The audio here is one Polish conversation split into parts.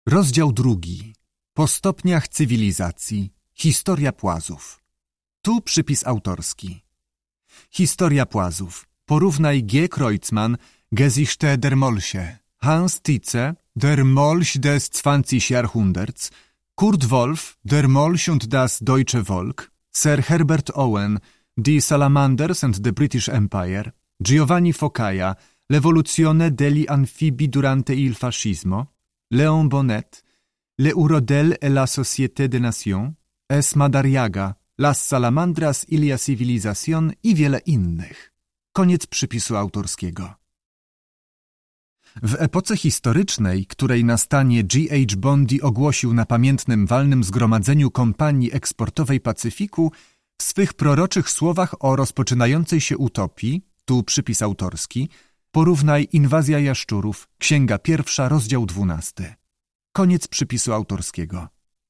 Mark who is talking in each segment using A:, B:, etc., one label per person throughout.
A: Rozdział 2. Po stopniach cywilizacji. Historia Płazów. Tu przypis autorski. Historia Płazów. Porównaj G. Kreutzmann, Geschichte der Molche, Hans Titze, Der Molch des 20. Jahrhunderts, Kurt Wolff, Der Molch und das Deutsche Volk, Sir Herbert Owen, Die Salamanders and the British Empire, Giovanni Foccaia, L'evoluzione degli anfibi durante il fascismo, Léon Bonnet, Le Urodel et la Société des Nations, S. Madariaga, Las Salamandras y la Civilización i wiele innych. Koniec przypisu autorskiego. W epoce historycznej, której nastanie G.H. Bondi ogłosił na pamiętnym walnym zgromadzeniu Kompanii Eksportowej Pacyfiku w swych proroczych słowach o rozpoczynającej się utopii, tu przypis autorski, porównaj Inwazja jaszczurów, Księga 1, rozdział 12. Koniec przypisu autorskiego.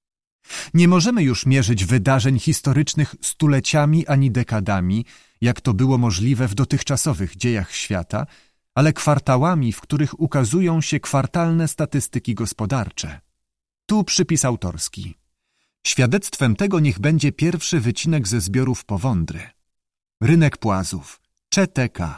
A: Nie możemy już mierzyć wydarzeń historycznych stuleciami ani dekadami, jak to było możliwe w dotychczasowych dziejach świata, ale kwartałami, w których ukazują się kwartalne statystyki gospodarcze. Tu przypis autorski. Świadectwem tego niech będzie pierwszy wycinek ze zbiorów Powądry. Rynek Płazów. CTK.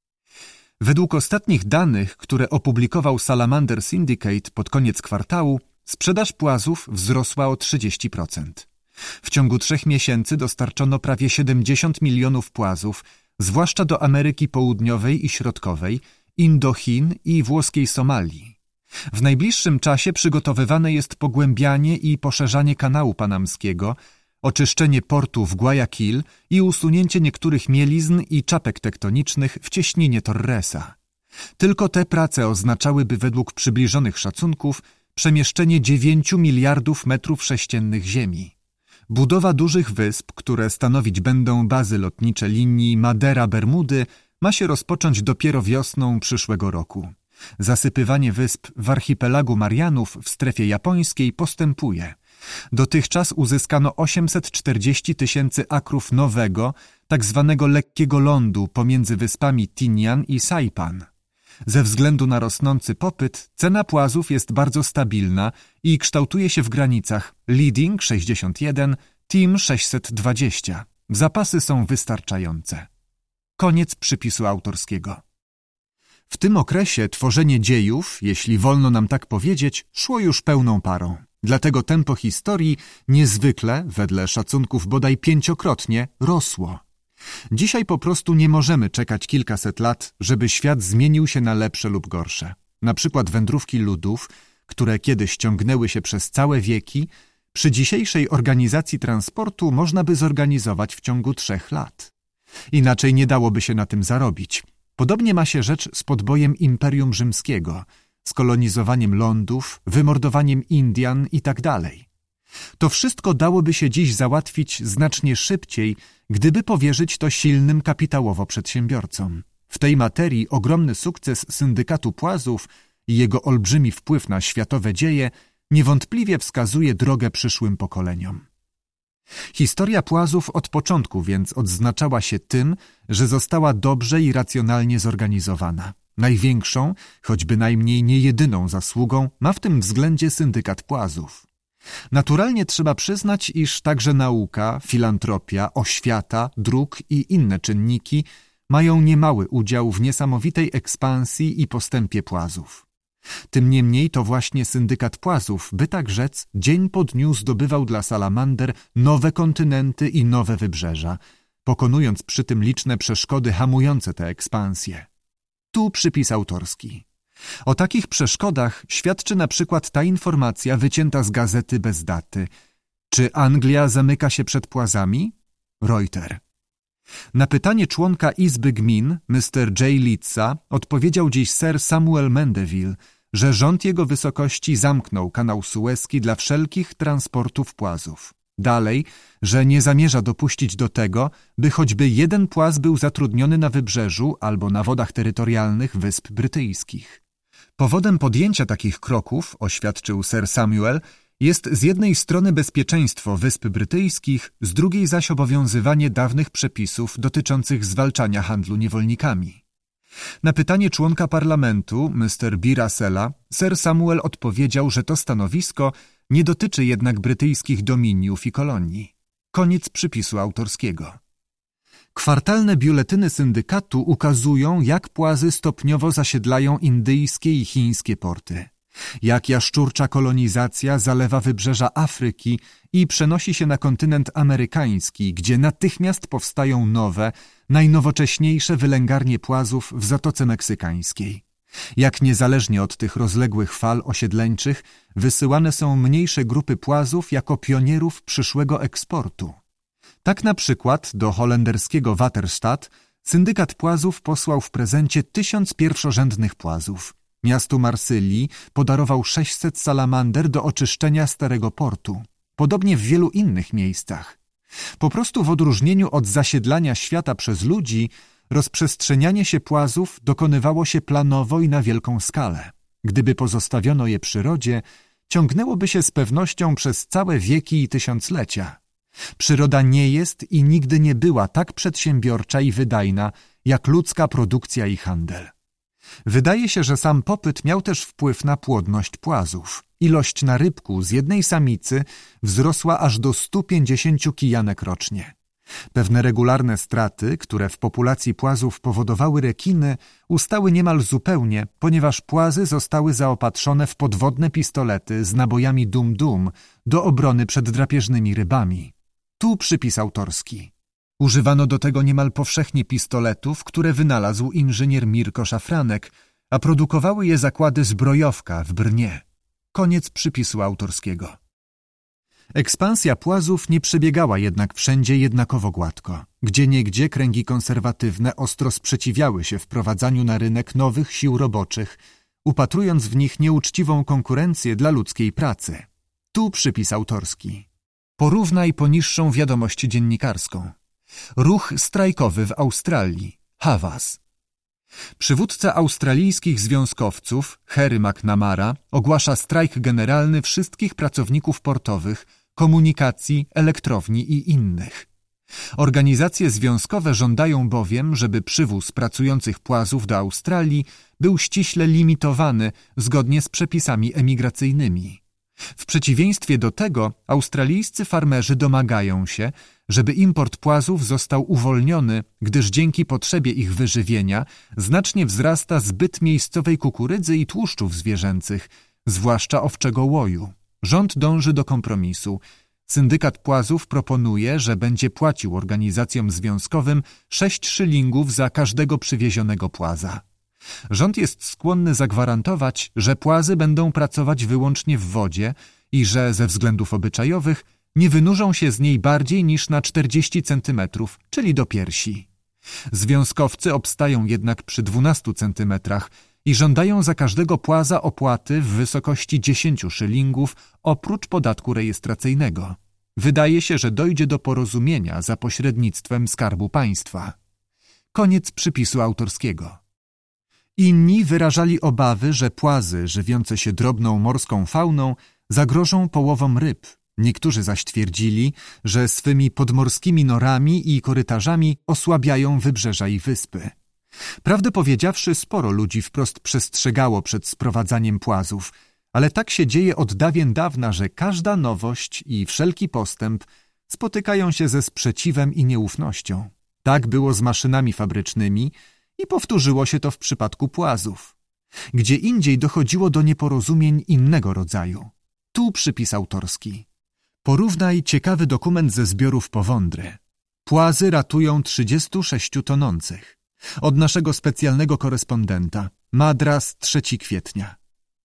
A: Według ostatnich danych, które opublikował Salamander Syndicate pod koniec kwartału, sprzedaż płazów wzrosła o 30%. W ciągu 3 miesięcy dostarczono prawie 70 milionów płazów, zwłaszcza do Ameryki Południowej i Środkowej, Indochin i włoskiej Somalii. W najbliższym czasie przygotowywane jest pogłębianie i poszerzanie kanału panamskiego, oczyszczenie portu w Guayaquil i usunięcie niektórych mielizn i czapek tektonicznych w cieśninie Torresa. Tylko te prace oznaczałyby według przybliżonych szacunków przemieszczenie 9 miliardów metrów sześciennych ziemi. Budowa dużych wysp, które stanowić będą bazy lotnicze linii Madeira-Bermudy, ma się rozpocząć dopiero wiosną przyszłego roku. Zasypywanie wysp w archipelagu Marianów w strefie japońskiej postępuje. Dotychczas uzyskano 840 000 akrów nowego, tak zwanego lekkiego lądu pomiędzy wyspami Tinian i Saipan. Ze względu na rosnący popyt, cena płazów jest bardzo stabilna i kształtuje się w granicach leading 61, team 620. Zapasy są wystarczające. Koniec przypisu autorskiego. W tym okresie tworzenie dziejów, jeśli wolno nam tak powiedzieć, szło już pełną parą. Dlatego tempo historii niezwykle, wedle szacunków bodaj 5-krotnie, rosło. Dzisiaj po prostu nie możemy czekać kilkaset lat, żeby świat zmienił się na lepsze lub gorsze. Na przykład wędrówki ludów, które kiedyś ciągnęły się przez całe wieki, przy dzisiejszej organizacji transportu można by zorganizować w ciągu 3 lat. Inaczej nie dałoby się na tym zarobić. Podobnie ma się rzecz z podbojem Imperium Rzymskiego, skolonizowaniem lądów, wymordowaniem Indian itd. To wszystko dałoby się dziś załatwić znacznie szybciej, gdyby powierzyć to silnym kapitałowo przedsiębiorcom. W tej materii ogromny sukces Syndykatu Płazów i jego olbrzymi wpływ na światowe dzieje niewątpliwie wskazuje drogę przyszłym pokoleniom. Historia Płazów od początku więc odznaczała się tym, że została dobrze i racjonalnie zorganizowana. Największą, choć bynajmniej nie jedyną zasługą ma w tym względzie Syndykat Płazów. Naturalnie trzeba przyznać, iż także nauka, filantropia, oświata, dróg i inne czynniki mają niemały udział w niesamowitej ekspansji i postępie Płazów. Tym niemniej to właśnie Syndykat Płazów, by tak rzec, dzień po dniu zdobywał dla Salamander nowe kontynenty i nowe wybrzeża, pokonując przy tym liczne przeszkody hamujące tę ekspansję. Tu przypis autorski. O takich przeszkodach świadczy na przykład ta informacja wycięta z gazety bez daty. Czy Anglia zamyka się przed płazami? Reuter. Na pytanie członka Izby Gmin, Mr. J. Litza, odpowiedział dziś Sir Samuel Mandeville, że rząd jego wysokości zamknął kanał Suezki dla wszelkich transportów płazów. Dalej, że nie zamierza dopuścić do tego, by choćby jeden płaz był zatrudniony na wybrzeżu albo na wodach terytorialnych Wysp Brytyjskich. Powodem podjęcia takich kroków, oświadczył Sir Samuel, jest z jednej strony bezpieczeństwo Wysp Brytyjskich, z drugiej zaś obowiązywanie dawnych przepisów dotyczących zwalczania handlu niewolnikami. Na pytanie członka parlamentu, Mr. B. Russella, Sir Samuel odpowiedział, że to stanowisko nie dotyczy jednak brytyjskich dominiów i kolonii. Koniec przypisu autorskiego. Kwartalne biuletyny syndykatu ukazują, jak płazy stopniowo zasiedlają indyjskie i chińskie porty. Jak jaszczurcza kolonizacja zalewa wybrzeża Afryki i przenosi się na kontynent amerykański, gdzie natychmiast powstają nowe, najnowocześniejsze wylęgarnie płazów w Zatoce Meksykańskiej. Jak niezależnie od tych rozległych fal osiedleńczych wysyłane są mniejsze grupy płazów jako pionierów przyszłego eksportu. Tak na przykład do holenderskiego Waterstad syndykat płazów posłał w prezencie 1000 pierwszorzędnych płazów. Miastu Marsylii podarował 600 salamander do oczyszczenia starego portu. Podobnie w wielu innych miejscach. Po prostu w odróżnieniu od zasiedlania świata przez ludzi, rozprzestrzenianie się płazów dokonywało się planowo i na wielką skalę. Gdyby pozostawiono je przyrodzie, ciągnęłoby się z pewnością przez całe wieki i tysiąclecia. Przyroda nie jest i nigdy nie była tak przedsiębiorcza i wydajna, jak ludzka produkcja i handel. Wydaje się, że sam popyt miał też wpływ na płodność płazów. Ilość narybku z jednej samicy wzrosła aż do 150 kijanek rocznie. Pewne regularne straty, które w populacji płazów powodowały rekiny, ustały niemal zupełnie, ponieważ płazy zostały zaopatrzone w podwodne pistolety z nabojami dum-dum do obrony przed drapieżnymi rybami. Tu przypis autorski. Używano do tego niemal powszechnie pistoletów, które wynalazł inżynier Mirko Szafranek, a produkowały je zakłady Zbrojowka w Brnie. Koniec przypisu autorskiego. Ekspansja płazów nie przebiegała jednak wszędzie jednakowo gładko. Gdzieniegdzie kręgi konserwatywne ostro sprzeciwiały się wprowadzaniu na rynek nowych sił roboczych, upatrując w nich nieuczciwą konkurencję dla ludzkiej pracy. Tu przypis autorski. Porównaj poniższą wiadomość dziennikarską. Ruch strajkowy w Australii. Havas. Przywódca australijskich związkowców, Harry McNamara, ogłasza strajk generalny wszystkich pracowników portowych, komunikacji, elektrowni i innych. Organizacje związkowe żądają bowiem, żeby przywóz pracujących płazów do Australii był ściśle limitowany zgodnie z przepisami emigracyjnymi. W przeciwieństwie do tego australijscy farmerzy domagają się, żeby import płazów został uwolniony, gdyż dzięki potrzebie ich wyżywienia znacznie wzrasta zbyt miejscowej kukurydzy i tłuszczów zwierzęcych, zwłaszcza owczego łoju. Rząd dąży do kompromisu. Syndykat płazów proponuje, że będzie płacił organizacjom związkowym 6 szylingów za każdego przywiezionego płaza. Rząd jest skłonny zagwarantować, że płazy będą pracować wyłącznie w wodzie i że ze względów obyczajowych nie wynurzą się z niej bardziej niż na 40 centymetrów, czyli do piersi. Związkowcy obstają jednak przy 12 centymetrach i żądają za każdego płaza opłaty w wysokości 10 szylingów oprócz podatku rejestracyjnego. Wydaje się, że dojdzie do porozumienia za pośrednictwem Skarbu Państwa. Koniec przypisu autorskiego. Inni wyrażali obawy, że płazy żywiące się drobną morską fauną zagrożą połowom ryb. Niektórzy zaś twierdzili, że swymi podmorskimi norami i korytarzami osłabiają wybrzeża i wyspy. Prawdę powiedziawszy, sporo ludzi wprost przestrzegało przed sprowadzaniem płazów, ale tak się dzieje od dawien dawna, że każda nowość i wszelki postęp spotykają się ze sprzeciwem i nieufnością. Tak było z maszynami fabrycznymi i powtórzyło się to w przypadku płazów. Gdzie indziej dochodziło do nieporozumień innego rodzaju. Tu przypis autorski. Porównaj ciekawy dokument ze zbiorów Powądry. Płazy ratują 36 tonących. Od naszego specjalnego korespondenta. Madras, 3 kwietnia.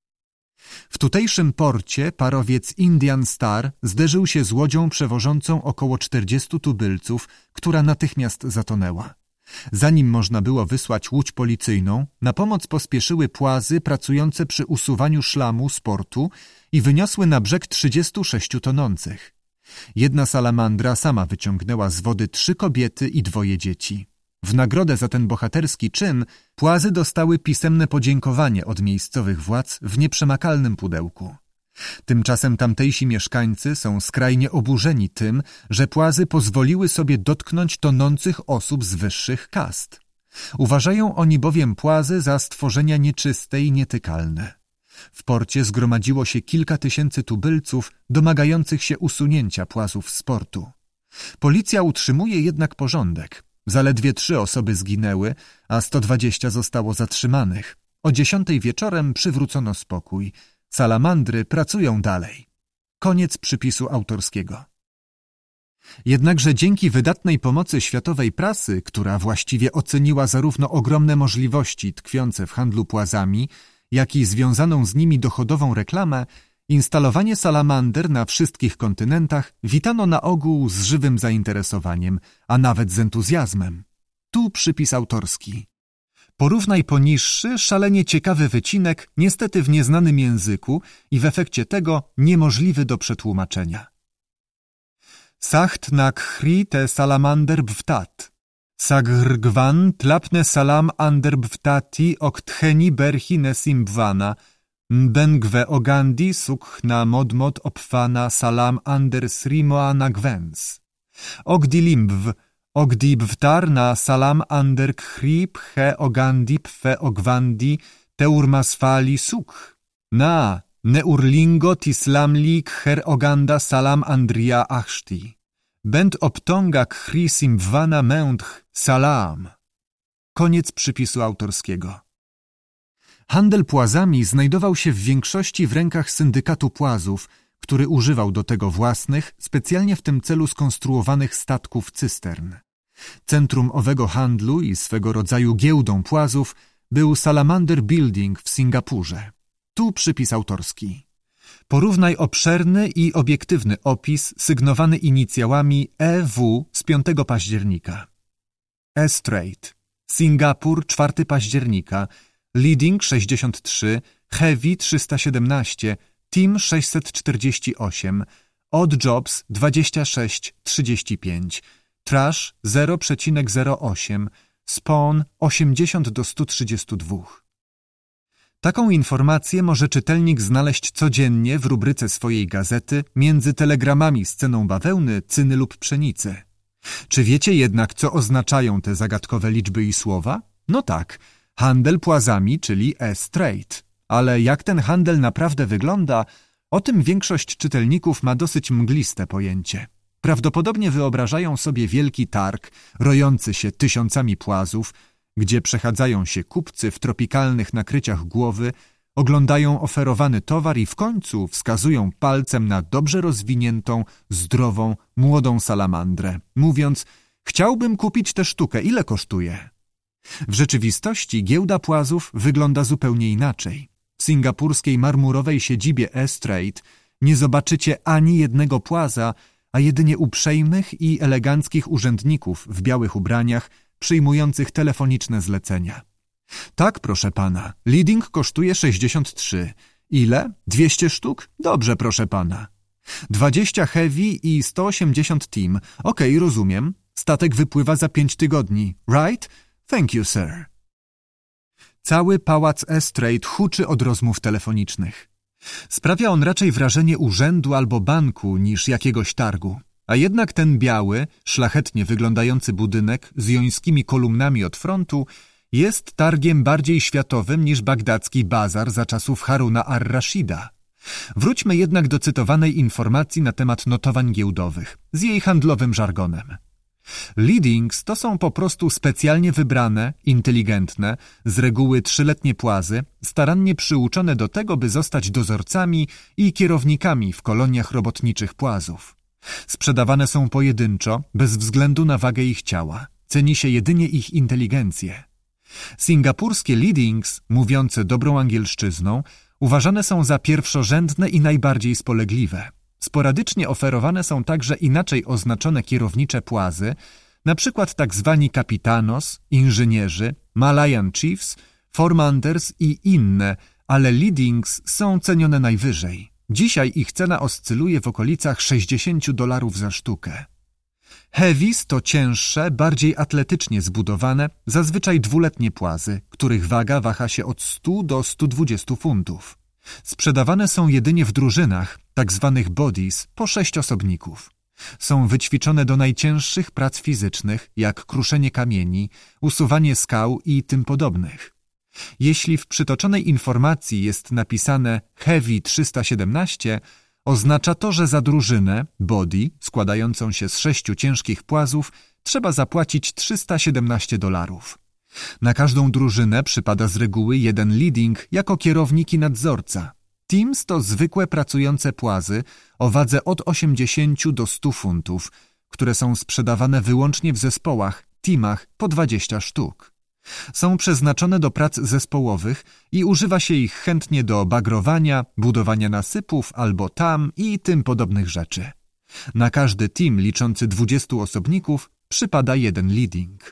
A: W tutejszym porcie parowiec Indian Star zderzył się z łodzią przewożącą około 40 tubylców, która natychmiast zatonęła. Zanim można było wysłać łódź policyjną, na pomoc pospieszyły płazy pracujące przy usuwaniu szlamu z portu i wyniosły na brzeg 36 tonących. Jedna salamandra sama wyciągnęła z wody 3 kobiety i 2 dzieci. W nagrodę za ten bohaterski czyn płazy dostały pisemne podziękowanie od miejscowych władz w nieprzemakalnym pudełku. Tymczasem tamtejsi mieszkańcy są skrajnie oburzeni tym, że płazy pozwoliły sobie dotknąć tonących osób z wyższych kast. Uważają oni bowiem płazy za stworzenia nieczyste i nietykalne. W porcie zgromadziło się kilka tysięcy tubylców domagających się usunięcia płazów z portu. Policja utrzymuje jednak porządek. Zaledwie 3 osoby zginęły, a 120 zostało zatrzymanych. O 10:00 wieczorem przywrócono spokój. Salamandry pracują dalej. Koniec przypisu autorskiego. Jednakże dzięki wydatnej pomocy światowej prasy, która właściwie oceniła zarówno ogromne możliwości tkwiące w handlu płazami, jak i związaną z nimi dochodową reklamę, instalowanie salamander na wszystkich kontynentach witano na ogół z żywym zainteresowaniem, a nawet z entuzjazmem. Tu przypis autorski. Porównaj poniższy szalenie ciekawy wycinek, niestety w nieznanym języku i w efekcie tego niemożliwy do przetłumaczenia. Sacht na khri te salamander bwtat. Sagrgwan tlapne salam ander bwtati oktcheni berhi nesimbwana. Bengwe ogandi sukh na modmod opfana salam ander srimoa na gwens. Ogdi limbw. Ogdi bwtar na salam ander khri pche ogandi pfe ogwandi teurmasfali sukh. Na neurlingo tislamli kher oganda salam andria achti. Bent optonga khri simwana mędch salam. Koniec przypisu autorskiego. Handel płazami znajdował się w większości w rękach syndykatu płazów, który używał do tego własnych, specjalnie w tym celu skonstruowanych statków cystern. Centrum owego handlu i swego rodzaju giełdą płazów był Salamander Building w Singapurze. Tu przypis autorski. Porównaj obszerny i obiektywny opis sygnowany inicjałami EW z 5 października. E-Strait, Singapur 4 października, Leading 63, Heavy 317, Team 648, Odd Jobs 26,35, Trash 0,08, Spawn 80/132. Taką informację może czytelnik znaleźć codziennie w rubryce swojej gazety między telegramami z ceną bawełny, cyny lub pszenicy. Czy wiecie jednak, co oznaczają te zagadkowe liczby i słowa? No tak, handel płazami, czyli E-Strait. Ale jak ten handel naprawdę wygląda, o tym większość czytelników ma dosyć mgliste pojęcie. Prawdopodobnie wyobrażają sobie wielki targ, rojący się tysiącami płazów, gdzie przechadzają się kupcy w tropikalnych nakryciach głowy, oglądają oferowany towar i w końcu wskazują palcem na dobrze rozwiniętą, zdrową, młodą salamandrę, mówiąc: chciałbym kupić tę sztukę, ile kosztuje? W rzeczywistości giełda płazów wygląda zupełnie inaczej. W singapurskiej marmurowej siedzibie E-Strait nie zobaczycie ani jednego płaza, a jedynie uprzejmych i eleganckich urzędników w białych ubraniach, przyjmujących telefoniczne zlecenia. Tak, proszę pana, leading kosztuje 63. Ile? 200 sztuk? Dobrze, proszę pana. 20 heavy i 180 team. Okej, rozumiem. Statek wypływa za 5 tygodni. Right? Thank you, sir. Cały pałac E-Strait huczy od rozmów telefonicznych. Sprawia on raczej wrażenie urzędu albo banku niż jakiegoś targu. A jednak ten biały, szlachetnie wyglądający budynek z jońskimi kolumnami od frontu jest targiem bardziej światowym niż bagdacki bazar za czasów Haruna ar-Rashida. Wróćmy jednak do cytowanej informacji na temat notowań giełdowych, z jej handlowym żargonem. Leadings to są po prostu specjalnie wybrane, inteligentne, z reguły 3-letnie płazy, starannie przyuczone do tego, by zostać dozorcami i kierownikami w koloniach robotniczych płazów. Sprzedawane są pojedynczo, bez względu na wagę ich ciała. Ceni się jedynie ich inteligencję. Singapurskie leadings, mówiące dobrą angielszczyzną, uważane są za pierwszorzędne i najbardziej spolegliwe. Sporadycznie oferowane są także inaczej oznaczone kierownicze płazy, na przykład tak zwani kapitanos, inżynierzy, Malayan Chiefs, Formanders i inne, ale leadings są cenione najwyżej. Dzisiaj ich cena oscyluje w okolicach $60 za sztukę. Heavies to cięższe, bardziej atletycznie zbudowane, zazwyczaj 2-letnie płazy, których waga waha się od 100 do 120 funtów. Sprzedawane są jedynie w drużynach, tak zwanych bodies, po 6 osobników. Są wyćwiczone do najcięższych prac fizycznych, jak kruszenie kamieni, usuwanie skał i tym podobnych. Jeśli w przytoczonej informacji jest napisane Heavy 317, oznacza to, że za drużynę, body, składającą się z 6 ciężkich płazów, trzeba zapłacić $317. Na każdą drużynę przypada z reguły jeden leading jako kierownik i nadzorca. Teams to zwykłe pracujące płazy o wadze od 80 do 100 funtów, które są sprzedawane wyłącznie w zespołach, teamach po 20 sztuk. Są przeznaczone do prac zespołowych i używa się ich chętnie do bagrowania, budowania nasypów albo tam i tym podobnych rzeczy. Na każdy team liczący 20 osobników przypada jeden leading.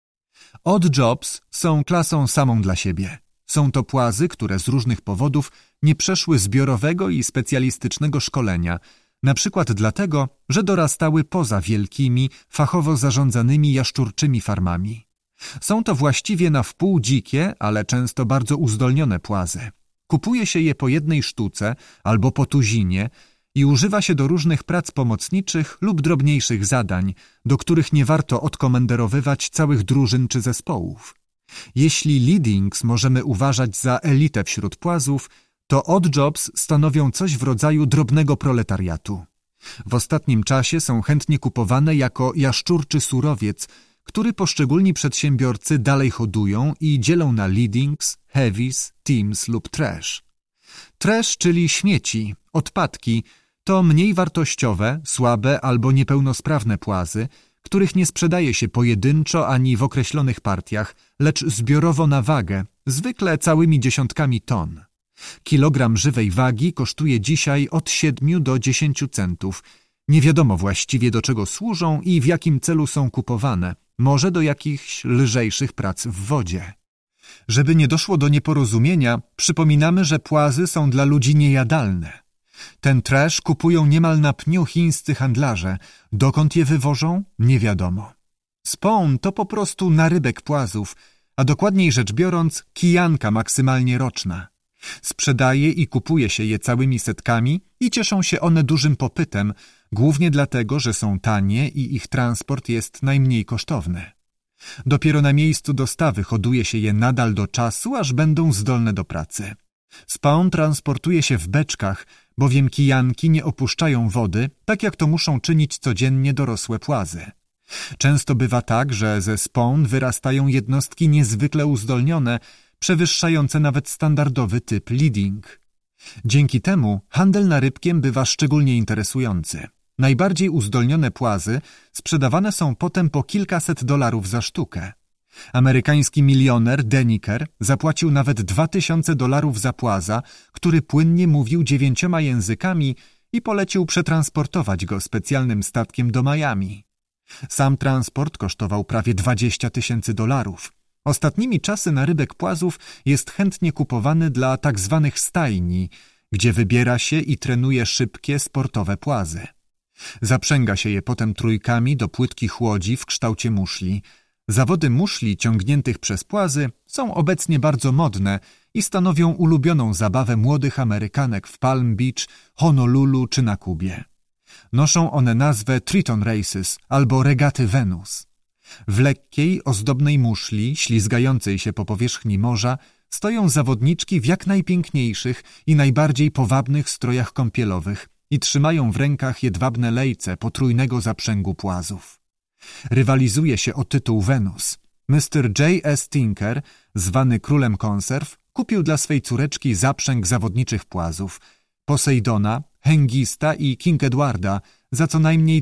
A: Odd jobs są klasą samą dla siebie. Są to płazy, które z różnych powodów nie przeszły zbiorowego i specjalistycznego szkolenia, na przykład dlatego, że dorastały poza wielkimi, fachowo zarządzanymi jaszczurczymi farmami. Są to właściwie na wpół dzikie, ale często bardzo uzdolnione płazy. Kupuje się je po jednej sztuce albo po tuzinie i używa się do różnych prac pomocniczych lub drobniejszych zadań, do których nie warto odkomenderowywać całych drużyn czy zespołów. Jeśli leadings możemy uważać za elitę wśród płazów, to odd jobs stanowią coś w rodzaju drobnego proletariatu. W ostatnim czasie są chętnie kupowane jako jaszczurczy surowiec, który poszczególni przedsiębiorcy dalej hodują i dzielą na leadings, heavies, teams lub trash. Trash, czyli śmieci, odpadki, to mniej wartościowe, słabe albo niepełnosprawne płazy, których nie sprzedaje się pojedynczo ani w określonych partiach, lecz zbiorowo na wagę, zwykle całymi dziesiątkami ton. Kilogram żywej wagi kosztuje dzisiaj od 7 do 10 centów. Nie wiadomo właściwie do czego służą i w jakim celu są kupowane, może do jakichś lżejszych prac w wodzie. Żeby nie doszło do nieporozumienia, przypominamy, że płazy są dla ludzi niejadalne. Ten trash kupują niemal na pniu chińscy handlarze. Dokąd je wywożą? Nie wiadomo. Spawn to po prostu narybek płazów, a dokładniej rzecz biorąc kijanka maksymalnie roczna. Sprzedaje i kupuje się je całymi setkami i cieszą się one dużym popytem, głównie dlatego, że są tanie i ich transport jest najmniej kosztowny. Dopiero na miejscu dostawy hoduje się je nadal do czasu, aż będą zdolne do pracy. Spawn transportuje się w beczkach, bowiem kijanki nie opuszczają wody, tak jak to muszą czynić codziennie dorosłe płazy. Często bywa tak, że ze spawn wyrastają jednostki niezwykle uzdolnione, przewyższające nawet standardowy typ leading. Dzięki temu handel narybkiem bywa szczególnie interesujący. Najbardziej uzdolnione płazy sprzedawane są potem po kilkaset dolarów za sztukę. Amerykański milioner Deniker zapłacił nawet $2000 za płaza, który płynnie mówił 9 językami i polecił przetransportować go specjalnym statkiem do Miami. Sam transport kosztował prawie $20,000. Ostatnimi czasy narybek płazów jest chętnie kupowany dla tak zwanych stajni, gdzie wybiera się i trenuje szybkie, sportowe płazy. Zaprzęga się je potem trójkami do płytkich łodzi w kształcie muszli. Zawody muszli ciągniętych przez płazy są obecnie bardzo modne i stanowią ulubioną zabawę młodych Amerykanek w Palm Beach, Honolulu czy na Kubie. Noszą one nazwę Triton Races albo regaty Wenus. W lekkiej, ozdobnej muszli, ślizgającej się po powierzchni morza, stoją zawodniczki w jak najpiękniejszych i najbardziej powabnych strojach kąpielowych i trzymają w rękach jedwabne lejce potrójnego zaprzęgu płazów. Rywalizuje się o tytuł Wenus. Mr. J.S. Tinker, zwany królem konserw, kupił dla swej córeczki zaprzęg zawodniczych płazów, Posejdona, Hengista i King Edwarda za co najmniej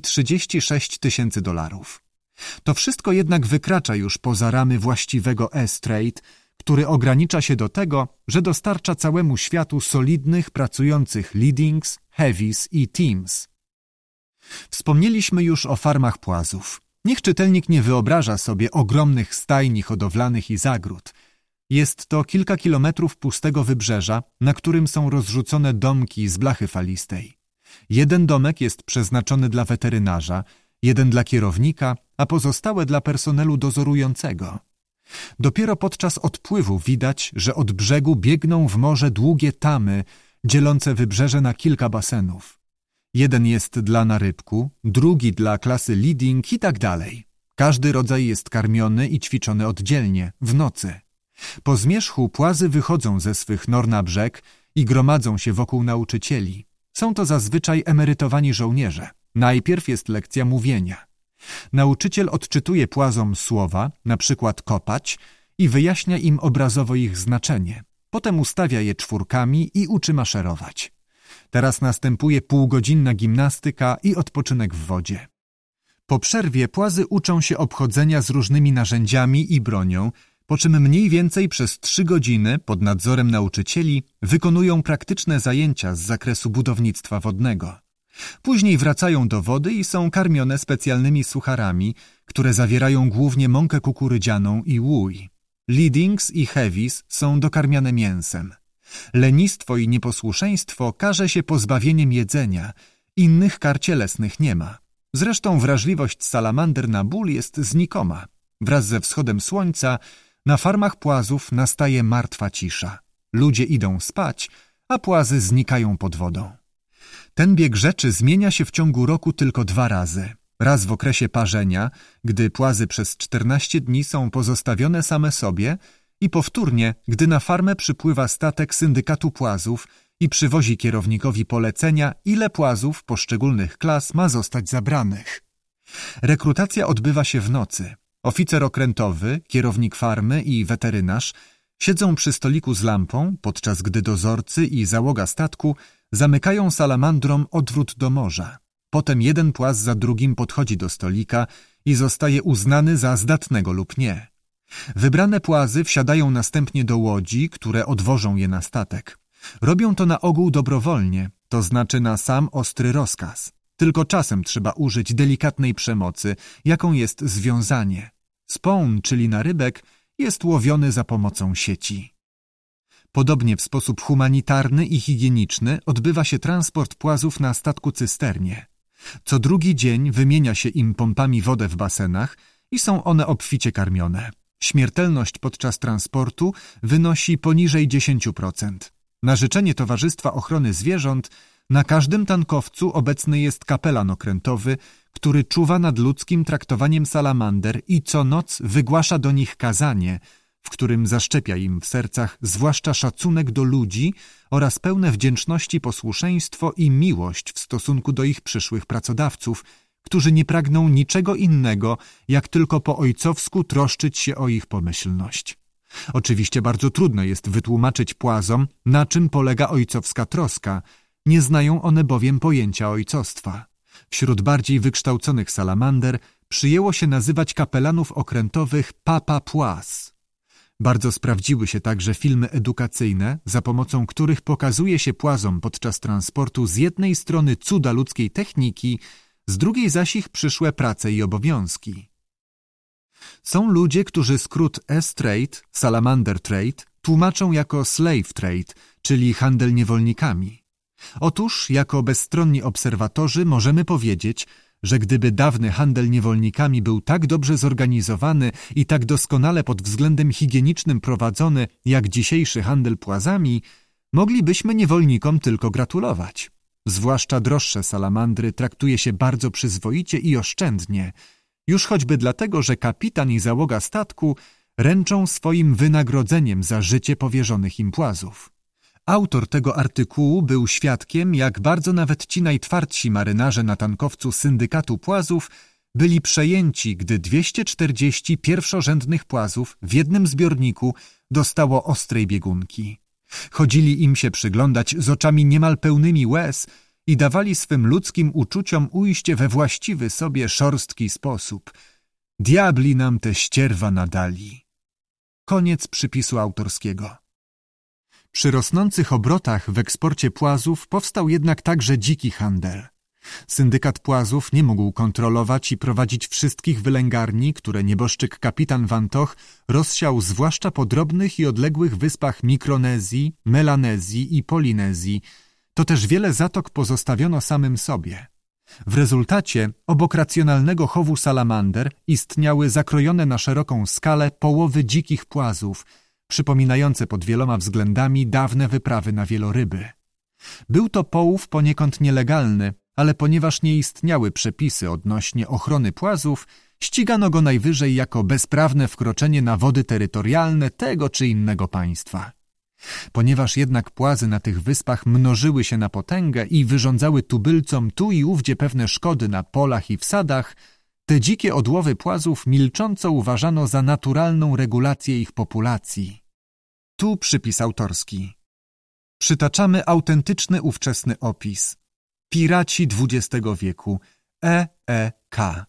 A: $36,000. To wszystko jednak wykracza już poza ramy właściwego S-Trade, który ogranicza się do tego, że dostarcza całemu światu solidnych, pracujących leadings, heavies i teams. Wspomnieliśmy już o farmach płazów. Niech czytelnik nie wyobraża sobie ogromnych stajni hodowlanych i zagród. Jest to kilka kilometrów pustego wybrzeża, na którym są rozrzucone domki z blachy falistej. Jeden domek jest przeznaczony dla weterynarza, jeden dla kierownika, a pozostałe dla personelu dozorującego. Dopiero podczas odpływu widać, że od brzegu biegną w morze długie tamy, dzielące wybrzeże na kilka basenów. Jeden jest dla narybku, drugi dla klasy leading i tak dalej. Każdy rodzaj jest karmiony i ćwiczony oddzielnie, w nocy. Po zmierzchu płazy wychodzą ze swych nor na brzeg i gromadzą się wokół nauczycieli. Są to zazwyczaj emerytowani żołnierze. Najpierw jest lekcja mówienia. Nauczyciel odczytuje płazom słowa, na przykład kopać, i wyjaśnia im obrazowo ich znaczenie. Potem ustawia je czwórkami i uczy maszerować. Teraz następuje półgodzinna gimnastyka i odpoczynek w wodzie. Po przerwie płazy uczą się obchodzenia z różnymi narzędziami i bronią, po czym mniej więcej przez 3 godziny pod nadzorem nauczycieli wykonują praktyczne zajęcia z zakresu budownictwa wodnego. Później wracają do wody i są karmione specjalnymi sucharami, które zawierają głównie mąkę kukurydzianą i łój. Leadings i heavies są dokarmiane mięsem. Lenistwo i nieposłuszeństwo karze się pozbawieniem jedzenia, innych kar cielesnych nie ma. Zresztą wrażliwość salamander na ból jest znikoma. Wraz ze wschodem słońca na farmach płazów nastaje martwa cisza. Ludzie idą spać, a płazy znikają pod wodą. Ten bieg rzeczy zmienia się w ciągu roku tylko 2 razy. Raz w okresie parzenia, gdy płazy przez 14 dni są pozostawione same sobie, i powtórnie, gdy na farmę przypływa statek syndykatu płazów i przywozi kierownikowi polecenia, ile płazów poszczególnych klas ma zostać zabranych. Rekrutacja odbywa się w nocy. Oficer okrętowy, kierownik farmy i weterynarz siedzą przy stoliku z lampą, podczas gdy dozorcy i załoga statku zamykają salamandrom odwrót do morza. Potem jeden płaz za drugim podchodzi do stolika i zostaje uznany za zdatnego lub nie. Wybrane płazy wsiadają następnie do łodzi, które odwożą je na statek. Robią to na ogół dobrowolnie, to znaczy na sam ostry rozkaz. Tylko czasem trzeba użyć delikatnej przemocy, jaką jest związanie. Spawn, czyli narybek, jest łowiony za pomocą sieci. Podobnie w sposób humanitarny i higieniczny odbywa się transport płazów na statku cysternie. Co drugi dzień wymienia się im pompami wodę w basenach i są one obficie karmione. Śmiertelność podczas transportu wynosi poniżej 10%. Na życzenie Towarzystwa Ochrony Zwierząt na każdym tankowcu obecny jest kapelan okrętowy, który czuwa nad ludzkim traktowaniem salamander i co noc wygłasza do nich kazanie, w którym zaszczepia im w sercach zwłaszcza szacunek do ludzi oraz pełne wdzięczności posłuszeństwo i miłość w stosunku do ich przyszłych pracodawców, którzy nie pragną niczego innego, jak tylko po ojcowsku troszczyć się o ich pomyślność. Oczywiście bardzo trudno jest wytłumaczyć płazom, na czym polega ojcowska troska, nie znają one bowiem pojęcia ojcostwa. Wśród bardziej wykształconych salamander przyjęło się nazywać kapelanów okrętowych papa płaz. Bardzo sprawdziły się także filmy edukacyjne, za pomocą których pokazuje się płazom podczas transportu z jednej strony cuda ludzkiej techniki, z drugiej zaś ich przyszłe prace i obowiązki. Są ludzie, którzy skrót S-Trade, Salamander Trade, tłumaczą jako Slave Trade, czyli handel niewolnikami. Otóż, jako bezstronni obserwatorzy możemy powiedzieć, że gdyby dawny handel niewolnikami był tak dobrze zorganizowany i tak doskonale pod względem higienicznym prowadzony, jak dzisiejszy handel płazami, moglibyśmy niewolnikom tylko gratulować. Zwłaszcza droższe salamandry traktuje się bardzo przyzwoicie i oszczędnie, już choćby dlatego, że kapitan i załoga statku ręczą swoim wynagrodzeniem za życie powierzonych im płazów. Autor tego artykułu był świadkiem, jak bardzo nawet ci najtwardsi marynarze na tankowcu syndykatu płazów byli przejęci, gdy 240 pierwszorzędnych płazów w jednym zbiorniku dostało ostrej biegunki. Chodzili im się przyglądać z oczami niemal pełnymi łez i dawali swym ludzkim uczuciom ujście we właściwy sobie szorstki sposób. Diabli nam te ścierwa nadali. Koniec przypisu autorskiego. Przy rosnących obrotach w eksporcie płazów powstał jednak także dziki handel. Syndykat płazów nie mógł kontrolować i prowadzić wszystkich wylęgarni, które nieboszczyk kapitan Van Toch rozsiał zwłaszcza po drobnych i odległych wyspach Mikronezji, Melanezji i Polinezji. To też wiele zatok pozostawiono samym sobie. W rezultacie obok racjonalnego chowu salamander istniały zakrojone na szeroką skalę połowy dzikich płazów, przypominające pod wieloma względami dawne wyprawy na wieloryby. Był to połów poniekąd nielegalny, ale ponieważ nie istniały przepisy odnośnie ochrony płazów, ścigano go najwyżej jako bezprawne wkroczenie na wody terytorialne tego czy innego państwa. Ponieważ jednak płazy na tych wyspach mnożyły się na potęgę i wyrządzały tubylcom tu i ówdzie pewne szkody na polach i w sadach, te dzikie odłowy płazów milcząco uważano za naturalną regulację ich populacji. Tu przypis autorski. Przytaczamy autentyczny ówczesny opis. Piraci XX wieku. E.E.K.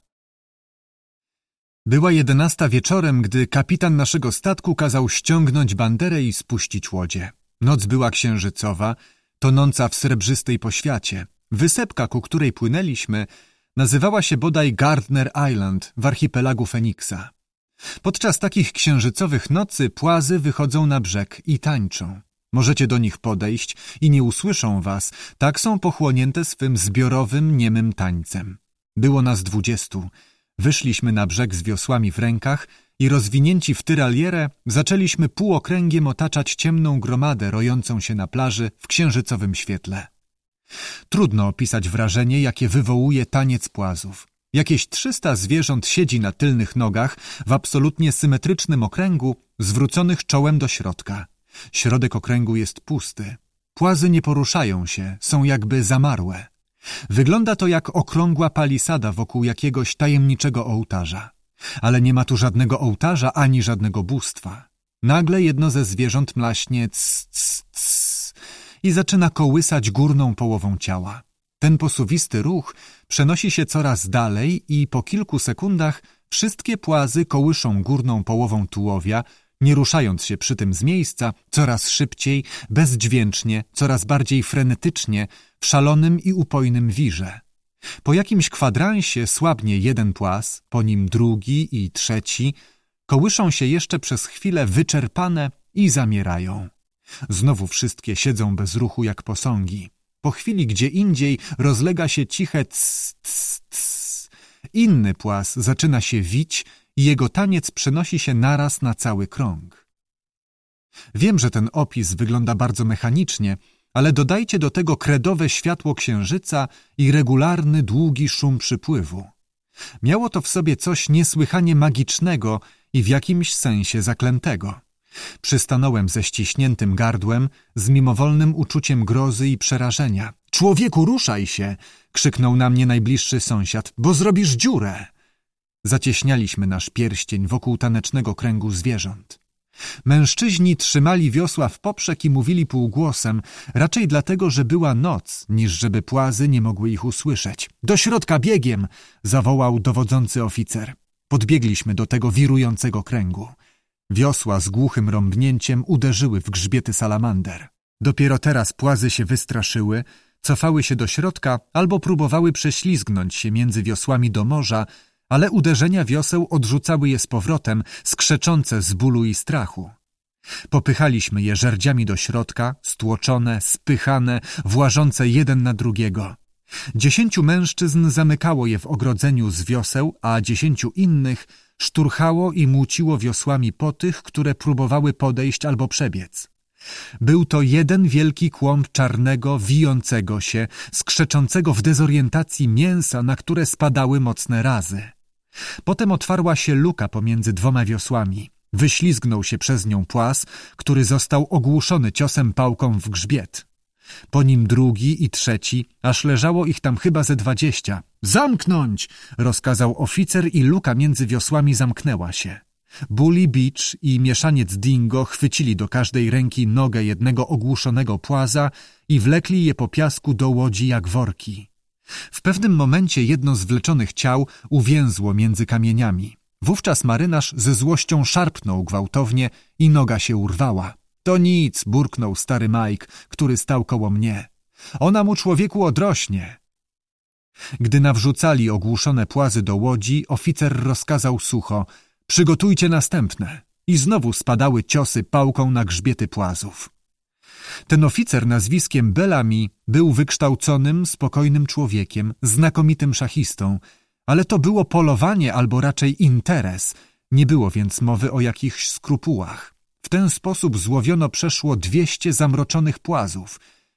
A: Była 11 wieczorem, gdy kapitan naszego statku kazał ściągnąć banderę i spuścić łodzie. Noc była księżycowa, tonąca w srebrzystej poświacie. Wysepka, ku której płynęliśmy, nazywała się bodaj Gardner Island w archipelagu Feniksa. Podczas takich księżycowych nocy płazy wychodzą na brzeg i tańczą. Możecie do nich podejść i nie usłyszą was, tak są pochłonięte swym zbiorowym, niemym tańcem. Było nas 20. Wyszliśmy na brzeg z wiosłami w rękach i rozwinięci w tyralierę zaczęliśmy półokręgiem otaczać ciemną gromadę rojącą się na plaży w księżycowym świetle. Trudno opisać wrażenie, jakie wywołuje taniec płazów. Jakieś 300 zwierząt siedzi na tylnych nogach w absolutnie symetrycznym okręgu, zwróconych czołem do środka. Środek okręgu jest pusty. Płazy nie poruszają się, są jakby zamarłe. Wygląda to jak okrągła palisada wokół jakiegoś tajemniczego ołtarza. Ale nie ma tu żadnego ołtarza ani żadnego bóstwa. Nagle jedno ze zwierząt mlaśnie cs, cs, cs i zaczyna kołysać górną połową ciała. Ten posuwisty ruch przenosi się coraz dalej i po kilku sekundach wszystkie płazy kołyszą górną połową tułowia, nie ruszając się przy tym z miejsca, coraz szybciej, bezdźwięcznie, coraz bardziej frenetycznie, w szalonym i upojnym wirze. Po jakimś kwadransie słabnie jeden płaz, po nim drugi i trzeci, kołyszą się jeszcze przez chwilę wyczerpane i zamierają. Znowu wszystkie siedzą bez ruchu jak posągi. Po chwili gdzie indziej rozlega się ciche cs, cs, cs. Inny płaz zaczyna się wić i jego taniec przenosi się naraz na cały krąg. Wiem, że ten opis wygląda bardzo mechanicznie, ale dodajcie do tego kredowe światło księżyca i regularny, długi szum przypływu. Miało to w sobie coś niesłychanie magicznego i w jakimś sensie zaklętego. Przystanąłem ze ściśniętym gardłem, z mimowolnym uczuciem grozy i przerażenia. — Człowieku, ruszaj się! — krzyknął na mnie najbliższy sąsiad. — Bo zrobisz dziurę! Zacieśnialiśmy nasz pierścień wokół tanecznego kręgu zwierząt. Mężczyźni trzymali wiosła w poprzek i mówili półgłosem, raczej dlatego, że była noc, niż żeby płazy nie mogły ich usłyszeć. — Do środka biegiem! — zawołał dowodzący oficer. Podbiegliśmy do tego wirującego kręgu. Wiosła z głuchym rąbnięciem uderzyły w grzbiety salamander. Dopiero teraz płazy się wystraszyły, cofały się do środka albo próbowały prześlizgnąć się między wiosłami do morza, ale uderzenia wioseł odrzucały je z powrotem, skrzeczące z bólu i strachu. Popychaliśmy je żerdziami do środka, stłoczone, spychane, włażące jeden na drugiego. 10 mężczyzn zamykało je w ogrodzeniu z wioseł, a 10 innych szturchało i młóciło wiosłami po tych, które próbowały podejść albo przebiec. Był to jeden wielki kłąb czarnego, wijącego się, skrzeczącego w dezorientacji mięsa, na które spadały mocne razy. Potem otwarła się luka pomiędzy 2 wiosłami. Wyślizgnął się przez nią płaz, który został ogłuszony ciosem pałką w grzbiet. Po nim drugi i trzeci, aż leżało ich tam chyba ze 20. — Zamknąć! — rozkazał oficer i luka między wiosłami zamknęła się. Bully Beach i mieszaniec Dingo chwycili do każdej ręki nogę jednego ogłuszonego płaza i wlekli je po piasku do łodzi jak worki. W pewnym momencie jedno z wleczonych ciał uwięzło między kamieniami. Wówczas marynarz ze złością szarpnął gwałtownie i noga się urwała. — To nic! — burknął stary Mike, który stał koło mnie. — Ona mu, człowieku, odrośnie! Gdy nawrzucali ogłuszone płazy do łodzi, oficer rozkazał sucho: — Przygotujcie następne! I znowu spadały ciosy pałką na grzbiety płazów. Ten oficer nazwiskiem Bellamy był wykształconym, spokojnym człowiekiem, znakomitym szachistą, ale to było polowanie albo raczej interes, nie było więc mowy o jakichś skrupułach. W ten sposób złowiono przeszło 200 zamroczonych płazów.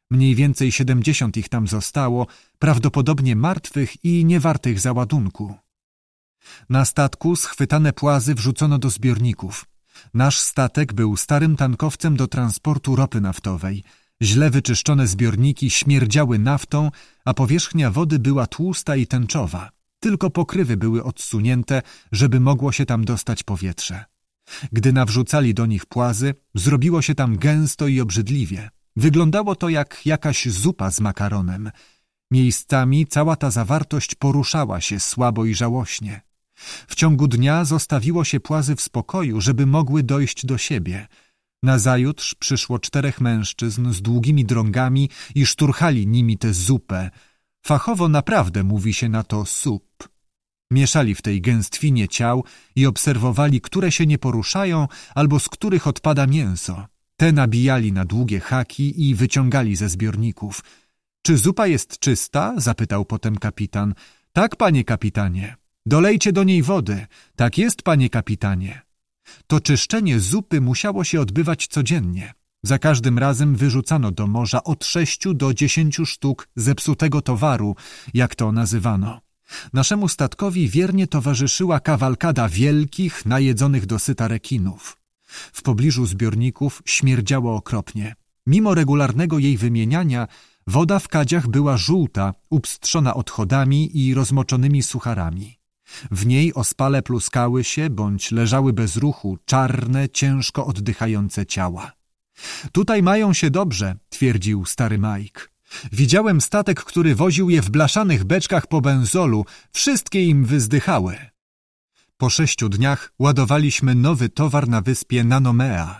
A: Mniej więcej 70 ich tam zostało, prawdopodobnie martwych i niewartych załadunku. Na statku schwytane płazy wrzucono do zbiorników. Nasz statek był starym tankowcem do transportu ropy naftowej. Źle wyczyszczone zbiorniki śmierdziały naftą, a powierzchnia wody była tłusta i tęczowa. Tylko pokrywy były odsunięte, żeby mogło się tam dostać powietrze. Gdy nawrzucali do nich płazy, zrobiło się tam gęsto i obrzydliwie. Wyglądało to jak jakaś zupa z makaronem. Miejscami cała ta zawartość poruszała się słabo i żałośnie. W ciągu dnia zostawiło się płazy w spokoju, żeby mogły dojść do siebie. Nazajutrz przyszło 4 mężczyzn z długimi drągami i szturchali nimi tę zupę. Fachowo naprawdę mówi się na to sup. Mieszali w tej gęstwinie ciał i obserwowali, które się nie poruszają albo z których odpada mięso. Te nabijali na długie haki i wyciągali ze zbiorników. Czy zupa jest czysta? Zapytał potem kapitan. Tak, panie kapitanie. Dolejcie do niej wody. Tak jest, panie kapitanie. To czyszczenie zupy musiało się odbywać codziennie. Za każdym razem wyrzucano do morza od 6 do 10 sztuk zepsutego towaru, jak to nazywano. Naszemu statkowi wiernie towarzyszyła kawalkada wielkich, najedzonych dosyta rekinów. W pobliżu zbiorników śmierdziało okropnie. Mimo regularnego jej wymieniania, woda w kadziach była żółta, upstrzona odchodami i rozmoczonymi sucharami. W niej ospale pluskały się bądź leżały bez ruchu czarne, ciężko oddychające ciała. Tutaj mają się dobrze, twierdził stary Mike. Widziałem statek, który woził je w blaszanych beczkach po benzolu. Wszystkie im wyzdychały. Po 6 dniach ładowaliśmy nowy towar na wyspie Nanomea.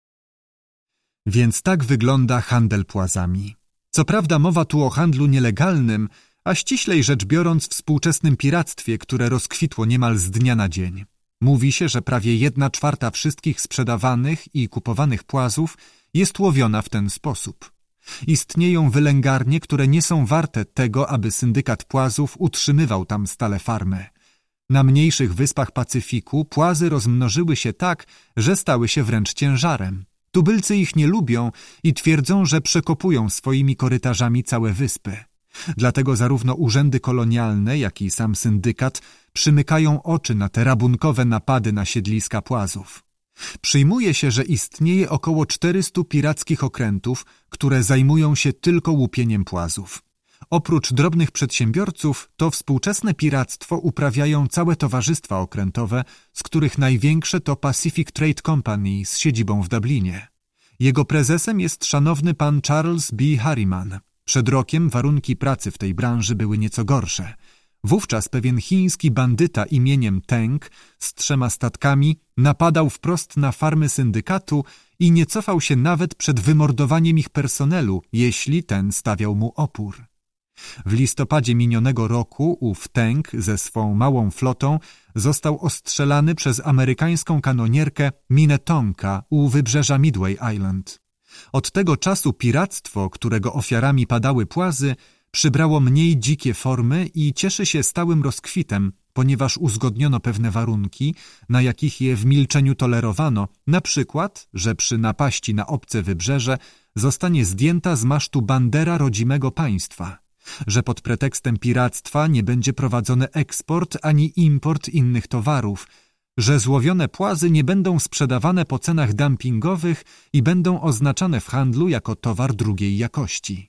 A: Więc tak wygląda handel płazami. Co prawda mowa tu o handlu nielegalnym, a ściślej rzecz biorąc współczesnym piractwie, które rozkwitło niemal z dnia na dzień. Mówi się, że prawie 1/4 wszystkich sprzedawanych i kupowanych płazów jest łowiona w ten sposób. Istnieją wylęgarnie, które nie są warte tego, aby syndykat płazów utrzymywał tam stale farmy. Na mniejszych wyspach Pacyfiku płazy rozmnożyły się tak, że stały się wręcz ciężarem. Tubylcy ich nie lubią i twierdzą, że przekopują swoimi korytarzami całe wyspy. Dlatego zarówno urzędy kolonialne, jak i sam syndykat przymykają oczy na te rabunkowe napady na siedliska płazów. Przyjmuje się, że istnieje około 400 pirackich okrętów, które zajmują się tylko łupieniem płazów. Oprócz drobnych przedsiębiorców, to współczesne piractwo uprawiają całe towarzystwa okrętowe, z których największe to Pacific Trade Company z siedzibą w Dublinie. Jego prezesem jest szanowny pan Charles B. Harriman. Przed rokiem warunki pracy w tej branży były nieco gorsze. Wówczas pewien chiński bandyta imieniem Teng z 3 statkami napadał wprost na farmy syndykatu i nie cofał się nawet przed wymordowaniem ich personelu, jeśli ten stawiał mu opór. W listopadzie minionego roku ów Teng ze swą małą flotą został ostrzelany przez amerykańską kanonierkę Minnetonka u wybrzeża Midway Island. Od tego czasu piractwo, którego ofiarami padały płazy, przybrało mniej dzikie formy i cieszy się stałym rozkwitem, ponieważ uzgodniono pewne warunki, na jakich je w milczeniu tolerowano, na przykład, że przy napaści na obce wybrzeże zostanie zdjęta z masztu bandera rodzimego państwa, że pod pretekstem piractwa nie będzie prowadzony eksport ani import innych towarów, że złowione płazy nie będą sprzedawane po cenach dumpingowych i będą oznaczane w handlu jako towar drugiej jakości.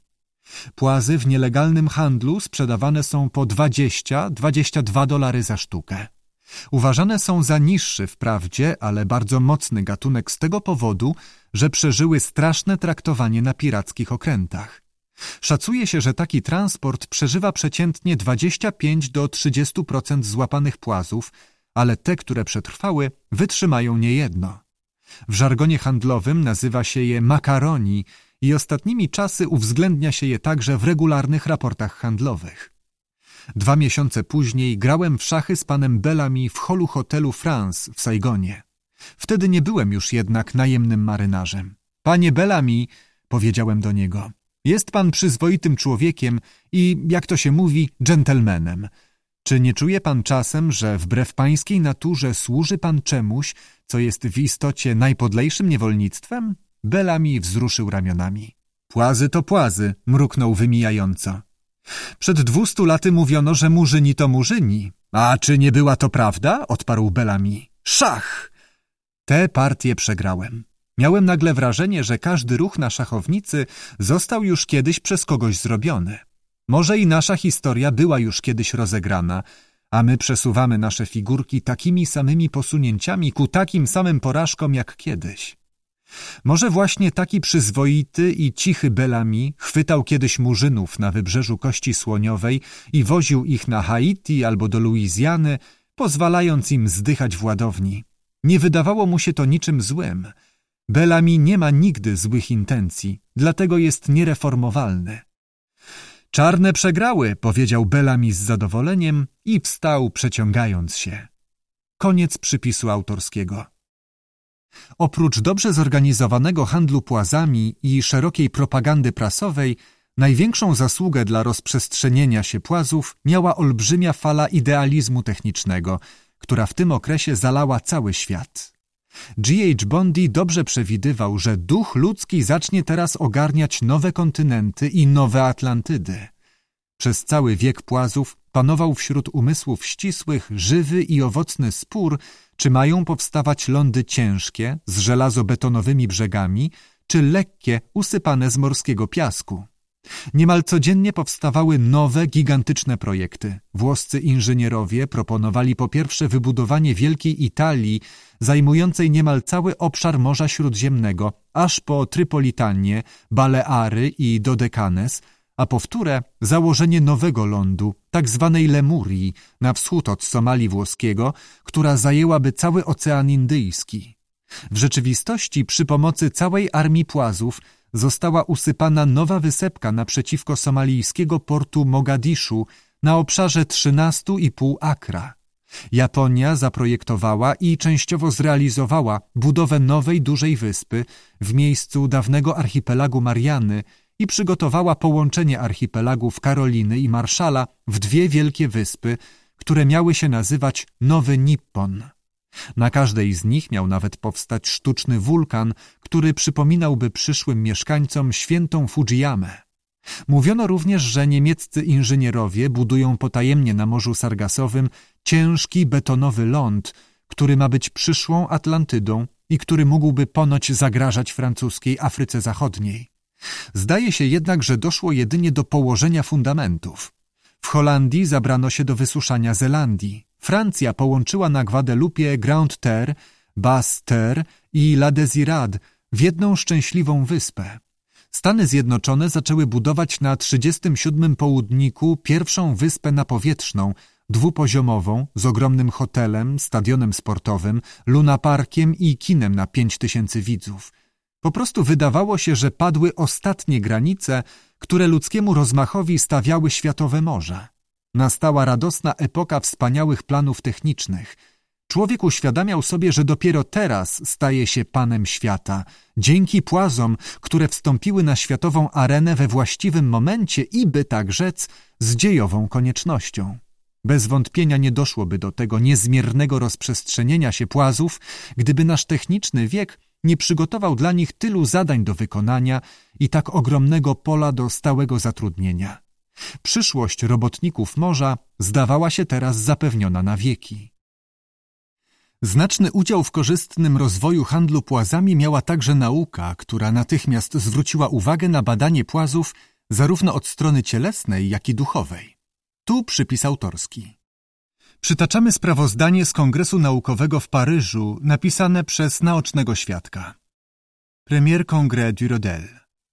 A: Płazy w nielegalnym handlu sprzedawane są po $20–22 za sztukę. Uważane są za niższy wprawdzie, ale bardzo mocny gatunek z tego powodu, że przeżyły straszne traktowanie na pirackich okrętach. Szacuje się, że taki transport przeżywa przeciętnie 25–30% złapanych płazów, ale te, które przetrwały, wytrzymają niejedno. W żargonie handlowym nazywa się je makaroni i ostatnimi czasy uwzględnia się je także w regularnych raportach handlowych. 2 miesiące później grałem w szachy z panem Bellamy w holu hotelu France w Saigonie. Wtedy nie byłem już jednak najemnym marynarzem. Panie Bellamy, powiedziałem do niego, jest pan przyzwoitym człowiekiem i, jak to się mówi, dżentelmenem. Czy nie czuje pan czasem, że wbrew pańskiej naturze służy pan czemuś, co jest w istocie najpodlejszym niewolnictwem? Bellamy wzruszył ramionami. Płazy to płazy, mruknął wymijająco. Przed 200 laty mówiono, że murzyni to murzyni. A czy nie była to prawda? Odparł Bellamy. Szach! Tę partię przegrałem. Miałem nagle wrażenie, że każdy ruch na szachownicy został już kiedyś przez kogoś zrobiony. Może i nasza historia była już kiedyś rozegrana, a my przesuwamy nasze figurki takimi samymi posunięciami ku takim samym porażkom jak kiedyś. Może właśnie taki przyzwoity i cichy Bellamy chwytał kiedyś murzynów na wybrzeżu Kości Słoniowej i woził ich na Haiti albo do Luizjany, pozwalając im zdychać w ładowni. Nie wydawało mu się to niczym złym. Bellamy nie ma nigdy złych intencji, dlatego jest niereformowalny. Czarne przegrały, powiedział Bellamy z zadowoleniem i wstał, przeciągając się. Koniec przypisu autorskiego. Oprócz dobrze zorganizowanego handlu płazami i szerokiej propagandy prasowej, największą zasługę dla rozprzestrzenienia się płazów miała olbrzymia fala idealizmu technicznego, która w tym okresie zalała cały świat. G.H. Bondi dobrze przewidywał, że duch ludzki zacznie teraz ogarniać nowe kontynenty i nowe Atlantydy. Przez cały wiek płazów panował wśród umysłów ścisłych żywy i owocny spór, czy mają powstawać lądy ciężkie, z żelazobetonowymi brzegami, czy lekkie, usypane z morskiego piasku. Niemal codziennie powstawały nowe, gigantyczne projekty. Włoscy inżynierowie proponowali po pierwsze wybudowanie Wielkiej Italii, zajmującej niemal cały obszar Morza Śródziemnego, aż po Trypolitanię, Baleary i Dodekanes, a po wtóre założenie nowego lądu, tak zwanej Lemurii, na wschód od Somalii włoskiego, która zajęłaby cały Ocean Indyjski. W rzeczywistości przy pomocy całej armii płazów została usypana nowa wysepka naprzeciwko somalijskiego portu Mogadiszu na obszarze 13,5 akra. Japonia zaprojektowała i częściowo zrealizowała budowę nowej dużej wyspy w miejscu dawnego archipelagu Mariany i przygotowała połączenie archipelagów Karoliny i Marszala w dwie wielkie wyspy, które miały się nazywać Nowy Nippon. Na każdej z nich miał nawet powstać sztuczny wulkan, który przypominałby przyszłym mieszkańcom świętą Fujiyamę. Mówiono również, że niemieccy inżynierowie budują potajemnie na Morzu Sargasowym ciężki betonowy ląd, który ma być przyszłą Atlantydą i który mógłby ponoć zagrażać francuskiej Afryce Zachodniej. Zdaje się jednak, że doszło jedynie do położenia fundamentów. W Holandii zabrano się do wysuszania Zelandii. Francja połączyła na Guadeloupe Grande Terre, Basse Terre i La Désirade w jedną szczęśliwą wyspę. Stany Zjednoczone zaczęły budować na 37. południku pierwszą wyspę napowietrzną, dwupoziomową, z ogromnym hotelem, stadionem sportowym, lunaparkiem i kinem na 5000 widzów. Po prostu wydawało się, że padły ostatnie granice, które ludzkiemu rozmachowi stawiały światowe morza. Nastała radosna epoka wspaniałych planów technicznych. Człowiek uświadamiał sobie, że dopiero teraz staje się panem świata, dzięki płazom, które wstąpiły na światową arenę we właściwym momencie i, by tak rzec, z dziejową koniecznością. Bez wątpienia nie doszłoby do tego niezmiernego rozprzestrzenienia się płazów, gdyby nasz techniczny wiek nie przygotował dla nich tylu zadań do wykonania i tak ogromnego pola do stałego zatrudnienia. Przyszłość robotników morza zdawała się teraz zapewniona na wieki. Znaczny udział w korzystnym rozwoju handlu płazami miała także nauka, która natychmiast zwróciła uwagę na badanie płazów zarówno od strony cielesnej, jak i duchowej. Tu przypis autorski. Przytaczamy sprawozdanie z Kongresu Naukowego w Paryżu, napisane przez naocznego świadka. Premier Congrès du Rodel.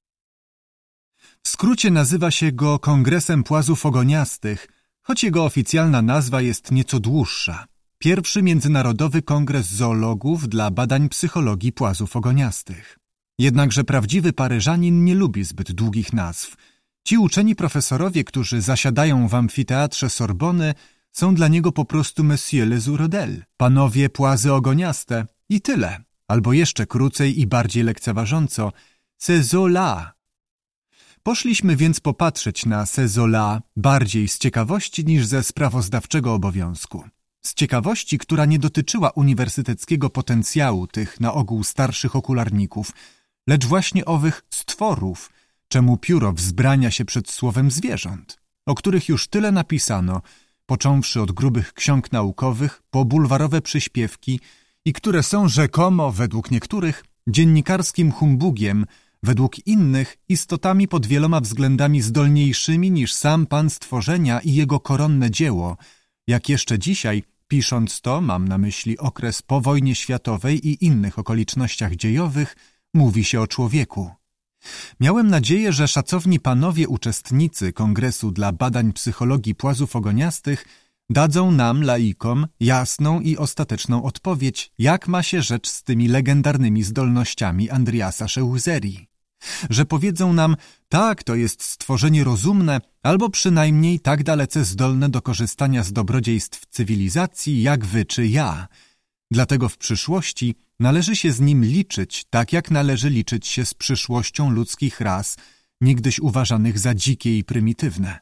A: W skrócie nazywa się go Kongresem Płazów Ogoniastych, choć jego oficjalna nazwa jest nieco dłuższa. Pierwszy międzynarodowy kongres zoologów dla badań psychologii płazów ogoniastych. Jednakże prawdziwy Paryżanin nie lubi zbyt długich nazw. Ci uczeni profesorowie, którzy zasiadają w amfiteatrze Sorbony, są dla niego po prostu Monsieur les Rodel, panowie płazy ogoniaste i tyle. Albo jeszcze krócej i bardziej lekceważąco, ces zola. Poszliśmy więc popatrzeć na ces zola bardziej z ciekawości niż ze sprawozdawczego obowiązku. Z ciekawości, która nie dotyczyła uniwersyteckiego potencjału tych na ogół starszych okularników, lecz właśnie owych stworów, Czemu pióro wzbrania się przed słowem zwierząt, o których już tyle napisano, począwszy od grubych ksiąg naukowych po bulwarowe przyśpiewki i które są rzekomo, według niektórych, dziennikarskim humbugiem, według innych istotami pod wieloma względami zdolniejszymi niż sam Pan stworzenia i jego koronne dzieło, jak jeszcze dzisiaj, pisząc to, mam na myśli okres po wojnie światowej i innych okolicznościach dziejowych, mówi się o człowieku. Miałem nadzieję, że szacowni panowie uczestnicy Kongresu dla Badań Psychologii Płazów Ogoniastych dadzą nam, laikom, jasną i ostateczną odpowiedź, jak ma się rzecz z tymi legendarnymi zdolnościami Andriasa Szeuchzeri. Że powiedzą nam, tak, to jest stworzenie rozumne, albo przynajmniej tak dalece zdolne do korzystania z dobrodziejstw cywilizacji, jak wy czy ja. Dlatego w przyszłości należy się z nim liczyć, tak jak należy liczyć się z przyszłością ludzkich ras, niegdyś uważanych za dzikie i prymitywne.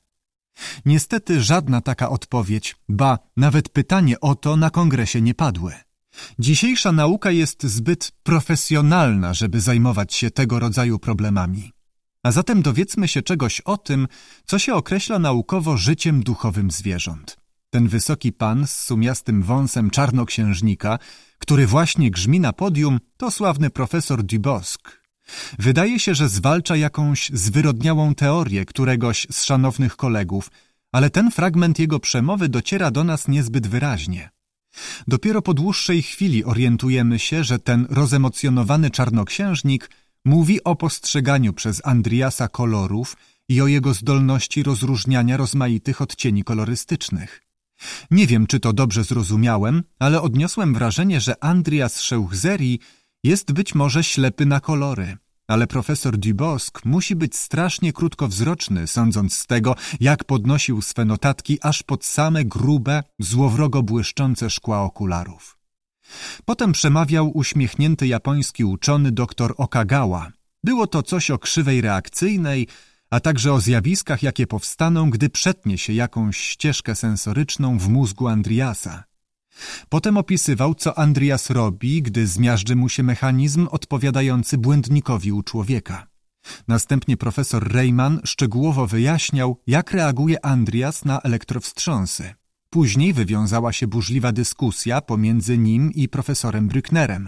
A: Niestety żadna taka odpowiedź, ba, nawet pytanie o to na kongresie nie padły. Dzisiejsza nauka jest zbyt profesjonalna, żeby zajmować się tego rodzaju problemami. A zatem dowiedzmy się czegoś o tym, co się określa naukowo życiem duchowym zwierząt. Ten wysoki pan z sumiastym wąsem czarnoksiężnika, który właśnie grzmi na podium, to sławny profesor Dubosc. Wydaje się, że zwalcza jakąś zwyrodniałą teorię któregoś z szanownych kolegów, ale ten fragment jego przemowy dociera do nas niezbyt wyraźnie. Dopiero po dłuższej chwili orientujemy się, że ten rozemocjonowany czarnoksiężnik mówi o postrzeganiu przez Andriasa kolorów i o jego zdolności rozróżniania rozmaitych odcieni kolorystycznych. Nie wiem, czy to dobrze zrozumiałem, ale odniosłem wrażenie, że Andrias Szeuchzeri jest być może ślepy na kolory, ale profesor Dubosc musi być strasznie krótkowzroczny, sądząc z tego, jak podnosił swe notatki aż pod same grube, złowrogo błyszczące szkła okularów. Potem przemawiał uśmiechnięty japoński uczony dr Okagawa. Było to coś o krzywej reakcyjnej, a także o zjawiskach, jakie powstaną, gdy przetnie się jakąś ścieżkę sensoryczną w mózgu Andriasa. Potem opisywał, co Andrias robi, gdy zmiażdży mu się mechanizm odpowiadający błędnikowi u człowieka. Następnie profesor Reimann szczegółowo wyjaśniał, jak reaguje Andrias na elektrowstrząsy. Później wywiązała się burzliwa dyskusja pomiędzy nim i profesorem Brücknerem.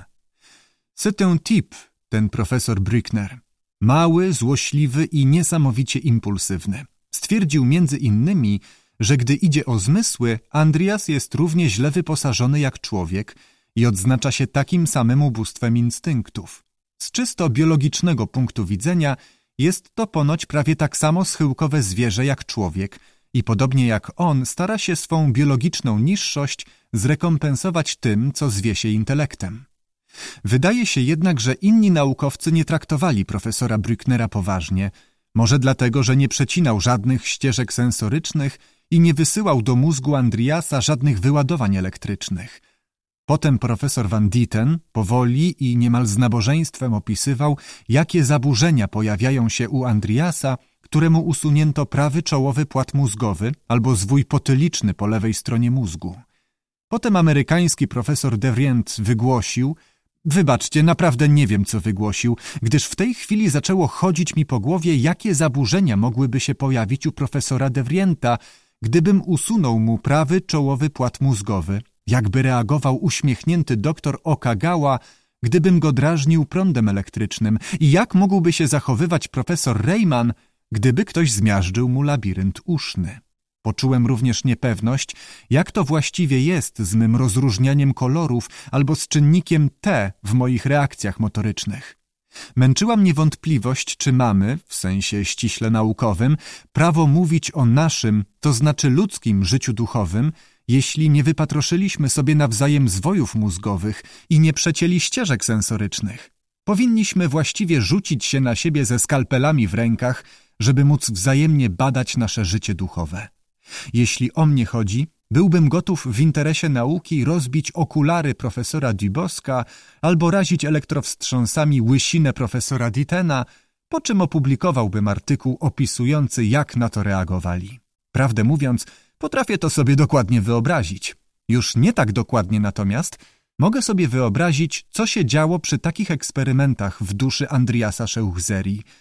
A: C'est un type, ten profesor Brückner. Mały, złośliwy i niesamowicie impulsywny. Stwierdził między innymi, że gdy idzie o zmysły, Andrias jest równie źle wyposażony jak człowiek i odznacza się takim samym ubóstwem instynktów. Z czysto biologicznego punktu widzenia jest to ponoć prawie tak samo schyłkowe zwierzę jak człowiek i podobnie jak on stara się swą biologiczną niższość zrekompensować tym, co zwie się intelektem. Wydaje się jednak, że inni naukowcy nie traktowali profesora Brücknera poważnie, może dlatego, że nie przecinał żadnych ścieżek sensorycznych i nie wysyłał do mózgu Andriasa żadnych wyładowań elektrycznych. Potem profesor Van Dietten powoli i niemal z nabożeństwem opisywał, jakie zaburzenia pojawiają się u Andriasa, któremu usunięto prawy czołowy płat mózgowy albo zwój potyliczny po lewej stronie mózgu. Potem amerykański profesor Devrient wygłosił, wybaczcie, naprawdę nie wiem, co wygłosił, gdyż w tej chwili zaczęło chodzić mi po głowie, jakie zaburzenia mogłyby się pojawić u profesora Devrienta, gdybym usunął mu prawy czołowy płat mózgowy, jakby reagował uśmiechnięty doktor Okagawa, gdybym go drażnił prądem elektrycznym i jak mógłby się zachowywać profesor Reimann, gdyby ktoś zmiażdżył mu labirynt uszny. Poczułem również niepewność, jak to właściwie jest z mym rozróżnianiem kolorów albo z czynnikiem T w moich reakcjach motorycznych. Męczyła mnie wątpliwość, czy mamy, w sensie ściśle naukowym, prawo mówić o naszym, to znaczy ludzkim życiu duchowym, jeśli nie wypatroszyliśmy sobie nawzajem zwojów mózgowych i nie przecięli ścieżek sensorycznych. Powinniśmy właściwie rzucić się na siebie ze skalpelami w rękach, żeby móc wzajemnie badać nasze życie duchowe. Jeśli o mnie chodzi, byłbym gotów w interesie nauki rozbić okulary profesora Dubosca albo razić elektrowstrząsami łysinę profesora Dietena, po czym opublikowałbym artykuł opisujący, jak na to reagowali. Prawdę mówiąc, potrafię to sobie dokładnie wyobrazić. Już nie tak dokładnie natomiast mogę sobie wyobrazić, co się działo przy takich eksperymentach w duszy Andriasa Szeuchzeri,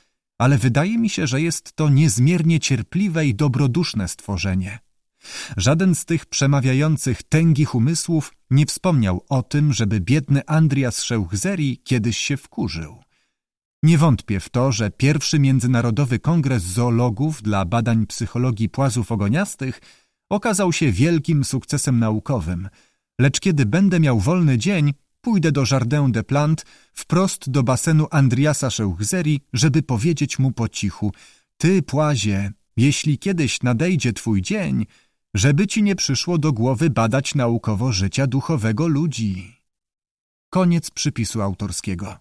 A: ale wydaje mi się, że jest to niezmiernie cierpliwe i dobroduszne stworzenie. Żaden z tych przemawiających tęgich umysłów nie wspomniał o tym, żeby biedny Andrias Szeuchzeri kiedyś się wkurzył. Nie wątpię w to, że pierwszy Międzynarodowy Kongres Zoologów dla badań psychologii płazów ogoniastych okazał się wielkim sukcesem naukowym, lecz kiedy będę miał wolny dzień, pójdę do Jardin des Plantes, wprost do basenu Andriasa Szeuchzeri, żeby powiedzieć mu po cichu: ty, płazie, jeśli kiedyś nadejdzie twój dzień, żeby ci nie przyszło do głowy badać naukowo życia duchowego ludzi. Koniec przypisu autorskiego.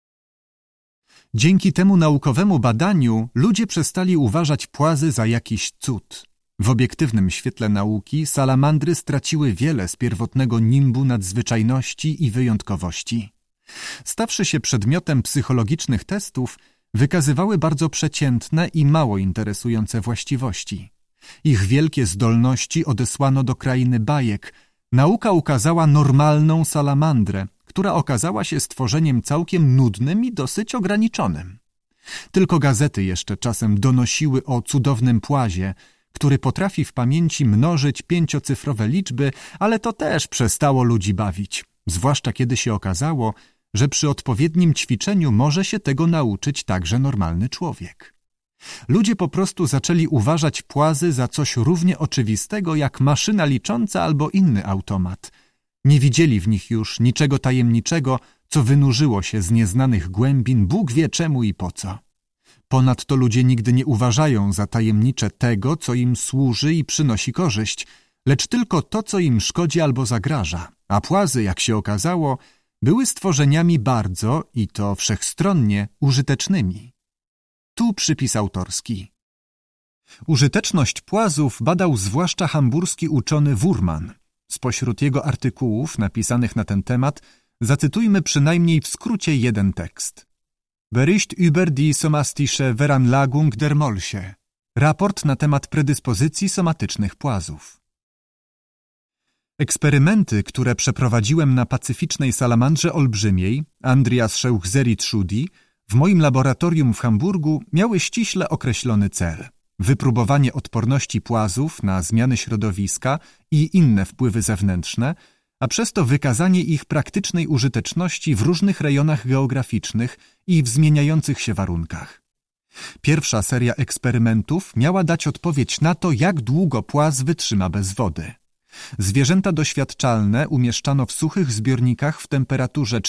A: Dzięki temu naukowemu badaniu ludzie przestali uważać płazy za jakiś cud. W obiektywnym świetle nauki salamandry straciły wiele z pierwotnego nimbu nadzwyczajności i wyjątkowości. Stawszy się przedmiotem psychologicznych testów, wykazywały bardzo przeciętne i mało interesujące właściwości. Ich wielkie zdolności odesłano do krainy bajek. Nauka ukazała normalną salamandrę, która okazała się stworzeniem całkiem nudnym i dosyć ograniczonym. Tylko gazety jeszcze czasem donosiły o cudownym płazie, który potrafi w pamięci mnożyć 5-cyfrowe liczby, ale to też przestało ludzi bawić, zwłaszcza kiedy się okazało, że przy odpowiednim ćwiczeniu może się tego nauczyć także normalny człowiek. Ludzie po prostu zaczęli uważać płazy za coś równie oczywistego jak maszyna licząca albo inny automat. Nie widzieli w nich już niczego tajemniczego, co wynurzyło się z nieznanych głębin Bóg wie czemu i po co. Ponadto ludzie nigdy nie uważają za tajemnicze tego, co im służy i przynosi korzyść, lecz tylko to, co im szkodzi albo zagraża, a płazy, jak się okazało, były stworzeniami bardzo, i to wszechstronnie, użytecznymi. Tu przypis autorski. Użyteczność płazów badał zwłaszcza hamburski uczony Wurman. Spośród jego artykułów napisanych na ten temat zacytujmy przynajmniej w skrócie jeden tekst. Bericht über die somatische Veranlagung der Molche. Raport na temat predyspozycji somatycznych płazów. Eksperymenty, które przeprowadziłem na pacyficznej salamandrze olbrzymiej, Andrias Szeuchzeri trudi, w moim laboratorium w Hamburgu miały ściśle określony cel. Wypróbowanie odporności płazów na zmiany środowiska i inne wpływy zewnętrzne, a przez to wykazanie ich praktycznej użyteczności w różnych rejonach geograficznych i w zmieniających się warunkach. Pierwsza seria eksperymentów miała dać odpowiedź na to, jak długo płaz wytrzyma bez wody. Zwierzęta doświadczalne umieszczano w suchych zbiornikach w temperaturze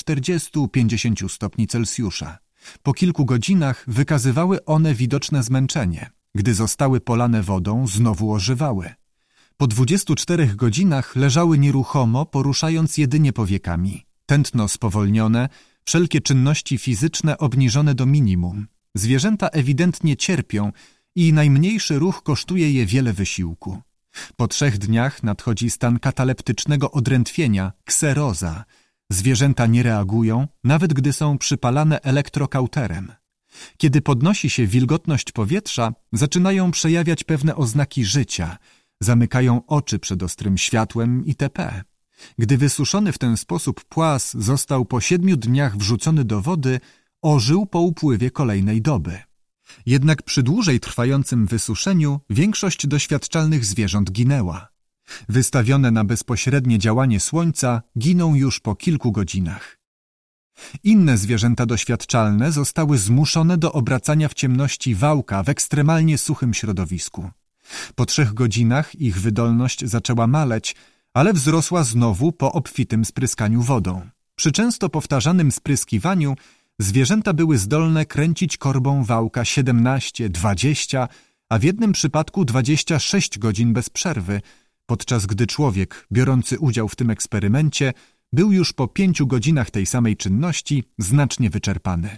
A: 40–50 stopni Celsjusza. Po kilku godzinach wykazywały one widoczne zmęczenie. Gdy zostały polane wodą, znowu ożywały. Po 24 godzinach leżały nieruchomo, poruszając jedynie powiekami. Tętno spowolnione, wszelkie czynności fizyczne obniżone do minimum. Zwierzęta ewidentnie cierpią i najmniejszy ruch kosztuje je wiele wysiłku. Po 3 dniach nadchodzi stan kataleptycznego odrętwienia, kseroza. Zwierzęta nie reagują, nawet gdy są przypalane elektrokauterem. Kiedy podnosi się wilgotność powietrza, zaczynają przejawiać pewne oznaki życia, zamykają oczy przed ostrym światłem itp. Gdy wysuszony w ten sposób płaz został po 7 dniach wrzucony do wody, ożył po upływie kolejnej doby. Jednak przy dłużej trwającym wysuszeniu większość doświadczalnych zwierząt ginęła. Wystawione na bezpośrednie działanie słońca giną już po kilku godzinach. Inne zwierzęta doświadczalne zostały zmuszone do obracania w ciemności wałka w ekstremalnie suchym środowisku. Po 3 godzinach ich wydolność zaczęła maleć, ale wzrosła znowu po obfitym spryskaniu wodą. Przy często powtarzanym spryskiwaniu zwierzęta były zdolne kręcić korbą wałka 17, 20, a w jednym przypadku 26 godzin bez przerwy, podczas gdy człowiek, biorący udział w tym eksperymencie, był już po 5 godzinach tej samej czynności znacznie wyczerpany.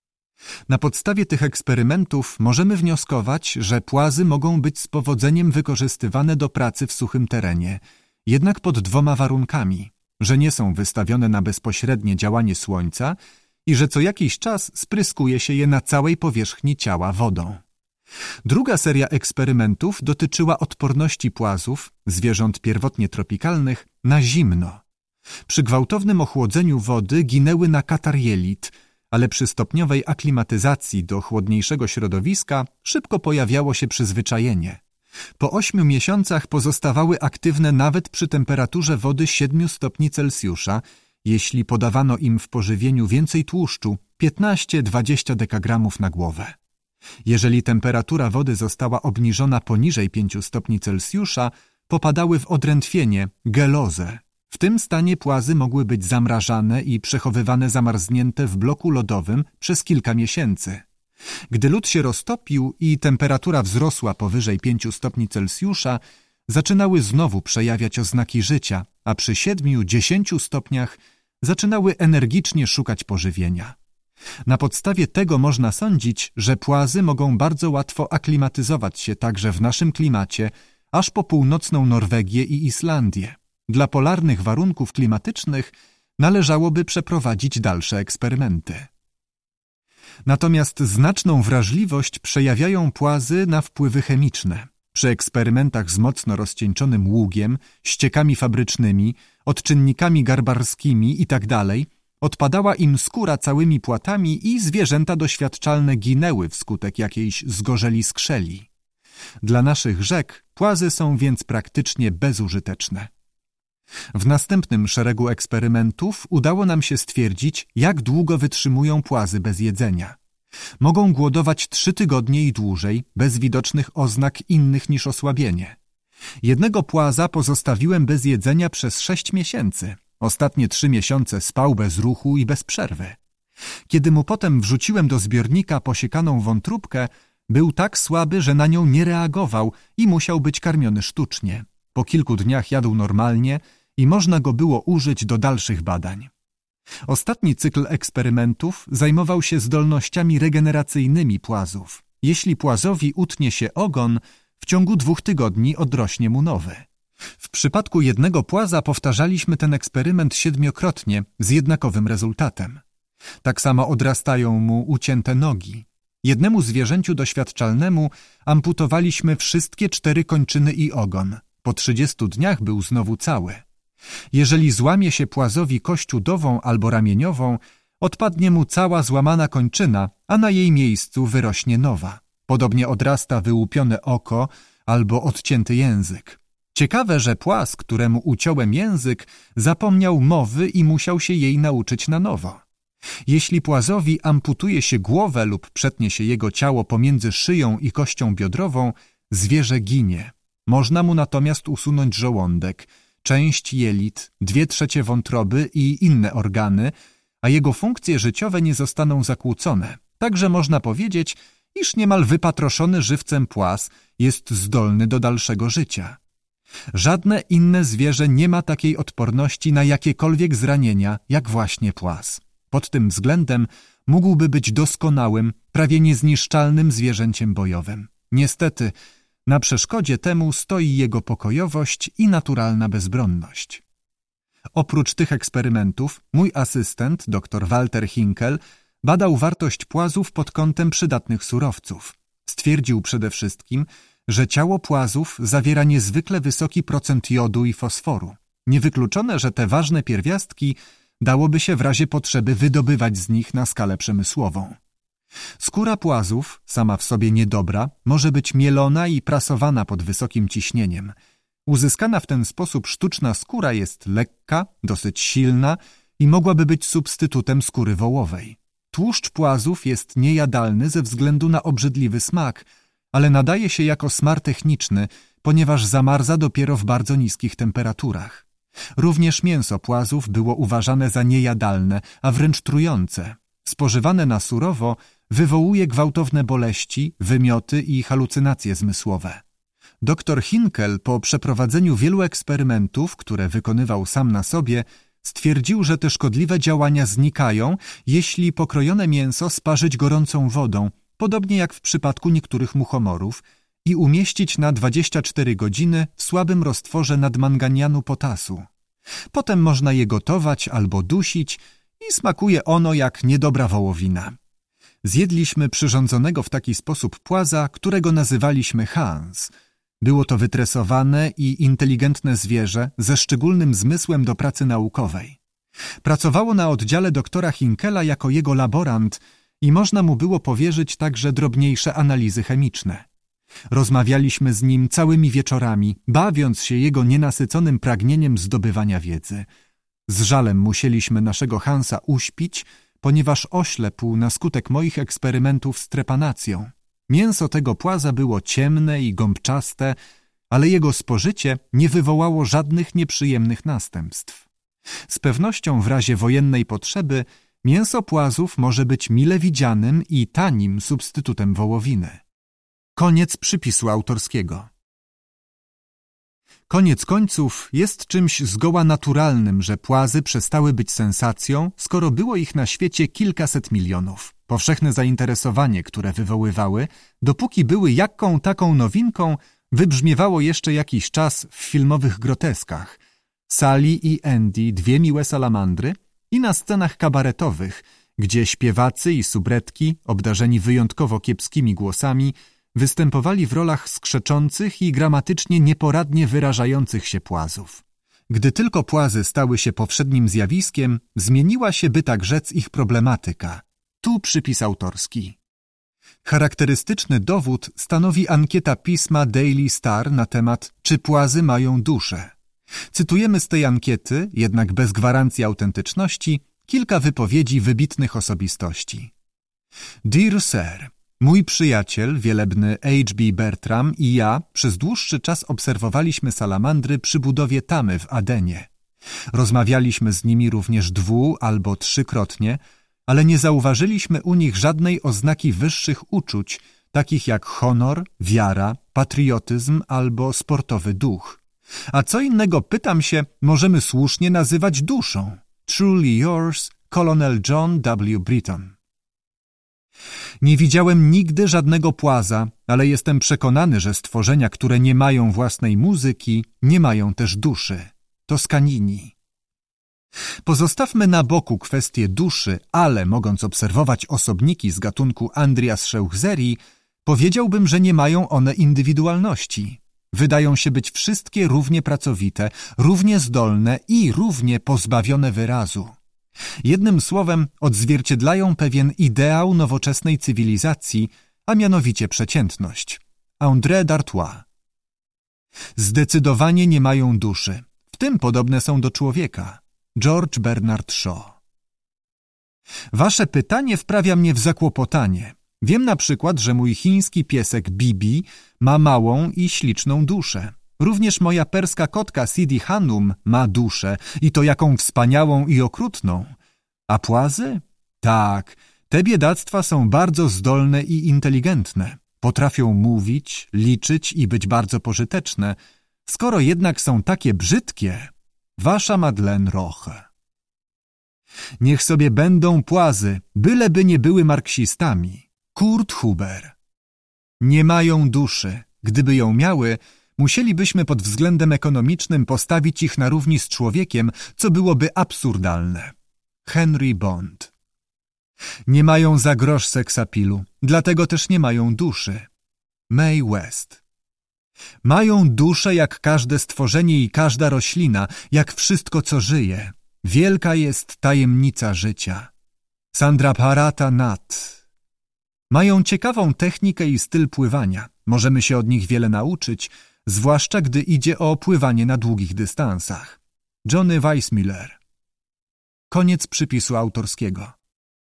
A: Na podstawie tych eksperymentów możemy wnioskować, że płazy mogą być z powodzeniem wykorzystywane do pracy w suchym terenie, jednak pod 2 warunkami, że nie są wystawione na bezpośrednie działanie słońca i że co jakiś czas spryskuje się je na całej powierzchni ciała wodą. Druga seria eksperymentów dotyczyła odporności płazów, zwierząt pierwotnie tropikalnych, na zimno. Przy gwałtownym ochłodzeniu wody ginęły na katar jelit, ale przy stopniowej aklimatyzacji do chłodniejszego środowiska szybko pojawiało się przyzwyczajenie. Po 8 miesiącach pozostawały aktywne nawet przy temperaturze wody 7 stopni Celsjusza, jeśli podawano im w pożywieniu więcej tłuszczu, 15-20 dekagramów na głowę. Jeżeli temperatura wody została obniżona poniżej 5 stopni Celsjusza, popadały w odrętwienie, gelozę. W tym stanie płazy mogły być zamrażane i przechowywane zamarznięte w bloku lodowym przez kilka miesięcy. Gdy lód się roztopił i temperatura wzrosła powyżej 5 stopni Celsjusza, zaczynały znowu przejawiać oznaki życia, a przy 7-10 stopniach zaczynały energicznie szukać pożywienia. Na podstawie tego można sądzić, że płazy mogą bardzo łatwo aklimatyzować się także w naszym klimacie, aż po północną Norwegię i Islandię. Dla polarnych warunków klimatycznych należałoby przeprowadzić dalsze eksperymenty. Natomiast znaczną wrażliwość przejawiają płazy na wpływy chemiczne. Przy eksperymentach z mocno rozcieńczonym ługiem, ściekami fabrycznymi, odczynnikami garbarskimi itd. Odpadała im skóra całymi płatami i zwierzęta doświadczalne ginęły wskutek jakiejś zgorzeli skrzeli. Dla naszych rzek płazy są więc praktycznie bezużyteczne. W następnym szeregu eksperymentów udało nam się stwierdzić, jak długo wytrzymują płazy bez jedzenia. Mogą głodować 3 tygodnie i dłużej, bez widocznych oznak innych niż osłabienie. Jednego płaza pozostawiłem bez jedzenia przez 6 miesięcy. Ostatnie 3 miesiące spał bez ruchu i bez przerwy. Kiedy mu potem wrzuciłem do zbiornika posiekaną wątróbkę, był tak słaby, że na nią nie reagował i musiał być karmiony sztucznie. Po kilku dniach jadł normalnie i można go było użyć do dalszych badań. Ostatni cykl eksperymentów zajmował się zdolnościami regeneracyjnymi płazów. Jeśli płazowi utnie się ogon, w ciągu 2 tygodni odrośnie mu nowy. W przypadku jednego płaza powtarzaliśmy ten eksperyment 7-krotnie z jednakowym rezultatem. Tak samo odrastają mu ucięte nogi. Jednemu zwierzęciu doświadczalnemu amputowaliśmy wszystkie 4 kończyny i ogon. Po 30 dniach był znowu cały. Jeżeli złamie się płazowi kość udową albo ramieniową, odpadnie mu cała złamana kończyna, a na jej miejscu wyrośnie nowa. Podobnie odrasta wyłupione oko albo odcięty język. Ciekawe, że płaz, któremu uciąłem język, zapomniał mowy i musiał się jej nauczyć na nowo. Jeśli płazowi amputuje się głowę lub przetnie się jego ciało pomiędzy szyją i kością biodrową, zwierzę ginie. Można mu natomiast usunąć żołądek, część jelit, 2/3 wątroby i inne organy, a jego funkcje życiowe nie zostaną zakłócone. Także można powiedzieć, iż niemal wypatroszony żywcem płaz jest zdolny do dalszego życia. Żadne inne zwierzę nie ma takiej odporności na jakiekolwiek zranienia, jak właśnie płaz. Pod tym względem mógłby być doskonałym, prawie niezniszczalnym zwierzęciem bojowym. Niestety, na przeszkodzie temu stoi jego pokojowość i naturalna bezbronność. Oprócz tych eksperymentów, mój asystent, dr Walter Hinkel, badał wartość płazów pod kątem przydatnych surowców. Stwierdził przede wszystkim, że ciało płazów zawiera niezwykle wysoki procent jodu i fosforu. Niewykluczone, że te ważne pierwiastki dałoby się w razie potrzeby wydobywać z nich na skalę przemysłową. Skóra płazów, sama w sobie niedobra, może być mielona i prasowana pod wysokim ciśnieniem. Uzyskana w ten sposób sztuczna skóra jest lekka, dosyć silna i mogłaby być substytutem skóry wołowej. Tłuszcz płazów jest niejadalny ze względu na obrzydliwy smak, ale nadaje się jako smar techniczny, ponieważ zamarza dopiero w bardzo niskich temperaturach. Również mięso płazów było uważane za niejadalne, a wręcz trujące. Spożywane na surowo wywołuje gwałtowne boleści, wymioty i halucynacje zmysłowe. Dr Hinkel po przeprowadzeniu wielu eksperymentów, które wykonywał sam na sobie, stwierdził, że te szkodliwe działania znikają, jeśli pokrojone mięso sparzyć gorącą wodą, podobnie jak w przypadku niektórych muchomorów, i umieścić na 24 godziny w słabym roztworze nadmanganianu potasu. Potem można je gotować albo dusić i smakuje ono jak niedobra wołowina. Zjedliśmy przyrządzonego w taki sposób płaza, którego nazywaliśmy Hans. Było to wytresowane i inteligentne zwierzę ze szczególnym zmysłem do pracy naukowej. Pracowało na oddziale doktora Hinkela jako jego laborant i można mu było powierzyć także drobniejsze analizy chemiczne. Rozmawialiśmy z nim całymi wieczorami, bawiąc się jego nienasyconym pragnieniem zdobywania wiedzy. Z żalem musieliśmy naszego Hansa uśpić, ponieważ oślepł na skutek moich eksperymentów z trepanacją. Mięso tego płaza było ciemne i gąbczaste, ale jego spożycie nie wywołało żadnych nieprzyjemnych następstw. Z pewnością w razie wojennej potrzeby mięso płazów może być mile widzianym i tanim substytutem wołowiny. Koniec przypisu autorskiego. Koniec końców jest czymś zgoła naturalnym, że płazy przestały być sensacją, skoro było ich na świecie kilkaset milionów. Powszechne zainteresowanie, które wywoływały, dopóki były jaką taką nowinką, wybrzmiewało jeszcze jakiś czas w filmowych groteskach. Sally i Andy, dwie miłe salamandry, i na scenach kabaretowych, gdzie śpiewacy i subretki, obdarzeni wyjątkowo kiepskimi głosami, występowali w rolach skrzeczących i gramatycznie nieporadnie wyrażających się płazów. Gdy tylko płazy stały się powszednim zjawiskiem, zmieniła się, by tak rzec, ich problematyka. Tu przypis autorski. Charakterystyczny dowód stanowi ankieta pisma Daily Star na temat, czy płazy mają duszę. Cytujemy z tej ankiety, jednak bez gwarancji autentyczności, kilka wypowiedzi wybitnych osobistości. Dear Sir, mój przyjaciel, wielebny H.B. Bertram i ja przez dłuższy czas obserwowaliśmy salamandry przy budowie tamy w Adenie. Rozmawialiśmy z nimi również 2- albo 3-krotnie, ale nie zauważyliśmy u nich żadnej oznaki wyższych uczuć, takich jak honor, wiara, patriotyzm albo sportowy duch. A co innego, pytam się, możemy słusznie nazywać duszą? Truly yours, Colonel John W. Britton. Nie widziałem nigdy żadnego płaza, ale jestem przekonany, że stworzenia, które nie mają własnej muzyki, nie mają też duszy. Toscanini. Pozostawmy na boku kwestię duszy, ale mogąc obserwować osobniki z gatunku Andrias Scheuchzeri, powiedziałbym, że nie mają one indywidualności. Wydają się być wszystkie równie pracowite, równie zdolne i równie pozbawione wyrazu. Jednym słowem odzwierciedlają pewien ideał nowoczesnej cywilizacji, a mianowicie przeciętność. André d'Artois. Zdecydowanie nie mają duszy. W tym podobne są do człowieka. George Bernard Shaw. Wasze pytanie wprawia mnie w zakłopotanie. Wiem na przykład, że mój chiński piesek Bibi ma małą i śliczną duszę. Również moja perska kotka Sidi Hanum ma duszę i to jaką wspaniałą i okrutną. A płazy? Tak, te biedactwa są bardzo zdolne i inteligentne. Potrafią mówić, liczyć i być bardzo pożyteczne. Skoro jednak są takie brzydkie, wasza Madeleine Roche. Niech sobie będą płazy, byleby nie były marksistami. Kurt Huber. Nie mają duszy. Gdyby ją miały, musielibyśmy pod względem ekonomicznym postawić ich na równi z człowiekiem, co byłoby absurdalne. Henry Bond. Nie mają za grosz seksapilu, dlatego też nie mają duszy. Mae West. Mają duszę jak każde stworzenie i każda roślina, jak wszystko, co żyje. Wielka jest tajemnica życia. Sandrabharata Nath. Mają ciekawą technikę i styl pływania. Możemy się od nich wiele nauczyć, zwłaszcza gdy idzie o pływanie na długich dystansach. Johnny Weissmuller. Koniec przypisu autorskiego.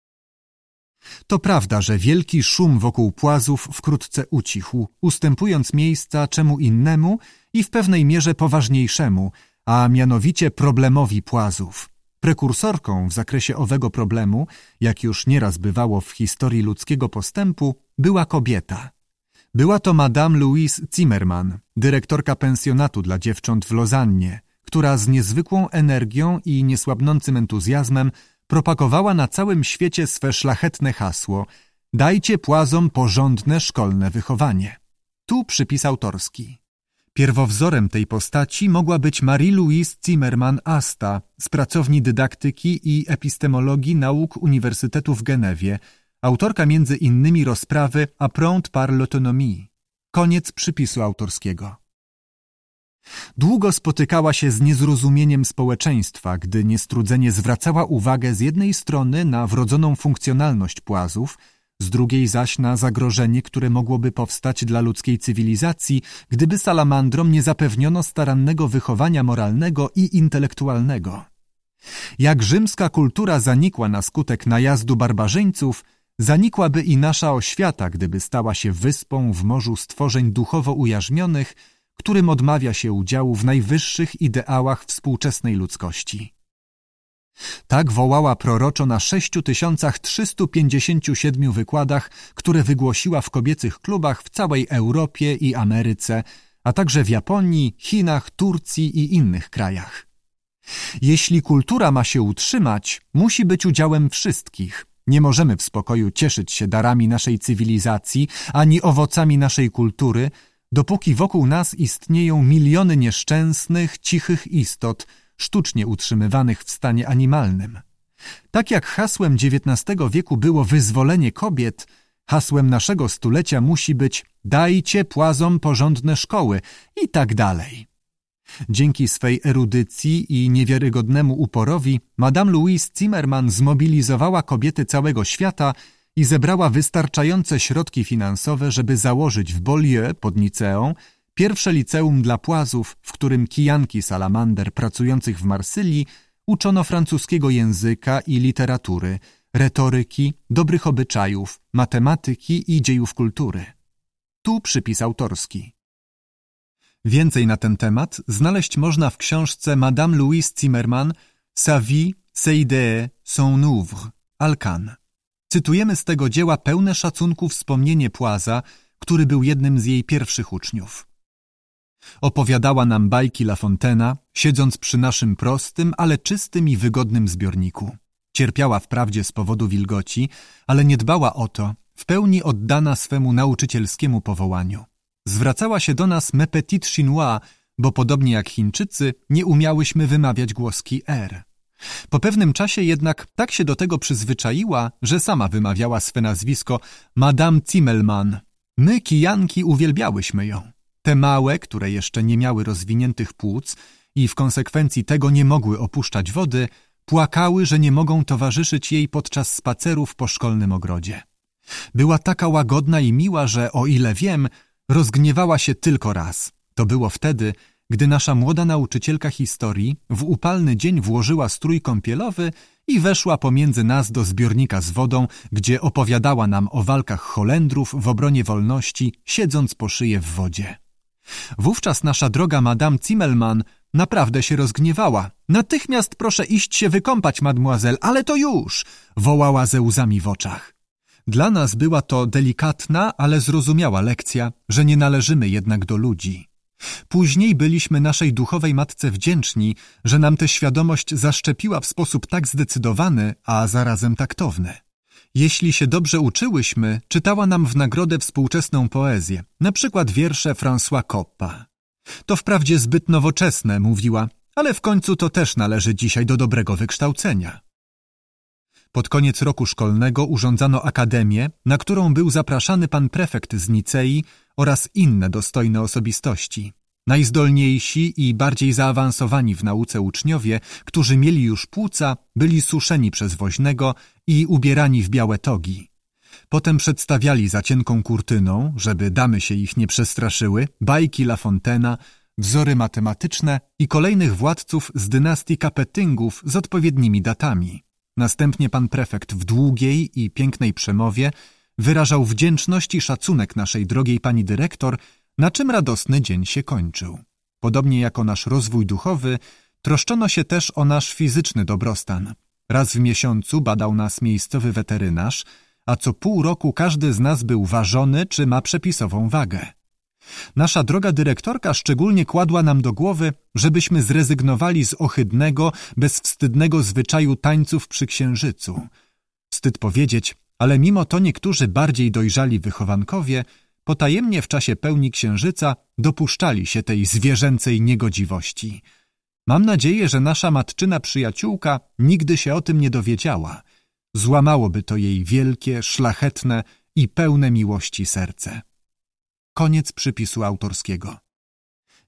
A: To prawda, że wielki szum wokół płazów wkrótce ucichł, ustępując miejsca czemu innemu i w pewnej mierze poważniejszemu, a mianowicie problemowi płazów. Prekursorką w zakresie owego problemu, jak już nieraz bywało w historii ludzkiego postępu, była kobieta. Była to Madame Louise Zimmermann, dyrektorka pensjonatu dla dziewcząt w Lozannie, która z niezwykłą energią i niesłabnącym entuzjazmem propagowała na całym świecie swe szlachetne hasło: dajcie płazom porządne szkolne wychowanie. Tu przypis autorski. Pierwowzorem tej postaci mogła być Marie-Louise Zimmermann-Asta z pracowni dydaktyki i epistemologii nauk Uniwersytetu w Genewie, autorka między innymi rozprawy Apprendre par l'autonomie. Koniec przypisu autorskiego. Długo spotykała się z niezrozumieniem społeczeństwa, gdy niestrudzenie zwracała uwagę z jednej strony na wrodzoną funkcjonalność płazów, z drugiej zaś na zagrożenie, które mogłoby powstać dla ludzkiej cywilizacji, gdyby salamandrom nie zapewniono starannego wychowania moralnego i intelektualnego. Jak rzymska kultura zanikła na skutek najazdu barbarzyńców, zanikłaby i nasza oświata, gdyby stała się wyspą w morzu stworzeń duchowo ujarzmionych, którym odmawia się udziału w najwyższych ideałach współczesnej ludzkości. Tak wołała proroczo na 6357 wykładach, które wygłosiła w kobiecych klubach w całej Europie i Ameryce, a także w Japonii, Chinach, Turcji i innych krajach. Jeśli kultura ma się utrzymać, musi być udziałem wszystkich. Nie możemy w spokoju cieszyć się darami naszej cywilizacji ani owocami naszej kultury, dopóki wokół nas istnieją miliony nieszczęsnych, cichych istot, sztucznie utrzymywanych w stanie animalnym. Tak jak hasłem XIX wieku było wyzwolenie kobiet, hasłem naszego stulecia musi być dajcie płazom porządne szkoły i tak dalej. Dzięki swej erudycji i niewiarygodnemu uporowi Madame Louise Zimmermann zmobilizowała kobiety całego świata i zebrała wystarczające środki finansowe, żeby założyć w Beaulieu pod Niceą pierwsze liceum dla płazów, w którym kijanki salamander pracujących w Marsylii uczono francuskiego języka i literatury, retoryki, dobrych obyczajów, matematyki i dziejów kultury. Tu przypis autorski. Więcej na ten temat znaleźć można w książce Madame Louise Zimmermann Sa vie, ses idées, son œuvre, Alcan. Cytujemy z tego dzieła pełne szacunku wspomnienie Płaza, który był jednym z jej pierwszych uczniów. Opowiadała nam bajki La Fontaina, siedząc przy naszym prostym, ale czystym i wygodnym zbiorniku. Cierpiała wprawdzie z powodu wilgoci, ale nie dbała o to, w pełni oddana swemu nauczycielskiemu powołaniu. Zwracała się do nas me petit chinois, bo podobnie jak Chińczycy nie umiałyśmy wymawiać głoski R. Po pewnym czasie jednak tak się do tego przyzwyczaiła, że sama wymawiała swe nazwisko Madame Zimmermann. My, kijanki, uwielbiałyśmy ją. Te małe, które jeszcze nie miały rozwiniętych płuc i w konsekwencji tego nie mogły opuszczać wody, płakały, że nie mogą towarzyszyć jej podczas spacerów po szkolnym ogrodzie. Była taka łagodna i miła, że, o ile wiem, rozgniewała się tylko raz. To było wtedy, gdy nasza młoda nauczycielka historii w upalny dzień włożyła strój kąpielowy i weszła pomiędzy nas do zbiornika z wodą, gdzie opowiadała nam o walkach Holendrów w obronie wolności, siedząc po szyję w wodzie. Wówczas nasza droga Madame Zimmermann naprawdę się rozgniewała. Natychmiast proszę iść się wykąpać, mademoiselle, ale to już! Wołała ze łzami w oczach. Dla nas była to delikatna, ale zrozumiała lekcja, że nie należymy jednak do ludzi. Później byliśmy naszej duchowej matce wdzięczni, że nam tę świadomość zaszczepiła w sposób tak zdecydowany, a zarazem taktowny. Jeśli się dobrze uczyłyśmy, czytała nam w nagrodę współczesną poezję, na przykład wiersze François Coppa. To wprawdzie zbyt nowoczesne, mówiła, ale w końcu to też należy dzisiaj do dobrego wykształcenia. Pod koniec roku szkolnego urządzano akademię, na którą był zapraszany pan prefekt z Nicei oraz inne dostojne osobistości. Najzdolniejsi i bardziej zaawansowani w nauce uczniowie, którzy mieli już płuca, byli suszeni przez woźnego i ubierani w białe togi. Potem przedstawiali za cienką kurtyną, żeby damy się ich nie przestraszyły, bajki La Fontaina, wzory matematyczne i kolejnych władców z dynastii Kapetyngów z odpowiednimi datami. Następnie pan prefekt w długiej i pięknej przemowie wyrażał wdzięczność i szacunek naszej drogiej pani dyrektor, na czym radosny dzień się kończył. Podobnie jak o nasz rozwój duchowy, troszczono się też o nasz fizyczny dobrostan. Raz w miesiącu badał nas miejscowy weterynarz, a co pół roku każdy z nas był ważony, czy ma przepisową wagę. Nasza droga dyrektorka szczególnie kładła nam do głowy, żebyśmy zrezygnowali z ohydnego, bezwstydnego zwyczaju tańców przy księżycu. Wstyd powiedzieć, ale mimo to niektórzy bardziej dojrzali wychowankowie potajemnie w czasie pełni księżyca dopuszczali się tej zwierzęcej niegodziwości. Mam nadzieję, że nasza matczyna przyjaciółka nigdy się o tym nie dowiedziała. Złamałoby to jej wielkie, szlachetne i pełne miłości serce. Koniec przypisu autorskiego.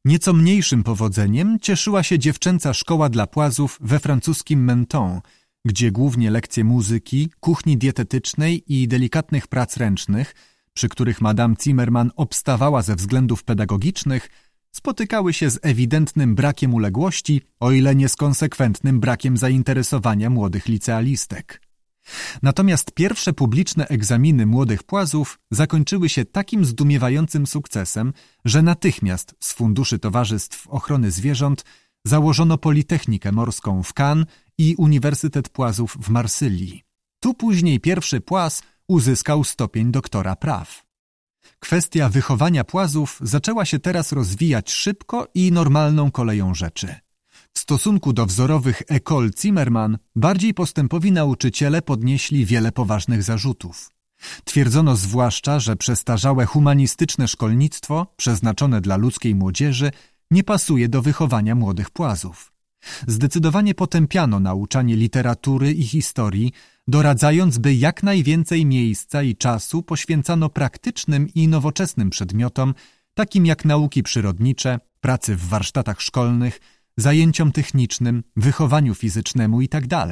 A: Nieco mniejszym powodzeniem cieszyła się dziewczęca szkoła dla płazów we francuskim Menton, gdzie głównie lekcje muzyki, kuchni dietetycznej i delikatnych prac ręcznych, przy których Madame Zimmermann obstawała ze względów pedagogicznych, spotykały się z ewidentnym brakiem uległości, o ile nie z konsekwentnym brakiem zainteresowania młodych licealistek. Natomiast pierwsze publiczne egzaminy młodych płazów zakończyły się takim zdumiewającym sukcesem, że natychmiast z funduszy Towarzystw Ochrony Zwierząt założono Politechnikę Morską w Cannes i Uniwersytet Płazów w Marsylii. Tu później pierwszy płaz uzyskał stopień doktora praw. Kwestia wychowania płazów zaczęła się teraz rozwijać szybko i normalną koleją rzeczy. W stosunku do wzorowych École Zimmermann bardziej postępowi nauczyciele podnieśli wiele poważnych zarzutów. Twierdzono zwłaszcza, że przestarzałe humanistyczne szkolnictwo, przeznaczone dla ludzkiej młodzieży, nie pasuje do wychowania młodych płazów. Zdecydowanie potępiano nauczanie literatury i historii, doradzając, by jak najwięcej miejsca i czasu poświęcano praktycznym i nowoczesnym przedmiotom, takim jak nauki przyrodnicze, pracy w warsztatach szkolnych, zajęciom technicznym, wychowaniu fizycznemu itd.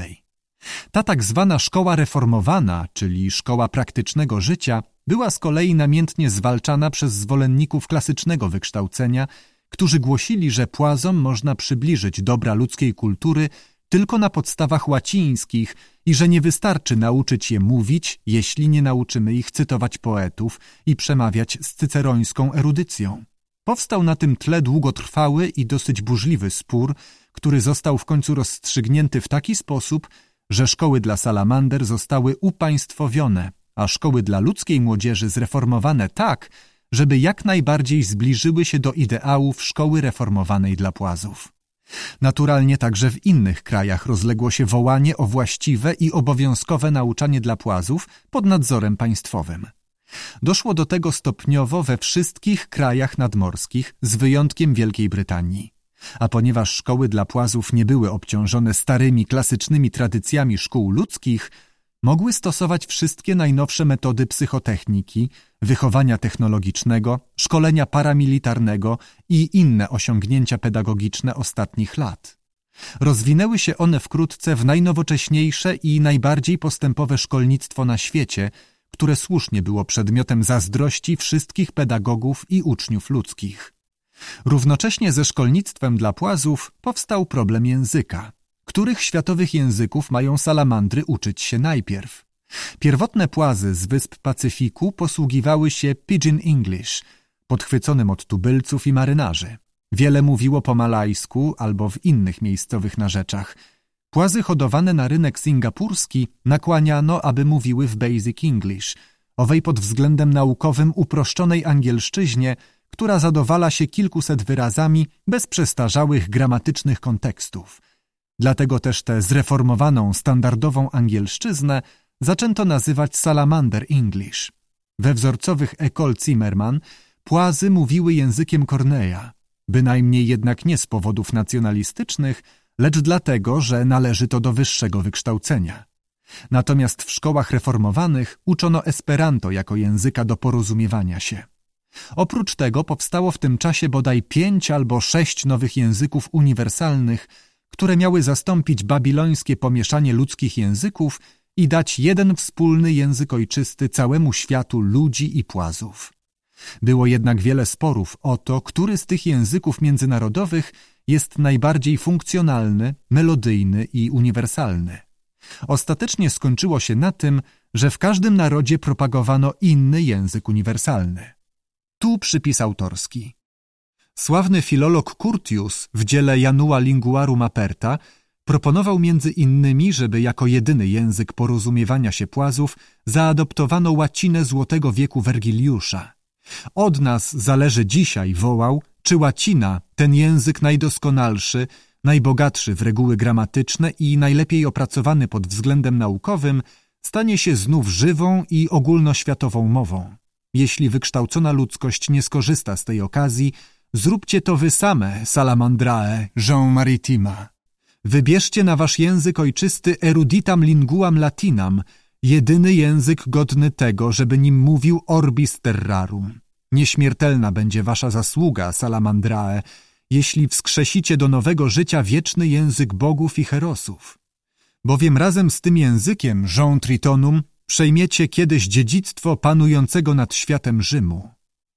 A: Ta tak zwana szkoła reformowana, czyli szkoła praktycznego życia, była z kolei namiętnie zwalczana przez zwolenników klasycznego wykształcenia, którzy głosili, że płazom można przybliżyć dobra ludzkiej kultury tylko na podstawach łacińskich i że nie wystarczy nauczyć je mówić, jeśli nie nauczymy ich cytować poetów i przemawiać z cycerońską erudycją. Powstał na tym tle długotrwały i dosyć burzliwy spór, który został w końcu rozstrzygnięty w taki sposób, że szkoły dla salamander zostały upaństwowione, a szkoły dla ludzkiej młodzieży zreformowane tak, żeby jak najbardziej zbliżyły się do ideałów szkoły reformowanej dla płazów. Naturalnie także w innych krajach rozległo się wołanie o właściwe i obowiązkowe nauczanie dla płazów pod nadzorem państwowym. Doszło do tego stopniowo we wszystkich krajach nadmorskich, z wyjątkiem Wielkiej Brytanii. A ponieważ szkoły dla płazów nie były obciążone starymi, klasycznymi tradycjami szkół ludzkich, mogły stosować wszystkie najnowsze metody psychotechniki, wychowania technologicznego, szkolenia paramilitarnego i inne osiągnięcia pedagogiczne ostatnich lat. Rozwinęły się one wkrótce w najnowocześniejsze i najbardziej postępowe szkolnictwo na świecie, które słusznie było przedmiotem zazdrości wszystkich pedagogów i uczniów ludzkich. Równocześnie ze szkolnictwem dla płazów powstał problem języka. Których światowych języków mają salamandry uczyć się najpierw? Pierwotne płazy z wysp Pacyfiku posługiwały się Pidgin English, podchwyconym od tubylców i marynarzy. Wiele mówiło po malajsku albo w innych miejscowych narzeczach. Płazy hodowane na rynek singapurski nakłaniano, aby mówiły w Basic English, owej pod względem naukowym uproszczonej angielszczyźnie, która zadowala się kilkuset wyrazami bez przestarzałych gramatycznych kontekstów. Dlatego też tę zreformowaną, standardową angielszczyznę zaczęto nazywać Salamander English. We wzorcowych École Zimmermann płazy mówiły językiem Corneille'a, bynajmniej jednak nie z powodów nacjonalistycznych, lecz dlatego, że należy to do wyższego wykształcenia. Natomiast w szkołach reformowanych uczono Esperanto jako języka do porozumiewania się. Oprócz tego powstało w tym czasie bodaj 5 albo 6 nowych języków uniwersalnych, które miały zastąpić babilońskie pomieszanie ludzkich języków i dać jeden wspólny język ojczysty całemu światu ludzi i płazów. Było jednak wiele sporów o to, który z tych języków międzynarodowych jest najbardziej funkcjonalny, melodyjny i uniwersalny. Ostatecznie skończyło się na tym, że w każdym narodzie propagowano inny język uniwersalny. Tu przypis autorski. Sławny filolog Curtius w dziele Janua Linguarum Aperta proponował między innymi, żeby jako jedyny język porozumiewania się płazów zaadoptowano łacinę złotego wieku Wergiliusza. Od nas zależy dzisiaj, wołał, czy łacina, ten język najdoskonalszy, najbogatszy w reguły gramatyczne i najlepiej opracowany pod względem naukowym, stanie się znów żywą i ogólnoświatową mową. Jeśli wykształcona ludzkość nie skorzysta z tej okazji, zróbcie to wy same, salamandrae, gens maritima. Wybierzcie na wasz język ojczysty eruditam linguam latinam, jedyny język godny tego, żeby nim mówił orbis terrarum. Nieśmiertelna będzie wasza zasługa, Salamandrae, jeśli wskrzesicie do nowego życia wieczny język bogów i herosów. Bowiem razem z tym językiem, Jean Tritonum, przejmiecie kiedyś dziedzictwo panującego nad światem Rzymu.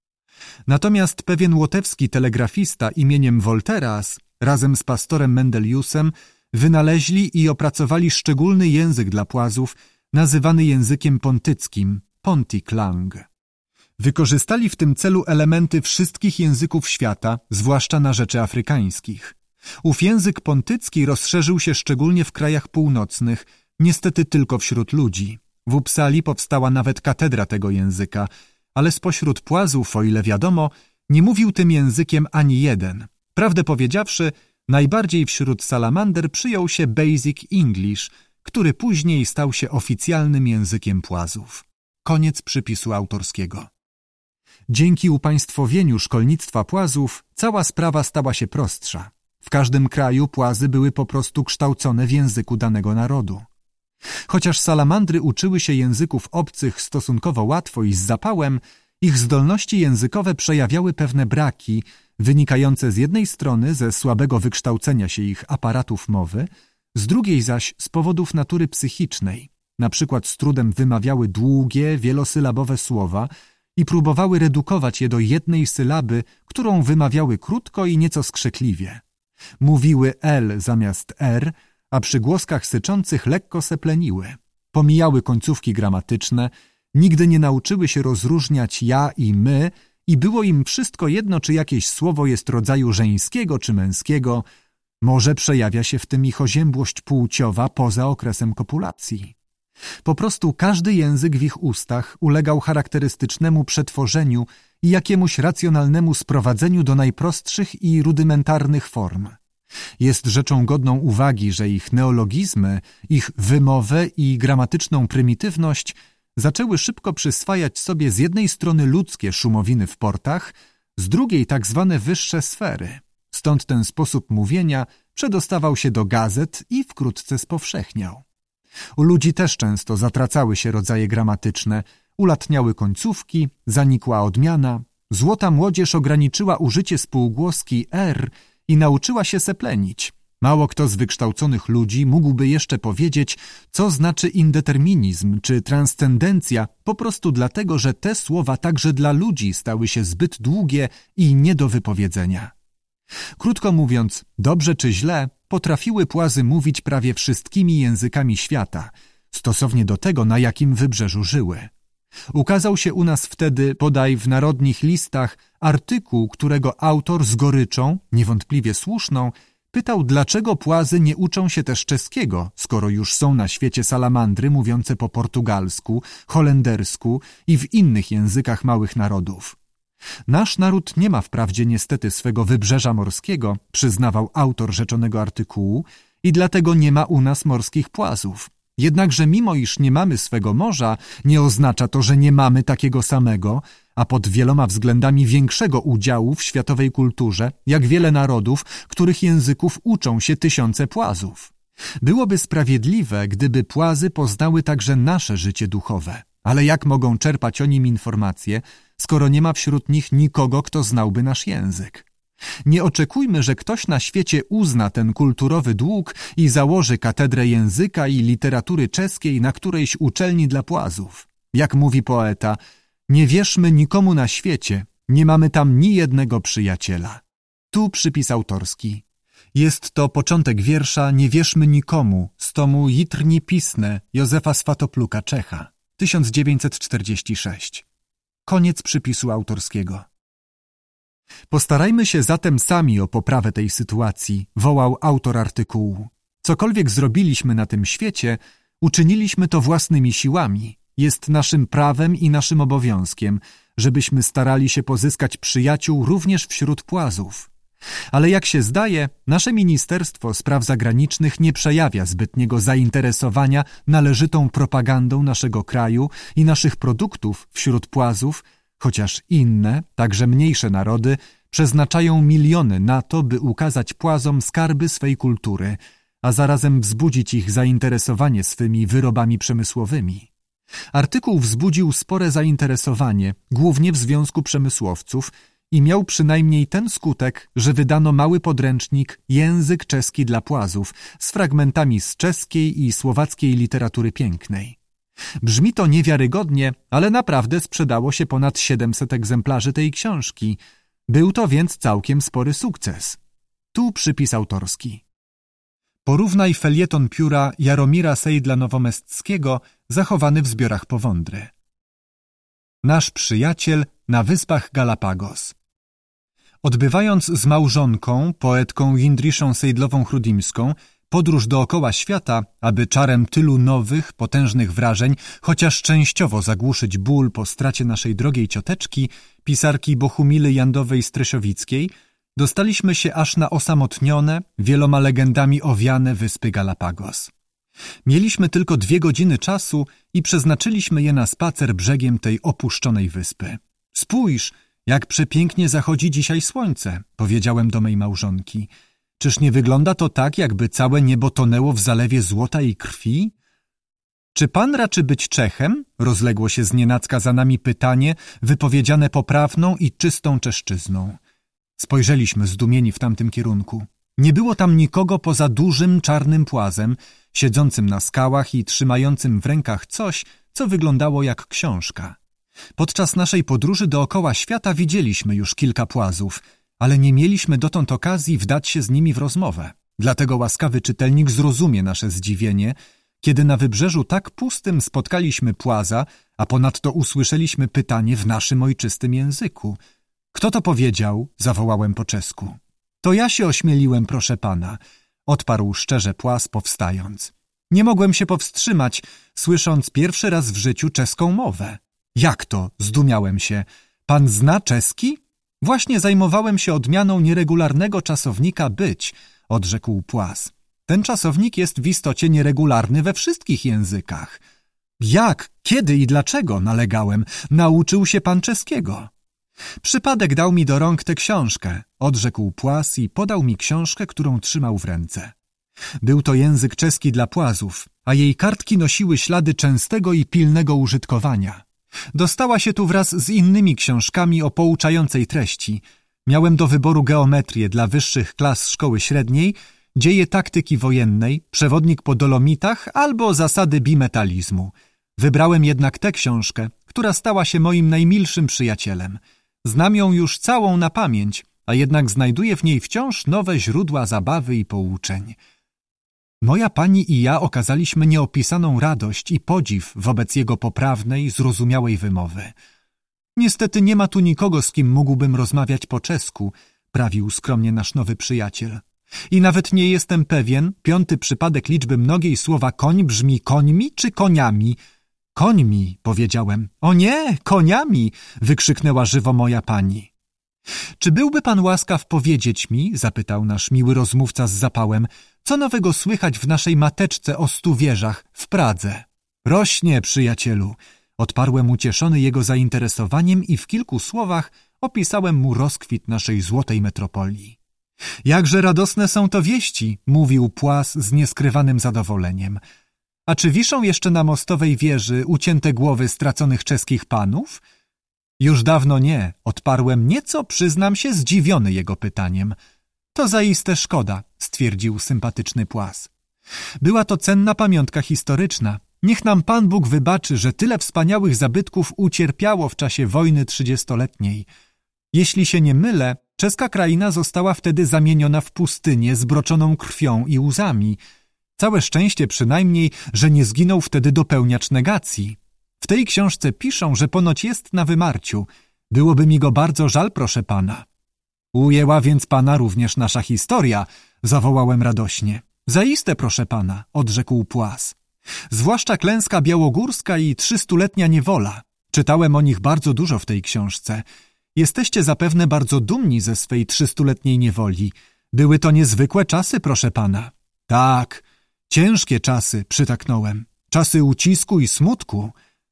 A: Natomiast pewien łotewski telegrafista imieniem Volteras, razem z pastorem Mendeliusem, wynaleźli i opracowali szczególny język dla płazów, nazywany językiem pontyckim, Pontic-Lang. Wykorzystali w tym celu elementy wszystkich języków świata, zwłaszcza narzeczi afrykańskich. Ów język pontycki rozszerzył się szczególnie w krajach północnych, niestety tylko wśród ludzi. W Uppsali powstała nawet katedra tego języka, ale spośród płazów, o ile wiadomo, nie mówił tym językiem ani jeden. Prawdę powiedziawszy, najbardziej wśród salamander przyjął się Basic English, który później stał się oficjalnym językiem płazów. Koniec przypisu autorskiego. Dzięki upaństwowieniu szkolnictwa płazów cała sprawa stała się prostsza. W każdym kraju płazy były po prostu kształcone w języku danego narodu. Chociaż salamandry uczyły się języków obcych stosunkowo łatwo i z zapałem, ich zdolności językowe przejawiały pewne braki, wynikające z jednej strony ze słabego wykształcenia się ich aparatów mowy, z drugiej zaś z powodów natury psychicznej. Na przykład z trudem wymawiały długie, wielosylabowe słowa i próbowały redukować je do jednej sylaby, którą wymawiały krótko i nieco skrzekliwie. Mówiły L zamiast R, a przy głoskach syczących lekko sepleniły. Pomijały końcówki gramatyczne, nigdy nie nauczyły się rozróżniać ja i my i było im wszystko jedno, czy jakieś słowo jest rodzaju żeńskiego czy męskiego, może przejawia się w tym ich oziębłość płciowa poza okresem kopulacji. Po prostu każdy język w ich ustach ulegał charakterystycznemu przetworzeniu i jakiemuś racjonalnemu sprowadzeniu do najprostszych i rudymentarnych form. Jest rzeczą godną uwagi, że ich neologizmy, ich wymowę i gramatyczną prymitywność zaczęły szybko przyswajać sobie z jednej strony ludzkie szumowiny w portach, z drugiej tak zwane wyższe sfery. Stąd ten sposób mówienia przedostawał się do gazet i wkrótce spowszechniał. U ludzi też często zatracały się rodzaje gramatyczne, ulatniały końcówki, zanikła odmiana. Złota młodzież ograniczyła użycie spółgłoski R i nauczyła się seplenić. Mało kto z wykształconych ludzi mógłby jeszcze powiedzieć, co znaczy indeterminizm czy transcendencja, po prostu dlatego, że te słowa także dla ludzi stały się zbyt długie i nie do wypowiedzenia. Krótko mówiąc, dobrze czy źle, potrafiły płazy mówić prawie wszystkimi językami świata, stosownie do tego, na jakim wybrzeżu żyły. Ukazał się u nas wtedy, bodaj w Narodnych Listach, artykuł, którego autor z goryczą, niewątpliwie słuszną, pytał, dlaczego płazy nie uczą się też czeskiego, skoro już są na świecie salamandry mówiące po portugalsku, holendersku i w innych językach małych narodów. Nasz naród nie ma wprawdzie niestety swego wybrzeża morskiego, przyznawał autor rzeczonego artykułu, i dlatego nie ma u nas morskich płazów. Jednakże mimo iż nie mamy swego morza, nie oznacza to, że nie mamy takiego samego, a pod wieloma względami większego udziału w światowej kulturze, jak wiele narodów, których języków uczą się tysiące płazów. Byłoby sprawiedliwe, gdyby płazy poznały także nasze życie duchowe. Ale jak mogą czerpać o nim informacje, skoro nie ma wśród nich nikogo, kto znałby nasz język? Nie oczekujmy, że ktoś na świecie uzna ten kulturowy dług i założy katedrę języka i literatury czeskiej na którejś uczelni dla płazów. Jak mówi poeta, nie wierzmy nikomu na świecie, nie mamy tam ni jednego przyjaciela. Tu przypis autorski. Jest to początek wiersza Nie wierzmy nikomu z tomu Jitrni Pisne Józefa Swatopluka Czecha, 1946. Koniec przypisu autorskiego. Postarajmy się zatem sami o poprawę tej sytuacji, wołał autor artykułu. Cokolwiek zrobiliśmy na tym świecie, uczyniliśmy to własnymi siłami. Jest naszym prawem i naszym obowiązkiem, żebyśmy starali się pozyskać przyjaciół również wśród płazów. Ale jak się zdaje, nasze Ministerstwo Spraw Zagranicznych nie przejawia zbytniego zainteresowania należytą propagandą naszego kraju i naszych produktów wśród płazów, chociaż inne, także mniejsze narody, przeznaczają miliony na to, by ukazać płazom skarby swej kultury, a zarazem wzbudzić ich zainteresowanie swymi wyrobami przemysłowymi. Artykuł wzbudził spore zainteresowanie, głównie w Związku Przemysłowców, i miał przynajmniej ten skutek, że wydano mały podręcznik Język czeski dla płazów z fragmentami z czeskiej i słowackiej literatury pięknej. Brzmi to niewiarygodnie, ale naprawdę sprzedało się ponad 700 egzemplarzy tej książki. Był to więc całkiem spory sukces. Tu przypis autorski. Porównaj felieton pióra Jaromira Sejdla-Nowomestskiego zachowany w zbiorach Powądry. Nasz przyjaciel na wyspach Galapagos. Odbywając z małżonką, poetką Jindriszą Sejdlową-Chrudimską, podróż dookoła świata, aby czarem tylu nowych, potężnych wrażeń, chociaż częściowo zagłuszyć ból po stracie naszej drogiej cioteczki, pisarki Bohumily Jandowej-Stresiowickiej, dostaliśmy się aż na osamotnione, wieloma legendami owiane wyspy Galapagos. Mieliśmy tylko 2 godziny czasu i przeznaczyliśmy je na spacer brzegiem tej opuszczonej wyspy. Spójrz, jak przepięknie zachodzi dzisiaj słońce, powiedziałem do mej małżonki. Czyż nie wygląda to tak, jakby całe niebo tonęło w zalewie złota i krwi? Czy pan raczy być Czechem? Rozległo się znienacka za nami pytanie, wypowiedziane poprawną i czystą czeszczyzną. Spojrzeliśmy zdumieni w tamtym kierunku. Nie było tam nikogo poza dużym, czarnym płazem, siedzącym na skałach i trzymającym w rękach coś, co wyglądało jak książka. Podczas naszej podróży dookoła świata widzieliśmy już kilka płazów, ale nie mieliśmy dotąd okazji wdać się z nimi w rozmowę. Dlatego łaskawy czytelnik zrozumie nasze zdziwienie, kiedy na wybrzeżu tak pustym spotkaliśmy płaza, a ponadto usłyszeliśmy pytanie w naszym ojczystym języku. Kto to powiedział? Zawołałem po czesku. To ja się ośmieliłem, proszę pana, odparł szczerze płaz, powstając. Nie mogłem się powstrzymać, słysząc pierwszy raz w życiu czeską mowę. Jak to? Zdumiałem się. Pan zna czeski? Właśnie zajmowałem się odmianą nieregularnego czasownika być, odrzekł płaz. Ten czasownik jest w istocie nieregularny we wszystkich językach. Jak? Kiedy i dlaczego? Nalegałem. Nauczył się pan czeskiego. Przypadek dał mi do rąk tę książkę, odrzekł płaz i podał mi książkę, którą trzymał w ręce. Był to język czeski dla płazów, a jej kartki nosiły ślady częstego i pilnego użytkowania. Dostała się tu wraz z innymi książkami o pouczającej treści. Miałem do wyboru geometrię dla wyższych klas szkoły średniej, dzieje taktyki wojennej, przewodnik po Dolomitach albo zasady bimetalizmu. Wybrałem jednak tę książkę, która stała się moim najmilszym przyjacielem. Znam ją już całą na pamięć, a jednak znajduję w niej wciąż nowe źródła zabawy i pouczeń. Moja pani i ja okazaliśmy nieopisaną radość i podziw wobec jego poprawnej, zrozumiałej wymowy. Niestety nie ma tu nikogo, z kim mógłbym rozmawiać po czesku, prawił skromnie nasz nowy przyjaciel. I nawet nie jestem pewien, 5. przypadek liczby mnogiej słowa koń brzmi końmi czy koniami. Końmi, powiedziałem. O nie, koniami, wykrzyknęła żywo moja pani. Czy byłby pan łaskaw powiedzieć mi, zapytał nasz miły rozmówca z zapałem, co nowego słychać w naszej mateczce o 100 wieżach w Pradze? Rośnie, przyjacielu, odparłem ucieszony jego zainteresowaniem i w kilku słowach opisałem mu rozkwit naszej złotej metropolii. Jakże radosne są to wieści, mówił płaz z nieskrywanym zadowoleniem. A czy wiszą jeszcze na mostowej wieży ucięte głowy straconych czeskich panów? Już dawno nie, odparłem nieco, przyznam się, zdziwiony jego pytaniem. To zaiste szkoda, stwierdził sympatyczny płaz. Była to cenna pamiątka historyczna. Niech nam Pan Bóg wybaczy, że tyle wspaniałych zabytków ucierpiało w czasie wojny 30-letniej. Jeśli się nie mylę, czeska kraina została wtedy zamieniona w pustynię zbroczoną krwią i łzami. Całe szczęście przynajmniej, że nie zginął wtedy dopełniacz negacji. W tej książce piszą, że ponoć jest na wymarciu. Byłoby mi go bardzo żal, proszę pana. Ujęła więc pana również nasza historia, zawołałem radośnie. Zaiste, proszę pana, odrzekł płaz. Zwłaszcza klęska białogórska i 300-letnia niewola. Czytałem o nich bardzo dużo w tej książce. Jesteście zapewne bardzo dumni ze swej 300-letniej niewoli. Były to niezwykłe czasy, proszę pana. Tak, ciężkie czasy, przytaknąłem. Czasy ucisku i smutku.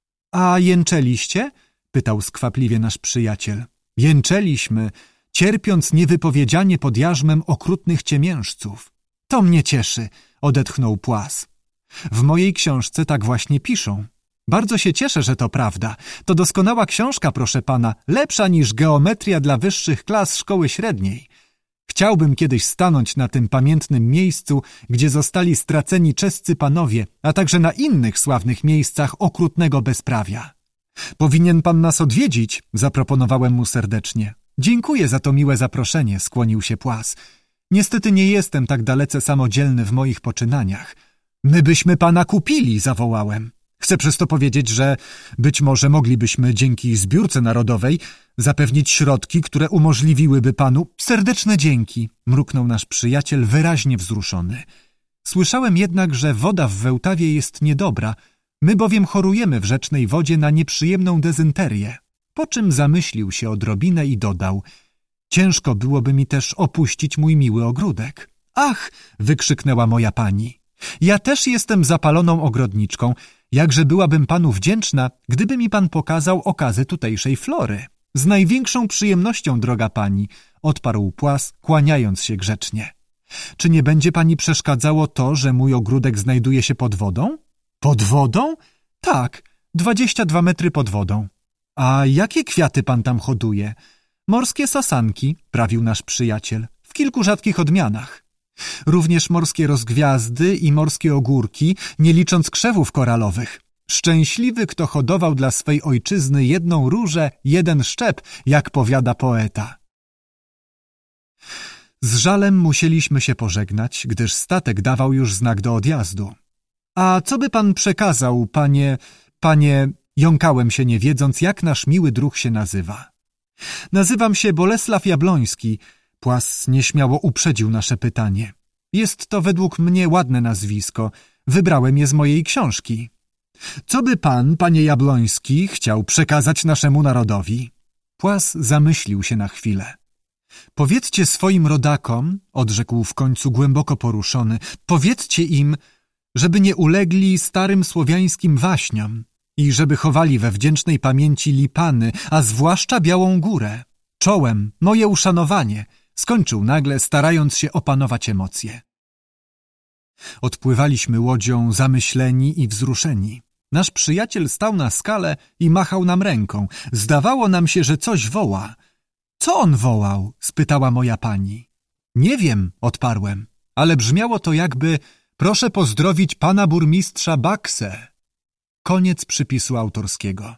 A: A jęczeliście? Pytał skwapliwie nasz przyjaciel. Jęczeliśmy, cierpiąc niewypowiedzianie pod jarzmem okrutnych ciemiężców. To mnie cieszy, odetchnął płaz. W mojej książce tak właśnie piszą. Bardzo się cieszę, że to prawda. To doskonała książka, proszę pana, lepsza niż geometria dla wyższych klas szkoły średniej. Chciałbym kiedyś stanąć na tym pamiętnym miejscu, gdzie zostali straceni czescy panowie, a także na innych sławnych miejscach okrutnego bezprawia. Powinien pan nas odwiedzić, zaproponowałem mu serdecznie. Dziękuję za to miłe zaproszenie, skłonił się Płas. Niestety nie jestem tak dalece samodzielny w moich poczynaniach. My byśmy pana kupili, zawołałem. Chcę przez to powiedzieć, że być może moglibyśmy dzięki zbiórce narodowej zapewnić środki, które umożliwiłyby panu... Serdeczne dzięki, mruknął nasz przyjaciel wyraźnie wzruszony. Słyszałem jednak, że woda w Wełtawie jest niedobra, my bowiem chorujemy w rzecznej wodzie na nieprzyjemną dezynterię. Po czym zamyślił się odrobinę i dodał: ciężko byłoby mi też opuścić mój miły ogródek. Ach, wykrzyknęła moja pani. Ja też jestem zapaloną ogrodniczką. Jakże byłabym panu wdzięczna, gdyby mi pan pokazał okazy tutejszej flory. Z największą przyjemnością, droga pani, odparł Płas, kłaniając się grzecznie. Czy nie będzie pani przeszkadzało to, że mój ogródek znajduje się pod wodą? Pod wodą? Tak, 22 metry pod wodą. A jakie kwiaty pan tam hoduje? Morskie sasanki, prawił nasz przyjaciel, w kilku rzadkich odmianach. Również morskie rozgwiazdy i morskie ogórki, nie licząc krzewów koralowych. Szczęśliwy, kto hodował dla swej ojczyzny jedną różę, jeden szczep, jak powiada poeta. Z żalem musieliśmy się pożegnać, gdyż statek dawał już znak do odjazdu. A co by pan przekazał, panie... Jąkałem się, nie wiedząc, jak nasz miły druh się nazywa. Nazywam się Bolesław Jabloński. Płas nieśmiało uprzedził nasze pytanie. Jest to według mnie ładne nazwisko. Wybrałem je z mojej książki. Co by pan, panie Jabloński, chciał przekazać naszemu narodowi? Płas zamyślił się na chwilę. Powiedzcie swoim rodakom, odrzekł w końcu głęboko poruszony, powiedzcie im, żeby nie ulegli starym słowiańskim waśniom i żeby chowali we wdzięcznej pamięci Lipany, a zwłaszcza Białą Górę. Czołem, moje uszanowanie, skończył nagle, starając się opanować emocje. Odpływaliśmy łodzią zamyśleni i wzruszeni. Nasz przyjaciel stał na skale i machał nam ręką. Zdawało nam się, że coś woła. Co on wołał? Spytała moja pani. Nie wiem, odparłem, ale brzmiało to jakby proszę pozdrowić pana burmistrza Baksę. Koniec przypisu autorskiego.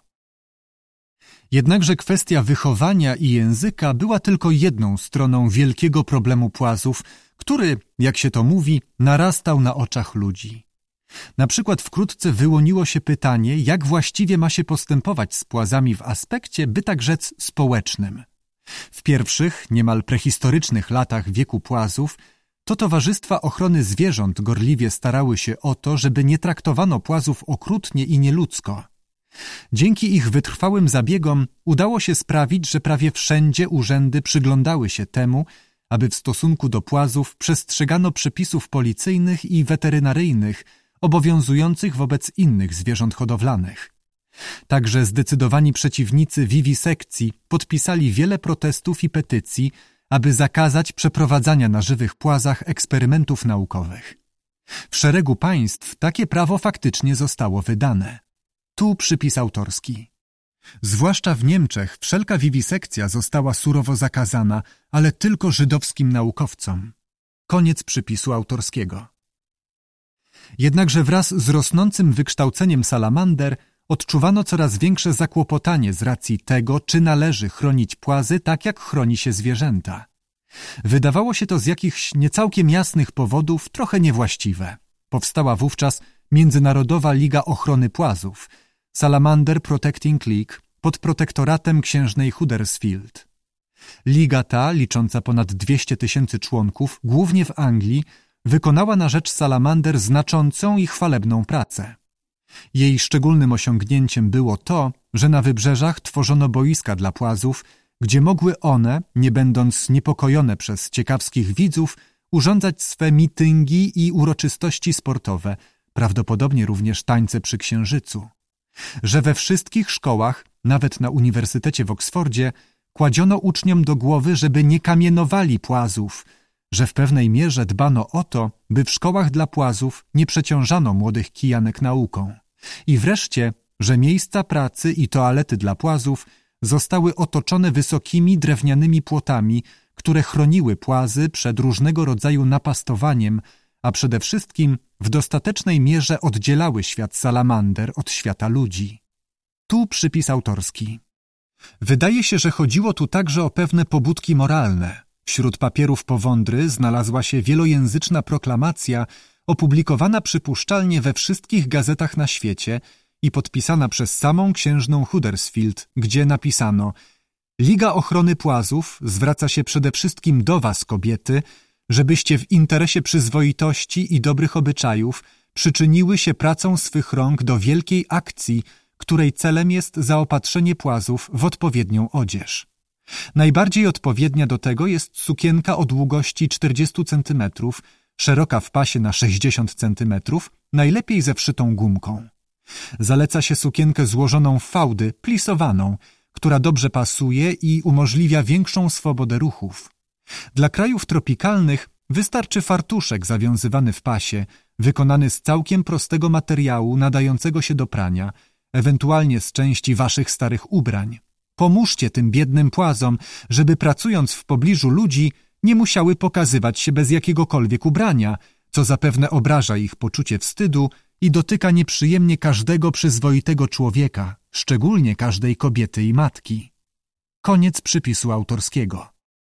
A: Jednakże kwestia wychowania i języka była tylko jedną stroną wielkiego problemu Płazów, który, jak się to mówi, narastał na oczach ludzi. Na przykład wkrótce wyłoniło się pytanie, jak właściwie ma się postępować z Płazami w aspekcie, by tak rzec, społecznym. W pierwszych, niemal prehistorycznych latach wieku Płazów to towarzystwa ochrony zwierząt gorliwie starały się o to, żeby nie traktowano Płazów okrutnie i nieludzko. Dzięki ich wytrwałym zabiegom udało się sprawić, że prawie wszędzie urzędy przyglądały się temu, aby w stosunku do Płazów przestrzegano przepisów policyjnych i weterynaryjnych obowiązujących wobec innych zwierząt hodowlanych. Także zdecydowani przeciwnicy wiwisekcji podpisali wiele protestów i petycji, aby zakazać przeprowadzania na żywych Płazach eksperymentów naukowych. W szeregu państw takie prawo faktycznie zostało wydane. Tu przypis autorski. Zwłaszcza w Niemczech wszelka wiwisekcja została surowo zakazana, ale tylko żydowskim naukowcom. Koniec przypisu autorskiego. Jednakże wraz z rosnącym wykształceniem salamander odczuwano coraz większe zakłopotanie z racji tego, czy należy chronić Płazy tak, jak chroni się zwierzęta. Wydawało się to z jakichś niecałkiem jasnych powodów trochę niewłaściwe. Powstała wówczas Międzynarodowa Liga Ochrony Płazów, Salamander Protecting League, pod protektoratem księżnej Huddersfield. Liga ta, licząca ponad 200 000 członków, głównie w Anglii, wykonała na rzecz salamander znaczącą i chwalebną pracę. Jej szczególnym osiągnięciem było to, że na wybrzeżach tworzono boiska dla Płazów, gdzie mogły one, nie będąc niepokojone przez ciekawskich widzów, urządzać swe mityngi i uroczystości sportowe, prawdopodobnie również tańce przy Księżycu. Że we wszystkich szkołach, nawet na Uniwersytecie w Oksfordzie, kładziono uczniom do głowy, żeby nie kamienowali Płazów, że w pewnej mierze dbano o to, by w szkołach dla Płazów nie przeciążano młodych kijanek nauką. I wreszcie, że miejsca pracy i toalety dla płazów zostały otoczone wysokimi drewnianymi płotami, które chroniły płazy przed różnego rodzaju napastowaniem, a przede wszystkim w dostatecznej mierze oddzielały świat salamander od świata ludzi. Tu przypis autorski. Wydaje się, że chodziło tu także o pewne pobudki moralne. Wśród papierów powądry znalazła się wielojęzyczna proklamacja opublikowana przypuszczalnie we wszystkich gazetach na świecie i podpisana przez samą księżną Huddersfield, gdzie napisano: Liga Ochrony Płazów zwraca się przede wszystkim do was, kobiety, żebyście w interesie przyzwoitości i dobrych obyczajów przyczyniły się pracą swych rąk do wielkiej akcji, której celem jest zaopatrzenie płazów w odpowiednią odzież. Najbardziej odpowiednia do tego jest sukienka o długości 40 cm, szeroka w pasie na 60 cm, najlepiej ze wszytą gumką. Zaleca się sukienkę złożoną w fałdy, plisowaną, która dobrze pasuje i umożliwia większą swobodę ruchów. Dla krajów tropikalnych wystarczy fartuszek zawiązywany w pasie, wykonany z całkiem prostego materiału nadającego się do prania, ewentualnie z części waszych starych ubrań. Pomóżcie tym biednym płazom, żeby pracując w pobliżu ludzi nie musiały pokazywać się bez jakiegokolwiek ubrania, co zapewne obraża ich poczucie wstydu i dotyka nieprzyjemnie każdego przyzwoitego człowieka, szczególnie każdej kobiety i matki. Koniec przypisu autorskiego.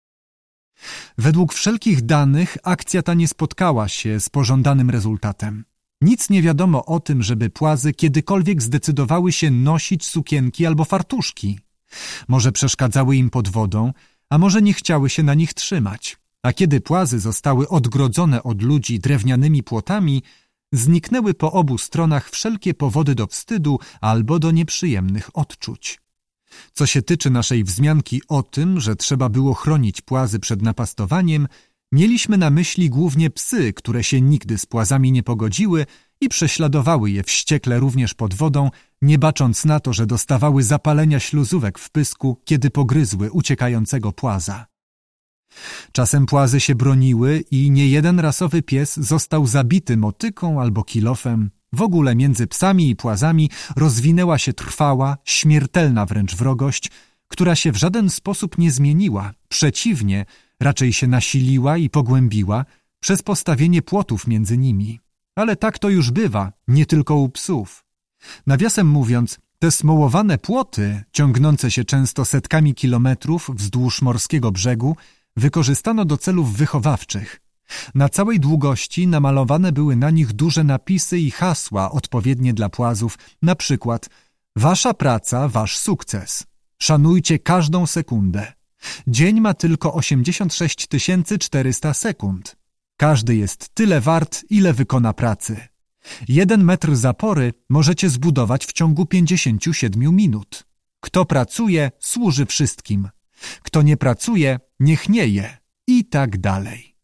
A: Według wszelkich danych akcja ta nie spotkała się z pożądanym rezultatem. Nic nie wiadomo o tym, żeby płazy kiedykolwiek zdecydowały się nosić sukienki albo fartuszki. Może przeszkadzały im pod wodą, a może nie chciały się na nich trzymać. A kiedy płazy zostały odgrodzone od ludzi drewnianymi płotami, zniknęły po obu stronach wszelkie powody do wstydu albo do nieprzyjemnych odczuć. Co się tyczy naszej wzmianki o tym, że trzeba było chronić płazy przed napastowaniem, mieliśmy na myśli głównie psy, które się nigdy z płazami nie pogodziły i prześladowały je wściekle również pod wodą, nie bacząc na to, że dostawały zapalenia śluzówek w pysku, kiedy pogryzły uciekającego płaza. Czasem płazy się broniły i niejeden rasowy pies został zabity motyką albo kilofem. W ogóle między psami i płazami rozwinęła się trwała, śmiertelna wręcz wrogość, która się w żaden sposób nie zmieniła. Przeciwnie, raczej się nasiliła i pogłębiła przez postawienie płotów między nimi. Ale tak to już bywa, nie tylko u psów. Nawiasem mówiąc, te smołowane płoty, ciągnące się często setkami kilometrów wzdłuż morskiego brzegu, wykorzystano do celów wychowawczych. Na całej długości namalowane były na nich duże napisy i hasła odpowiednie dla płazów, na przykład: Wasza praca, wasz sukces. Szanujcie każdą sekundę. Dzień ma tylko 86 400 sekund. Każdy jest tyle wart, ile wykona pracy. 1 metr zapory możecie zbudować w ciągu 57 minut. Kto pracuje, służy wszystkim. Kto nie pracuje, niech nie je. I tak dalej.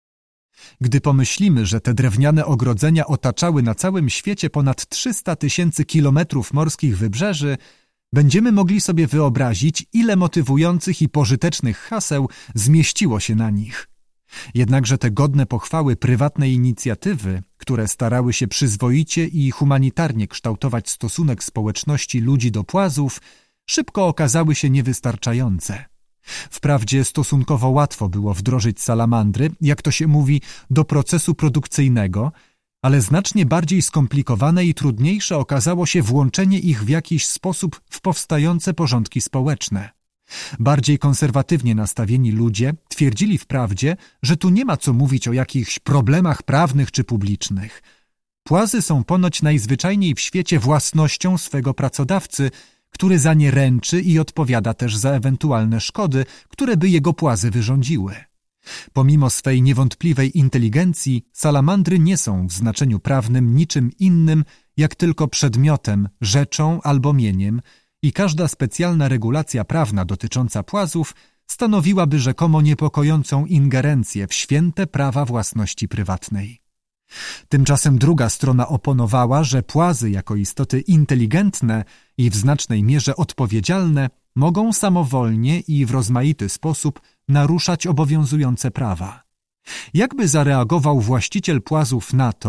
A: Gdy pomyślimy, że te drewniane ogrodzenia otaczały na całym świecie ponad 300 000 kilometrów morskich wybrzeży, będziemy mogli sobie wyobrazić, ile motywujących i pożytecznych haseł zmieściło się na nich. Jednakże te godne pochwały prywatne inicjatywy, które starały się przyzwoicie i humanitarnie kształtować stosunek społeczności ludzi do płazów, szybko okazały się niewystarczające. Wprawdzie stosunkowo łatwo było wdrożyć salamandry, jak to się mówi, do procesu produkcyjnego, ale znacznie bardziej skomplikowane i trudniejsze okazało się włączenie ich w jakiś sposób w powstające porządki społeczne. Bardziej konserwatywnie nastawieni ludzie twierdzili wprawdzie, że tu nie ma co mówić o jakichś problemach prawnych czy publicznych. Płazy są ponoć najzwyczajniej w świecie własnością swego pracodawcy, który za nie ręczy i odpowiada też za ewentualne szkody, które by jego płazy wyrządziły. Pomimo swej niewątpliwej inteligencji, salamandry nie są w znaczeniu prawnym niczym innym, jak tylko przedmiotem, rzeczą albo mieniem i każda specjalna regulacja prawna dotycząca płazów stanowiłaby rzekomo niepokojącą ingerencję w święte prawa własności prywatnej. Tymczasem druga strona oponowała, że płazy jako istoty inteligentne i w znacznej mierze odpowiedzialne mogą samowolnie i w rozmaity sposób naruszać obowiązujące prawa. Jakby zareagował właściciel płazów na to,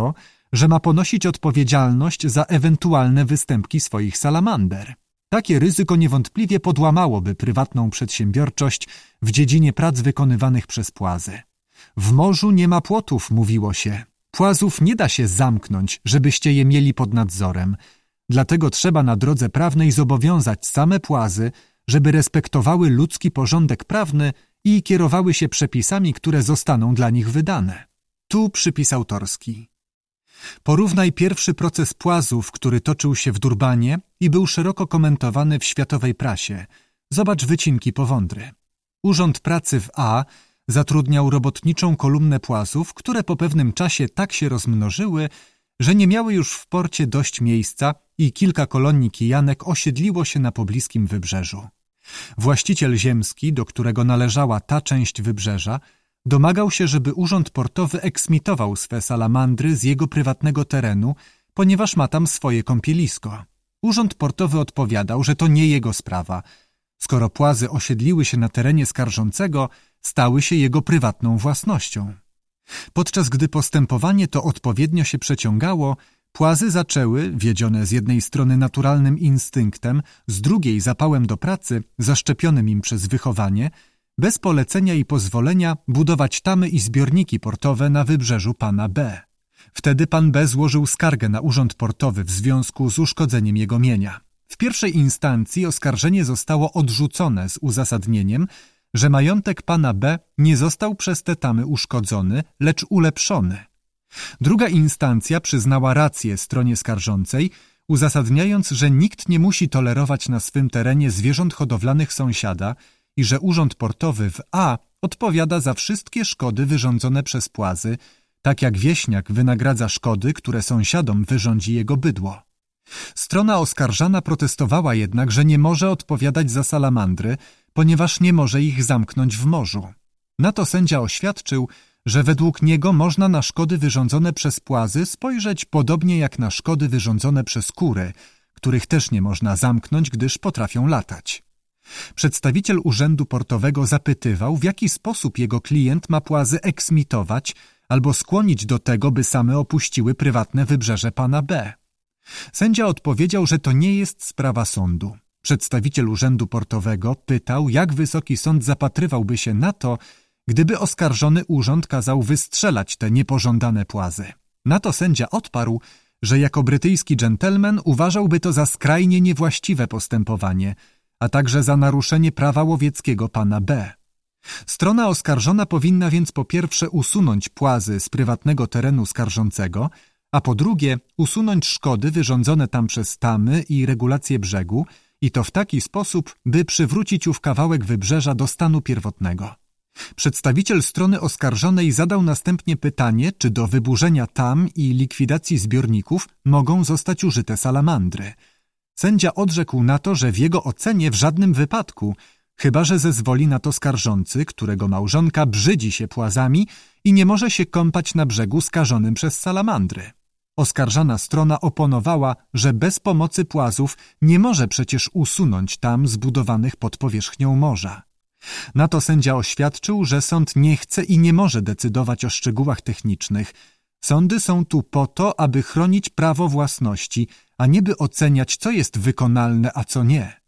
A: że ma ponosić odpowiedzialność za ewentualne występki swoich salamander. Takie ryzyko niewątpliwie podłamałoby prywatną przedsiębiorczość w dziedzinie prac wykonywanych przez płazy. W morzu nie ma płotów, mówiło się. Płazów nie da się zamknąć, żebyście je mieli pod nadzorem. Dlatego trzeba na drodze prawnej zobowiązać same płazy, żeby respektowały ludzki porządek prawny i kierowały się przepisami, które zostaną dla nich wydane. Tu przypis autorski. Porównaj pierwszy proces płazów, który toczył się w Durbanie i był szeroko komentowany w światowej prasie. Zobacz wycinki powądry. Urząd Pracy w A zatrudniał robotniczą kolumnę płazów, które po pewnym czasie tak się rozmnożyły, że nie miały już w porcie dość miejsca i kilka kolonii kijanek osiedliło się na pobliskim wybrzeżu. Właściciel ziemski, do którego należała ta część wybrzeża, domagał się, żeby urząd portowy eksmitował swe salamandry z jego prywatnego terenu, ponieważ ma tam swoje kąpielisko. Urząd portowy odpowiadał, że to nie jego sprawa. Skoro płazy osiedliły się na terenie skarżącego, stały się jego prywatną własnością. Podczas gdy postępowanie to odpowiednio się przeciągało, płazy zaczęły, wiedzione z jednej strony naturalnym instynktem, z drugiej zapałem do pracy, zaszczepionym im przez wychowanie, bez polecenia i pozwolenia budować tamy i zbiorniki portowe na wybrzeżu pana B. Wtedy pan B złożył skargę na urząd portowy w związku z uszkodzeniem jego mienia. W pierwszej instancji oskarżenie zostało odrzucone z uzasadnieniem, że majątek pana B nie został przez te tamy uszkodzony, lecz ulepszony. Druga instancja przyznała rację stronie skarżącej, uzasadniając, że nikt nie musi tolerować na swym terenie zwierząt hodowlanych sąsiada i że urząd portowy w A odpowiada za wszystkie szkody wyrządzone przez płazy, tak jak wieśniak wynagradza szkody, które sąsiadom wyrządzi jego bydło. Strona oskarżana protestowała jednak, że nie może odpowiadać za salamandry, ponieważ nie może ich zamknąć w morzu. Na to sędzia oświadczył, że według niego można na szkody wyrządzone przez płazy spojrzeć podobnie jak na szkody wyrządzone przez kury, których też nie można zamknąć, gdyż potrafią latać. Przedstawiciel urzędu portowego zapytywał, w jaki sposób jego klient ma płazy eksmitować albo skłonić do tego, by same opuściły prywatne wybrzeże pana B. Sędzia odpowiedział, że to nie jest sprawa sądu. Przedstawiciel urzędu portowego pytał, jak wysoki sąd zapatrywałby się na to, gdyby oskarżony urząd kazał wystrzelać te niepożądane płazy. Na to sędzia odparł, że jako brytyjski dżentelmen uważałby to za skrajnie niewłaściwe postępowanie, a także za naruszenie prawa łowieckiego pana B. Strona oskarżona powinna więc po pierwsze usunąć płazy z prywatnego terenu skarżącego, a po drugie usunąć szkody wyrządzone tam przez tamy i regulacje brzegu i to w taki sposób, by przywrócić ów kawałek wybrzeża do stanu pierwotnego. Przedstawiciel strony oskarżonej zadał następnie pytanie, czy do wyburzenia tam i likwidacji zbiorników mogą zostać użyte salamandry. Sędzia odrzekł na to, że w jego ocenie w żadnym wypadku, chyba że zezwoli na to skarżący, którego małżonka brzydzi się płazami i nie może się kąpać na brzegu skażonym przez salamandry. Oskarżana strona oponowała, że bez pomocy płazów nie może przecież usunąć tam zbudowanych pod powierzchnią morza. Na to sędzia oświadczył, że sąd nie chce i nie może decydować o szczegółach technicznych. Sądy są tu po to, aby chronić prawo własności, a nie by oceniać, co jest wykonalne, a co nie.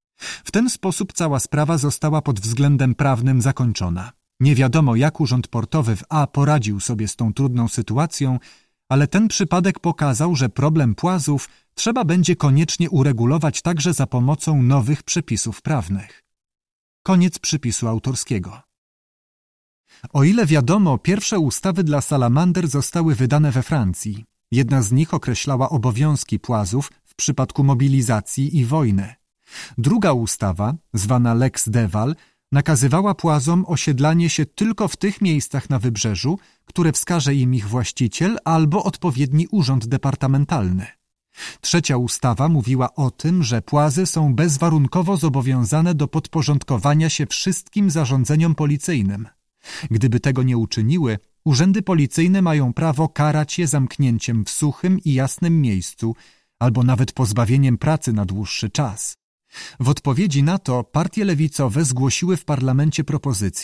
A: W ten sposób cała sprawa została pod względem prawnym zakończona. Nie wiadomo, jak urząd portowy w A poradził sobie z tą trudną sytuacją, ale ten przypadek pokazał, że problem płazów trzeba będzie koniecznie uregulować także za pomocą nowych przepisów prawnych. Koniec przypisu autorskiego. O ile wiadomo, pierwsze ustawy dla salamander zostały wydane we Francji. Jedna z nich określała obowiązki płazów w przypadku mobilizacji i wojny. Druga ustawa, zwana Lex Deval, nakazywała płazom osiedlanie się tylko w tych miejscach na wybrzeżu, które wskaże im ich właściciel albo odpowiedni urząd departamentalny. Trzecia ustawa mówiła o tym, że płazy są bezwarunkowo zobowiązane do podporządkowania się wszystkim zarządzeniom policyjnym. Gdyby tego nie uczyniły, urzędy policyjne mają prawo karać je zamknięciem w suchym i jasnym miejscu albo nawet pozbawieniem pracy na dłuższy czas. W odpowiedzi na to partie lewicowe zgłosiły w parlamencie propozycję,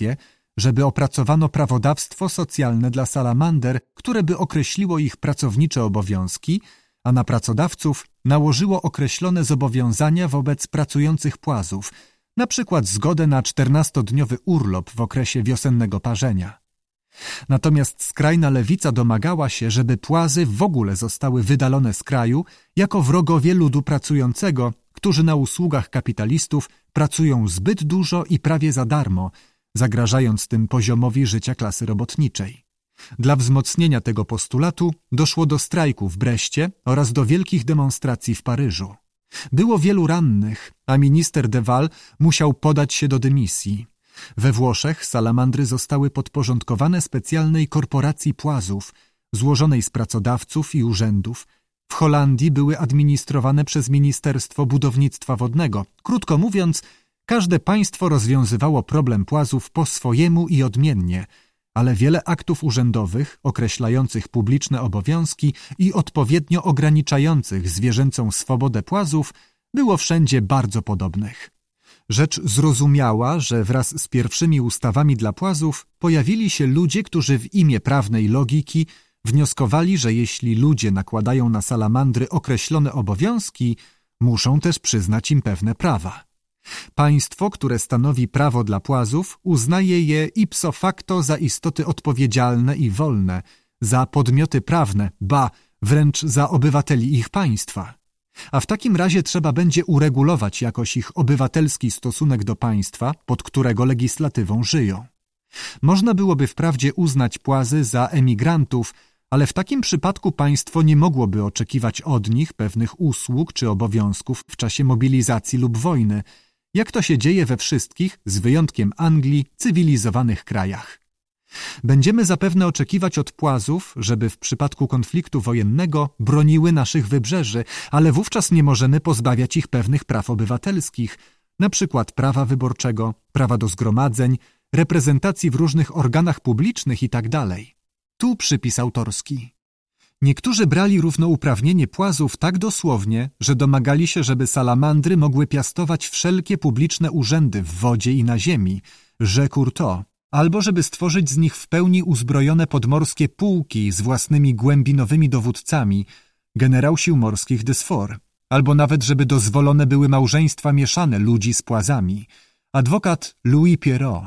A: żeby opracowano prawodawstwo socjalne dla salamander, które by określiło ich pracownicze obowiązki, a na pracodawców nałożyło określone zobowiązania wobec pracujących płazów, na przykład zgodę na 14-dniowy urlop w okresie wiosennego parzenia. Natomiast skrajna lewica domagała się, żeby płazy w ogóle zostały wydalone z kraju jako wrogowie ludu pracującego, którzy na usługach kapitalistów pracują zbyt dużo i prawie za darmo, zagrażając tym poziomowi życia klasy robotniczej. Dla wzmocnienia tego postulatu doszło do strajku w Breście oraz do wielkich demonstracji w Paryżu. Było wielu rannych, a minister de Waal musiał podać się do dymisji. We Włoszech salamandry zostały podporządkowane specjalnej korporacji płazów, złożonej z pracodawców i urzędów. W Holandii były administrowane przez Ministerstwo Budownictwa Wodnego. Krótko mówiąc, każde państwo rozwiązywało problem płazów po swojemu i odmiennie, ale wiele aktów urzędowych określających publiczne obowiązki i odpowiednio ograniczających zwierzęcą swobodę płazów było wszędzie bardzo podobnych. Rzecz zrozumiała, że wraz z pierwszymi ustawami dla płazów pojawili się ludzie, którzy w imię prawnej logiki wnioskowali, że jeśli ludzie nakładają na salamandry określone obowiązki, muszą też przyznać im pewne prawa. Państwo, które stanowi prawo dla płazów, uznaje je ipso facto za istoty odpowiedzialne i wolne, za podmioty prawne, ba, wręcz za obywateli ich państwa. A w takim razie trzeba będzie uregulować jakoś ich obywatelski stosunek do państwa, pod którego legislatywą żyją. Można byłoby wprawdzie uznać płazy za emigrantów, ale w takim przypadku państwo nie mogłoby oczekiwać od nich pewnych usług czy obowiązków w czasie mobilizacji lub wojny, jak to się dzieje we wszystkich, z wyjątkiem Anglii, cywilizowanych krajach. Będziemy zapewne oczekiwać od płazów, żeby w przypadku konfliktu wojennego broniły naszych wybrzeży, ale wówczas nie możemy pozbawiać ich pewnych praw obywatelskich, na przykład prawa wyborczego, prawa do zgromadzeń, reprezentacji w różnych organach publicznych itd. Tu przypis autorski. Niektórzy brali równouprawnienie płazów tak dosłownie, że domagali się, żeby salamandry mogły piastować wszelkie publiczne urzędy w wodzie i na ziemi, rzekł to, albo żeby stworzyć z nich w pełni uzbrojone podmorskie pułki z własnymi głębinowymi dowódcami, generał sił morskich Desfor, albo nawet żeby dozwolone były małżeństwa mieszane ludzi z płazami, adwokat Louis Pierrot.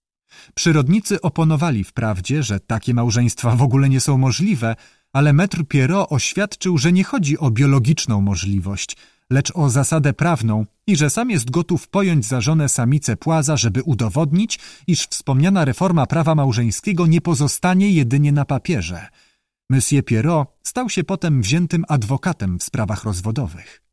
A: Przyrodnicy oponowali wprawdzie, że takie małżeństwa w ogóle nie są możliwe, ale Maître Pierrot oświadczył, że nie chodzi o biologiczną możliwość, lecz o zasadę prawną i że sam jest gotów pojąć za żonę samicę płaza, żeby udowodnić, iż wspomniana reforma prawa małżeńskiego nie pozostanie jedynie na papierze. Monsieur Pierrot stał się potem wziętym adwokatem w sprawach rozwodowych.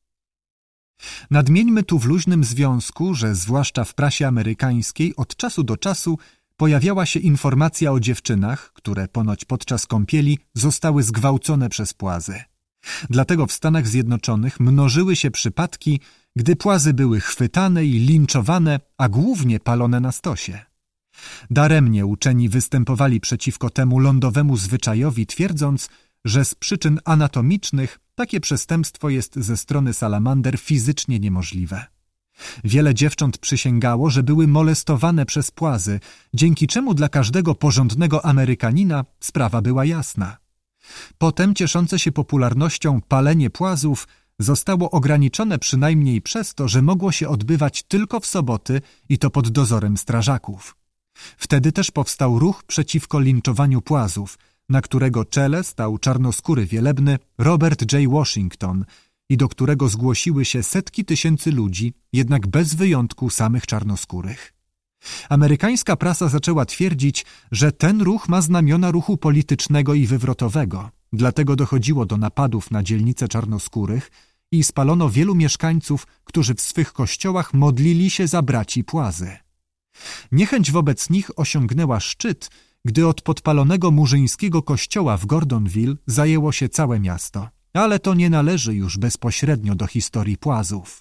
A: Nadmieńmy tu w luźnym związku, że zwłaszcza w prasie amerykańskiej od czasu do czasu pojawiała się informacja o dziewczynach, które ponoć podczas kąpieli zostały zgwałcone przez płazy. Dlatego w Stanach Zjednoczonych mnożyły się przypadki, gdy płazy były chwytane i linczowane, a głównie palone na stosie. Daremnie uczeni występowali przeciwko temu lądowemu zwyczajowi, twierdząc, że z przyczyn anatomicznych takie przestępstwo jest ze strony salamander fizycznie niemożliwe. Wiele dziewcząt przysięgało, że były molestowane przez płazy, dzięki czemu dla każdego porządnego Amerykanina sprawa była jasna. Potem cieszące się popularnością palenie płazów zostało ograniczone przynajmniej przez to, że mogło się odbywać tylko w soboty i to pod dozorem strażaków. Wtedy też powstał ruch przeciwko linczowaniu płazów, na którego czele stał czarnoskóry wielebny Robert J. Washington i do którego zgłosiły się setki tysięcy ludzi, jednak bez wyjątku samych czarnoskórych. Amerykańska prasa zaczęła twierdzić, że ten ruch ma znamiona ruchu politycznego i wywrotowego, dlatego dochodziło do napadów na dzielnice czarnoskórych i spalono wielu mieszkańców, którzy w swych kościołach modlili się za braci płazy. Niechęć wobec nich osiągnęła szczyt, gdy od podpalonego murzyńskiego kościoła w Gordonville zajęło się całe miasto, ale to nie należy już bezpośrednio do historii płazów.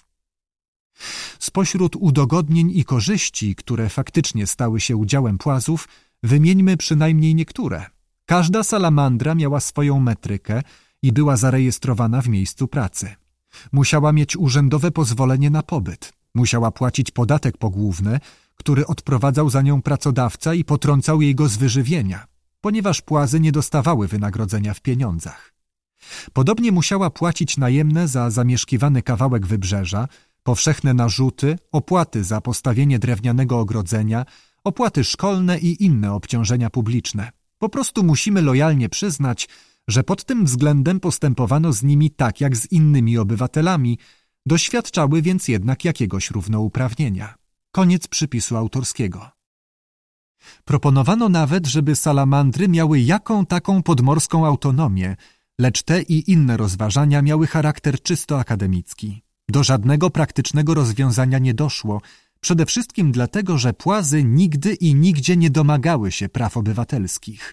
A: Spośród udogodnień i korzyści, które faktycznie stały się udziałem płazów, wymieńmy przynajmniej niektóre. Każda salamandra miała swoją metrykę i była zarejestrowana w miejscu pracy. Musiała mieć urzędowe pozwolenie na pobyt. Musiała płacić podatek pogłówny, który odprowadzał za nią pracodawca i potrącał jej go z wyżywienia, ponieważ płazy nie dostawały wynagrodzenia w pieniądzach. Podobnie musiała płacić najemne za zamieszkiwany kawałek wybrzeża, powszechne narzuty, opłaty za postawienie drewnianego ogrodzenia, opłaty szkolne i inne obciążenia publiczne. Po prostu musimy lojalnie przyznać, że pod tym względem postępowano z nimi tak jak z innymi obywatelami, doświadczały więc jednak jakiegoś równouprawnienia. Koniec przypisu autorskiego. Proponowano nawet, żeby salamandry miały jaką taką podmorską autonomię, lecz te i inne rozważania miały charakter czysto akademicki. Do żadnego praktycznego rozwiązania nie doszło, przede wszystkim dlatego, że płazy nigdy i nigdzie nie domagały się praw obywatelskich.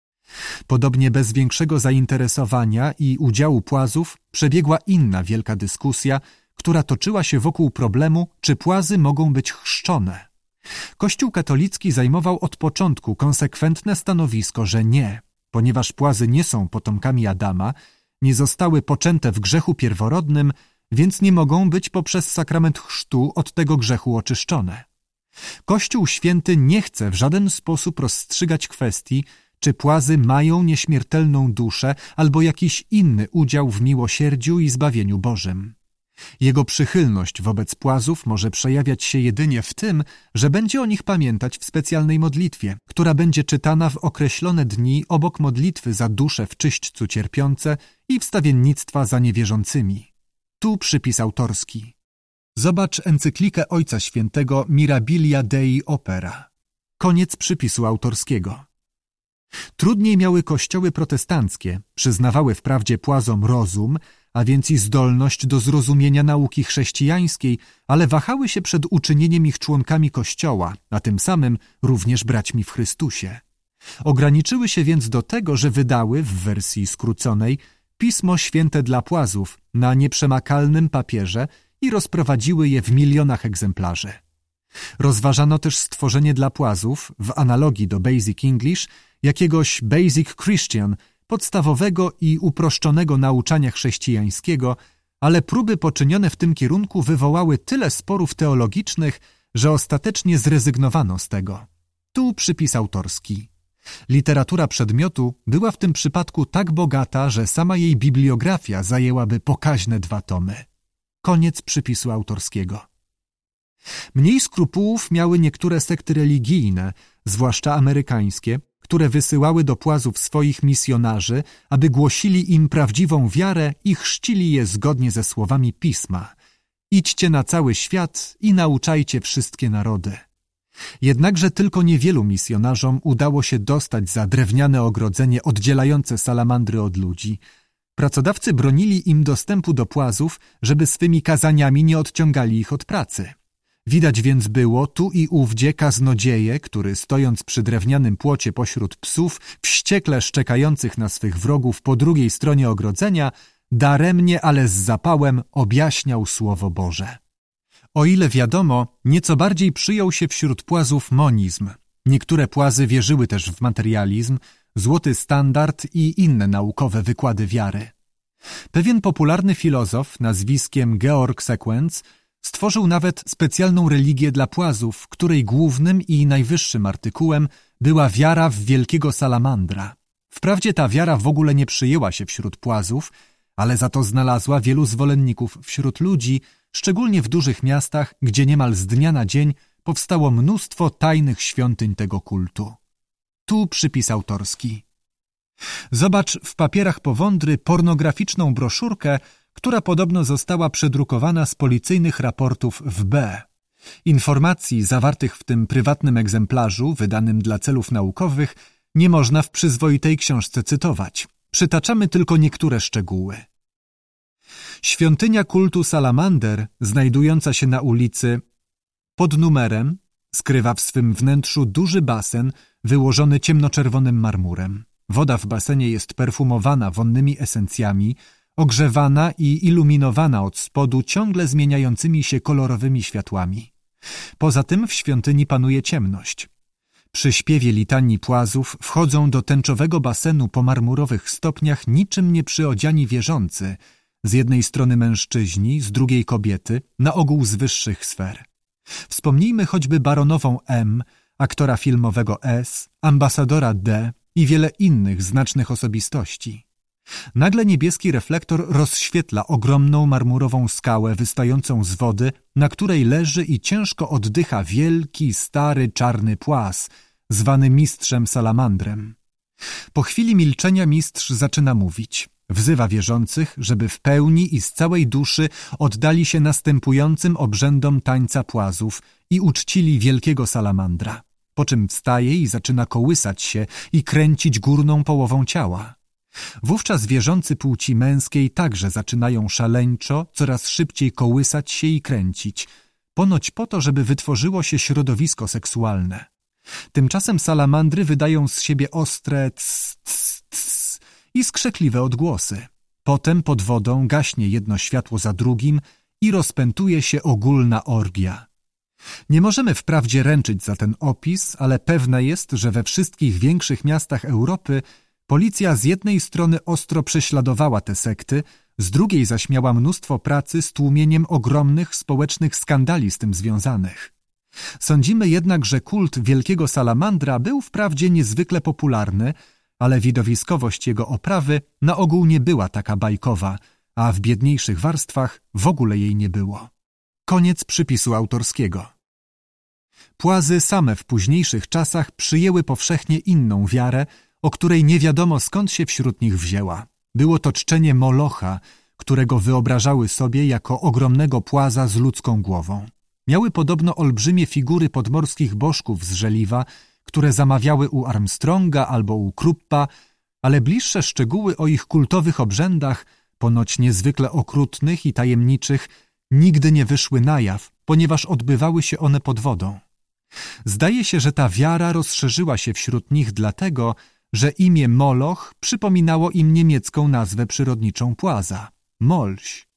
A: Podobnie bez większego zainteresowania i udziału płazów przebiegła inna wielka dyskusja, która toczyła się wokół problemu, czy płazy mogą być chrzczone. Kościół katolicki zajmował od początku konsekwentne stanowisko, że nie, ponieważ płazy nie są potomkami Adama, nie zostały poczęte w grzechu pierworodnym, więc nie mogą być poprzez sakrament chrztu od tego grzechu oczyszczone. Kościół Święty nie chce w żaden sposób rozstrzygać kwestii, czy płazy mają nieśmiertelną duszę albo jakiś inny udział w miłosierdziu i zbawieniu Bożym. Jego przychylność wobec płazów może przejawiać się jedynie w tym, że będzie o nich pamiętać w specjalnej modlitwie, która będzie czytana w określone dni obok modlitwy za dusze w czyśćcu cierpiące i wstawiennictwa za niewierzącymi. Tu przypis autorski. Zobacz encyklikę Ojca Świętego Mirabilia Dei Opera. Koniec przypisu autorskiego. Trudniej miały kościoły protestanckie, przyznawały wprawdzie płazom rozum, a więc i zdolność do zrozumienia nauki chrześcijańskiej, ale wahały się przed uczynieniem ich członkami Kościoła, a tym samym również braćmi w Chrystusie. Ograniczyły się więc do tego, że wydały w wersji skróconej Pismo Święte dla płazów na nieprzemakalnym papierze i rozprowadziły je w milionach egzemplarzy. Rozważano też stworzenie dla płazów, w analogii do Basic English, jakiegoś Basic Christian, podstawowego i uproszczonego nauczania chrześcijańskiego, ale próby poczynione w tym kierunku wywołały tyle sporów teologicznych, że ostatecznie zrezygnowano z tego. Tu przypis autorski. Literatura przedmiotu była w tym przypadku tak bogata, że sama jej bibliografia zajęłaby pokaźne 2 tomy. Koniec przypisu autorskiego. Mniej skrupułów miały niektóre sekty religijne, zwłaszcza amerykańskie, które wysyłały do płazów swoich misjonarzy, aby głosili im prawdziwą wiarę i chrzcili je zgodnie ze słowami Pisma. Idźcie na cały świat i nauczajcie wszystkie narody. Jednakże tylko niewielu misjonarzom udało się dostać za drewniane ogrodzenie oddzielające salamandry od ludzi. Pracodawcy bronili im dostępu do płazów, żeby swymi kazaniami nie odciągali ich od pracy. Widać więc było tu i ówdzie kaznodzieję, który stojąc przy drewnianym płocie pośród psów, wściekle szczekających na swych wrogów po drugiej stronie ogrodzenia, daremnie, ale z zapałem objaśniał Słowo Boże. O ile wiadomo, nieco bardziej przyjął się wśród płazów monizm. Niektóre płazy wierzyły też w materializm, złoty standard i inne naukowe wykłady wiary. Pewien popularny filozof nazwiskiem Georg Sequenz stworzył nawet specjalną religię dla płazów, której głównym i najwyższym artykułem była wiara w wielkiego salamandra. Wprawdzie ta wiara w ogóle nie przyjęła się wśród płazów, ale za to znalazła wielu zwolenników wśród ludzi, szczególnie w dużych miastach, gdzie niemal z dnia na dzień powstało mnóstwo tajnych świątyń tego kultu. Tu przypis autorski. Zobacz w papierach powądry pornograficzną broszurkę, która podobno została przedrukowana z policyjnych raportów w B. Informacji zawartych w tym prywatnym egzemplarzu, wydanym dla celów naukowych, nie można w przyzwoitej książce cytować. Przytaczamy tylko niektóre szczegóły. Świątynia kultu salamander, znajdująca się na ulicy pod numerem, skrywa w swym wnętrzu duży basen wyłożony ciemnoczerwonym marmurem. Woda w basenie jest perfumowana wonnymi esencjami, ogrzewana i iluminowana od spodu ciągle zmieniającymi się kolorowymi światłami. Poza tym w świątyni panuje ciemność. Przy śpiewie litanii płazów wchodzą do tęczowego basenu po marmurowych stopniach niczym nieprzyodziani wierzący, z jednej strony mężczyźni, z drugiej kobiety, na ogół z wyższych sfer. Wspomnijmy choćby baronową M, aktora filmowego S, ambasadora D i wiele innych znacznych osobistości. Nagle niebieski reflektor rozświetla ogromną marmurową skałę wystającą z wody, na której leży i ciężko oddycha wielki, stary, czarny płaz, zwany mistrzem salamandrem. Po chwili milczenia mistrz zaczyna mówić. Wzywa wierzących, żeby w pełni i z całej duszy oddali się następującym obrzędom tańca płazów i uczcili wielkiego salamandra. Po czym wstaje i zaczyna kołysać się i kręcić górną połową ciała. Wówczas wierzący płci męskiej także zaczynają szaleńczo, coraz szybciej kołysać się i kręcić, ponoć po to, żeby wytworzyło się środowisko seksualne. Tymczasem salamandry wydają z siebie ostre ts, ts, ts i skrzekliwe odgłosy. Potem pod wodą gaśnie jedno światło za drugim i rozpętuje się ogólna orgia. Nie możemy wprawdzie ręczyć za ten opis, ale pewne jest, że we wszystkich większych miastach Europy policja z jednej strony ostro prześladowała te sekty, z drugiej zaś miała mnóstwo pracy z tłumieniem ogromnych społecznych skandali z tym związanych. Sądzimy jednak, że kult wielkiego salamandra był wprawdzie niezwykle popularny, ale widowiskowość jego oprawy na ogół nie była taka bajkowa, a w biedniejszych warstwach w ogóle jej nie było. Koniec przypisu autorskiego. Płazy same w późniejszych czasach przyjęły powszechnie inną wiarę, o której nie wiadomo skąd się wśród nich wzięła. Było to czczenie Molocha, którego wyobrażały sobie jako ogromnego płaza z ludzką głową. Miały podobno olbrzymie figury podmorskich bożków z żeliwa, które zamawiały u Armstronga albo u Kruppa, ale bliższe szczegóły o ich kultowych obrzędach, ponoć niezwykle okrutnych i tajemniczych, nigdy nie wyszły na jaw, ponieważ odbywały się one pod wodą. Zdaje się, że ta wiara rozszerzyła się wśród nich dlatego, że imię Moloch przypominało im niemiecką nazwę przyrodniczą płaza – Molś.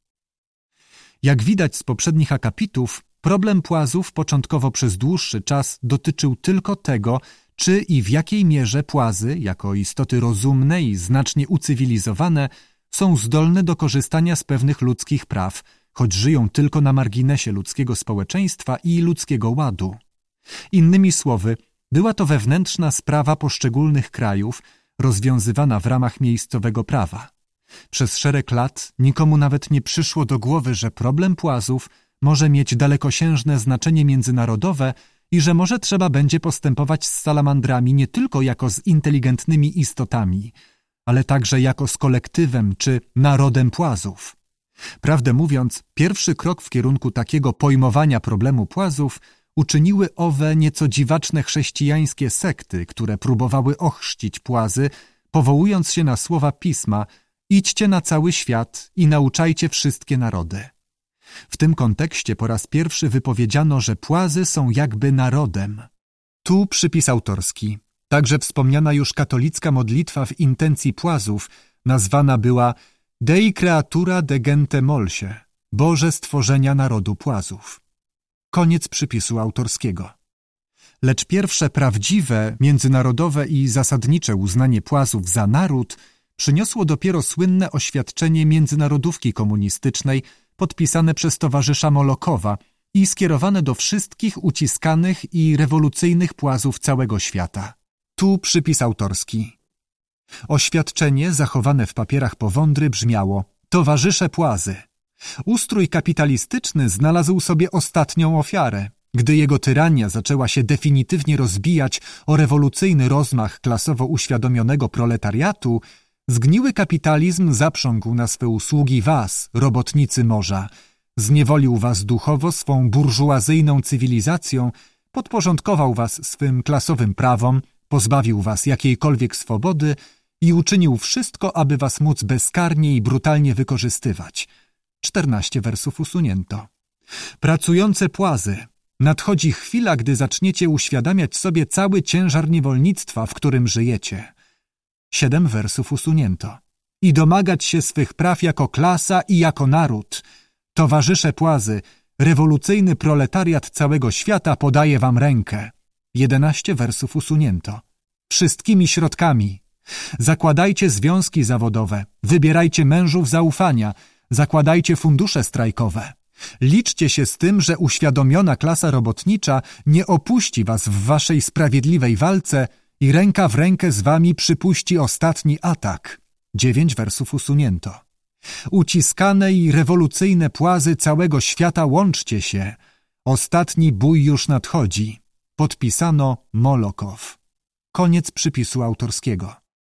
A: Jak widać z poprzednich akapitów, problem płazów początkowo przez dłuższy czas dotyczył tylko tego, czy i w jakiej mierze płazy, jako istoty rozumne i znacznie ucywilizowane, są zdolne do korzystania z pewnych ludzkich praw, choć żyją tylko na marginesie ludzkiego społeczeństwa i ludzkiego ładu. Innymi słowy, była to wewnętrzna sprawa poszczególnych krajów, rozwiązywana w ramach miejscowego prawa. Przez szereg lat nikomu nawet nie przyszło do głowy, że problem płazów może mieć dalekosiężne znaczenie międzynarodowe i że może trzeba będzie postępować z salamandrami nie tylko jako z inteligentnymi istotami, ale także jako z kolektywem czy narodem płazów. Prawdę mówiąc, pierwszy krok w kierunku takiego pojmowania problemu płazów uczyniły owe nieco dziwaczne chrześcijańskie sekty, które próbowały ochrzcić płazy, powołując się na słowa Pisma: idźcie na cały świat i nauczajcie wszystkie narody. W tym kontekście po raz pierwszy wypowiedziano, że płazy są jakby narodem. Tu przypis autorski. Także wspomniana już katolicka modlitwa w intencji płazów nazwana była Dei creatura de gente molsie, Boże stworzenia narodu płazów. Koniec przypisu autorskiego. Lecz pierwsze prawdziwe, międzynarodowe i zasadnicze uznanie płazów za naród przyniosło dopiero słynne oświadczenie międzynarodówki komunistycznej podpisane przez towarzysza Molokowa i skierowane do wszystkich uciskanych i rewolucyjnych płazów całego świata. Tu przypis autorski. Oświadczenie zachowane w papierach Powądry brzmiało: towarzysze płazy. Ustrój kapitalistyczny znalazł sobie ostatnią ofiarę. Gdy jego tyrania zaczęła się definitywnie rozbijać o rewolucyjny rozmach klasowo uświadomionego proletariatu, zgniły kapitalizm zaprzągł na swe usługi was, robotnicy morza, zniewolił was duchowo swą burżuazyjną cywilizacją, podporządkował was swym klasowym prawom, pozbawił was jakiejkolwiek swobody i uczynił wszystko, aby was móc bezkarnie i brutalnie wykorzystywać. 14 wersów usunięto. Pracujące płazy, nadchodzi chwila, gdy zaczniecie uświadamiać sobie cały ciężar niewolnictwa, w którym żyjecie. 7 wersów usunięto. I domagać się swych praw jako klasa i jako naród. Towarzysze płazy, rewolucyjny proletariat całego świata podaje wam rękę. 11 wersów usunięto. Wszystkimi środkami. Zakładajcie związki zawodowe, wybierajcie mężów zaufania, zakładajcie fundusze strajkowe. Liczcie się z tym, że uświadomiona klasa robotnicza nie opuści was w waszej sprawiedliwej walce i ręka w rękę z wami przypuści ostatni atak. 9 wersów usunięto. Uciskane i rewolucyjne płazy całego świata, łączcie się. Ostatni bój już nadchodzi. Podpisano Molokow. Koniec przypisu autorskiego.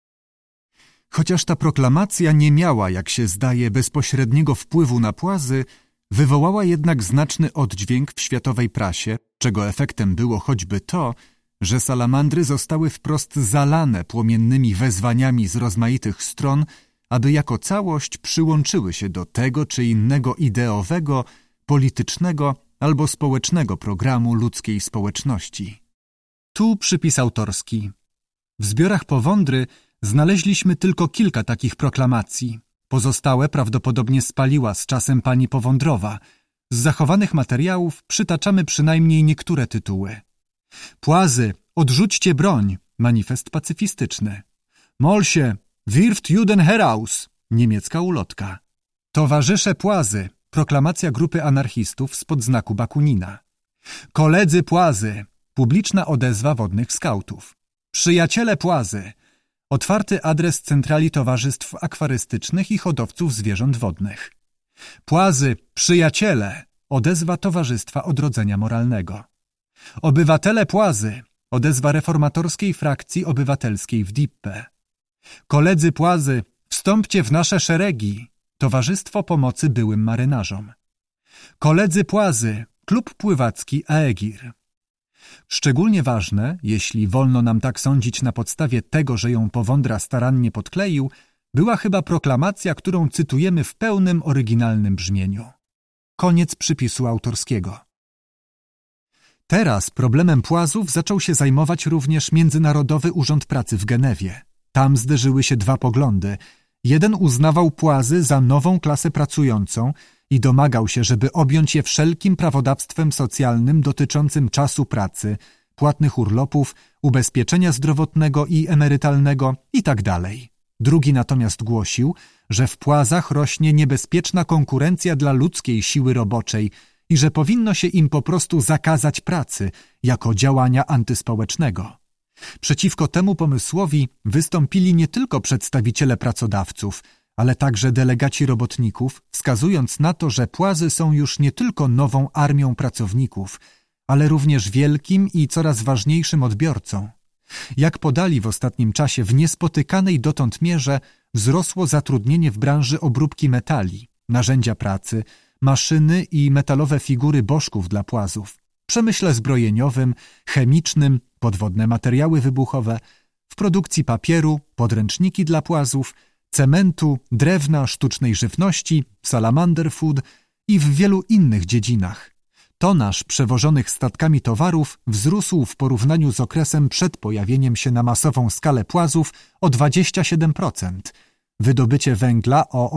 A: Chociaż ta proklamacja nie miała, jak się zdaje, bezpośredniego wpływu na płazy, wywołała jednak znaczny oddźwięk w światowej prasie, czego efektem było choćby to, że salamandry zostały wprost zalane płomiennymi wezwaniami z rozmaitych stron, aby jako całość przyłączyły się do tego czy innego ideowego, politycznego albo społecznego programu ludzkiej społeczności. Tu przypis autorski. W zbiorach Powądry znaleźliśmy tylko kilka takich proklamacji. Pozostałe prawdopodobnie spaliła z czasem pani Powądrowa. Z zachowanych materiałów przytaczamy przynajmniej niektóre tytuły. Płazy, odrzućcie broń, manifest pacyfistyczny. Molsie, wirft Juden heraus, niemiecka ulotka. Towarzysze Płazy, proklamacja grupy anarchistów spod znaku Bakunina. Koledzy Płazy, publiczna odezwa wodnych skautów. Przyjaciele Płazy, otwarty adres Centrali Towarzystw Akwarystycznych i Hodowców Zwierząt Wodnych. Płazy, przyjaciele, odezwa Towarzystwa Odrodzenia Moralnego. Obywatele Płazy, odezwa reformatorskiej frakcji obywatelskiej w Dippe. Koledzy Płazy, wstąpcie w nasze szeregi, Towarzystwo Pomocy Byłym Marynarzom. Koledzy Płazy, klub pływacki Aegir. Szczególnie ważne, jeśli wolno nam tak sądzić na podstawie tego, że ją Powądra starannie podkleił, była chyba proklamacja, którą cytujemy w pełnym oryginalnym brzmieniu. Koniec przypisu autorskiego. Teraz problemem Płazów zaczął się zajmować również Międzynarodowy Urząd Pracy w Genewie. Tam zderzyły się dwa poglądy. Jeden uznawał Płazy za nową klasę pracującą i domagał się, żeby objąć je wszelkim prawodawstwem socjalnym dotyczącym czasu pracy, płatnych urlopów, ubezpieczenia zdrowotnego i emerytalnego itd. Drugi natomiast głosił, że w Płazach rośnie niebezpieczna konkurencja dla ludzkiej siły roboczej i że powinno się im po prostu zakazać pracy jako działania antyspołecznego. Przeciwko temu pomysłowi wystąpili nie tylko przedstawiciele pracodawców, ale także delegaci robotników, wskazując na to, że Płazy są już nie tylko nową armią pracowników, ale również wielkim i coraz ważniejszym odbiorcą. Jak podali w ostatnim czasie, w niespotykanej dotąd mierze wzrosło zatrudnienie w branży obróbki metali, narzędzia pracy, maszyny i metalowe figury bożków dla Płazów, przemyśle zbrojeniowym, chemicznym, podwodne materiały wybuchowe, w produkcji papieru, podręczniki dla Płazów, cementu, drewna, sztucznej żywności, salamander food i w wielu innych dziedzinach. Tonaż przewożonych statkami towarów wzrósł w porównaniu z okresem przed pojawieniem się na masową skalę Płazów o 27%, wydobycie węgla o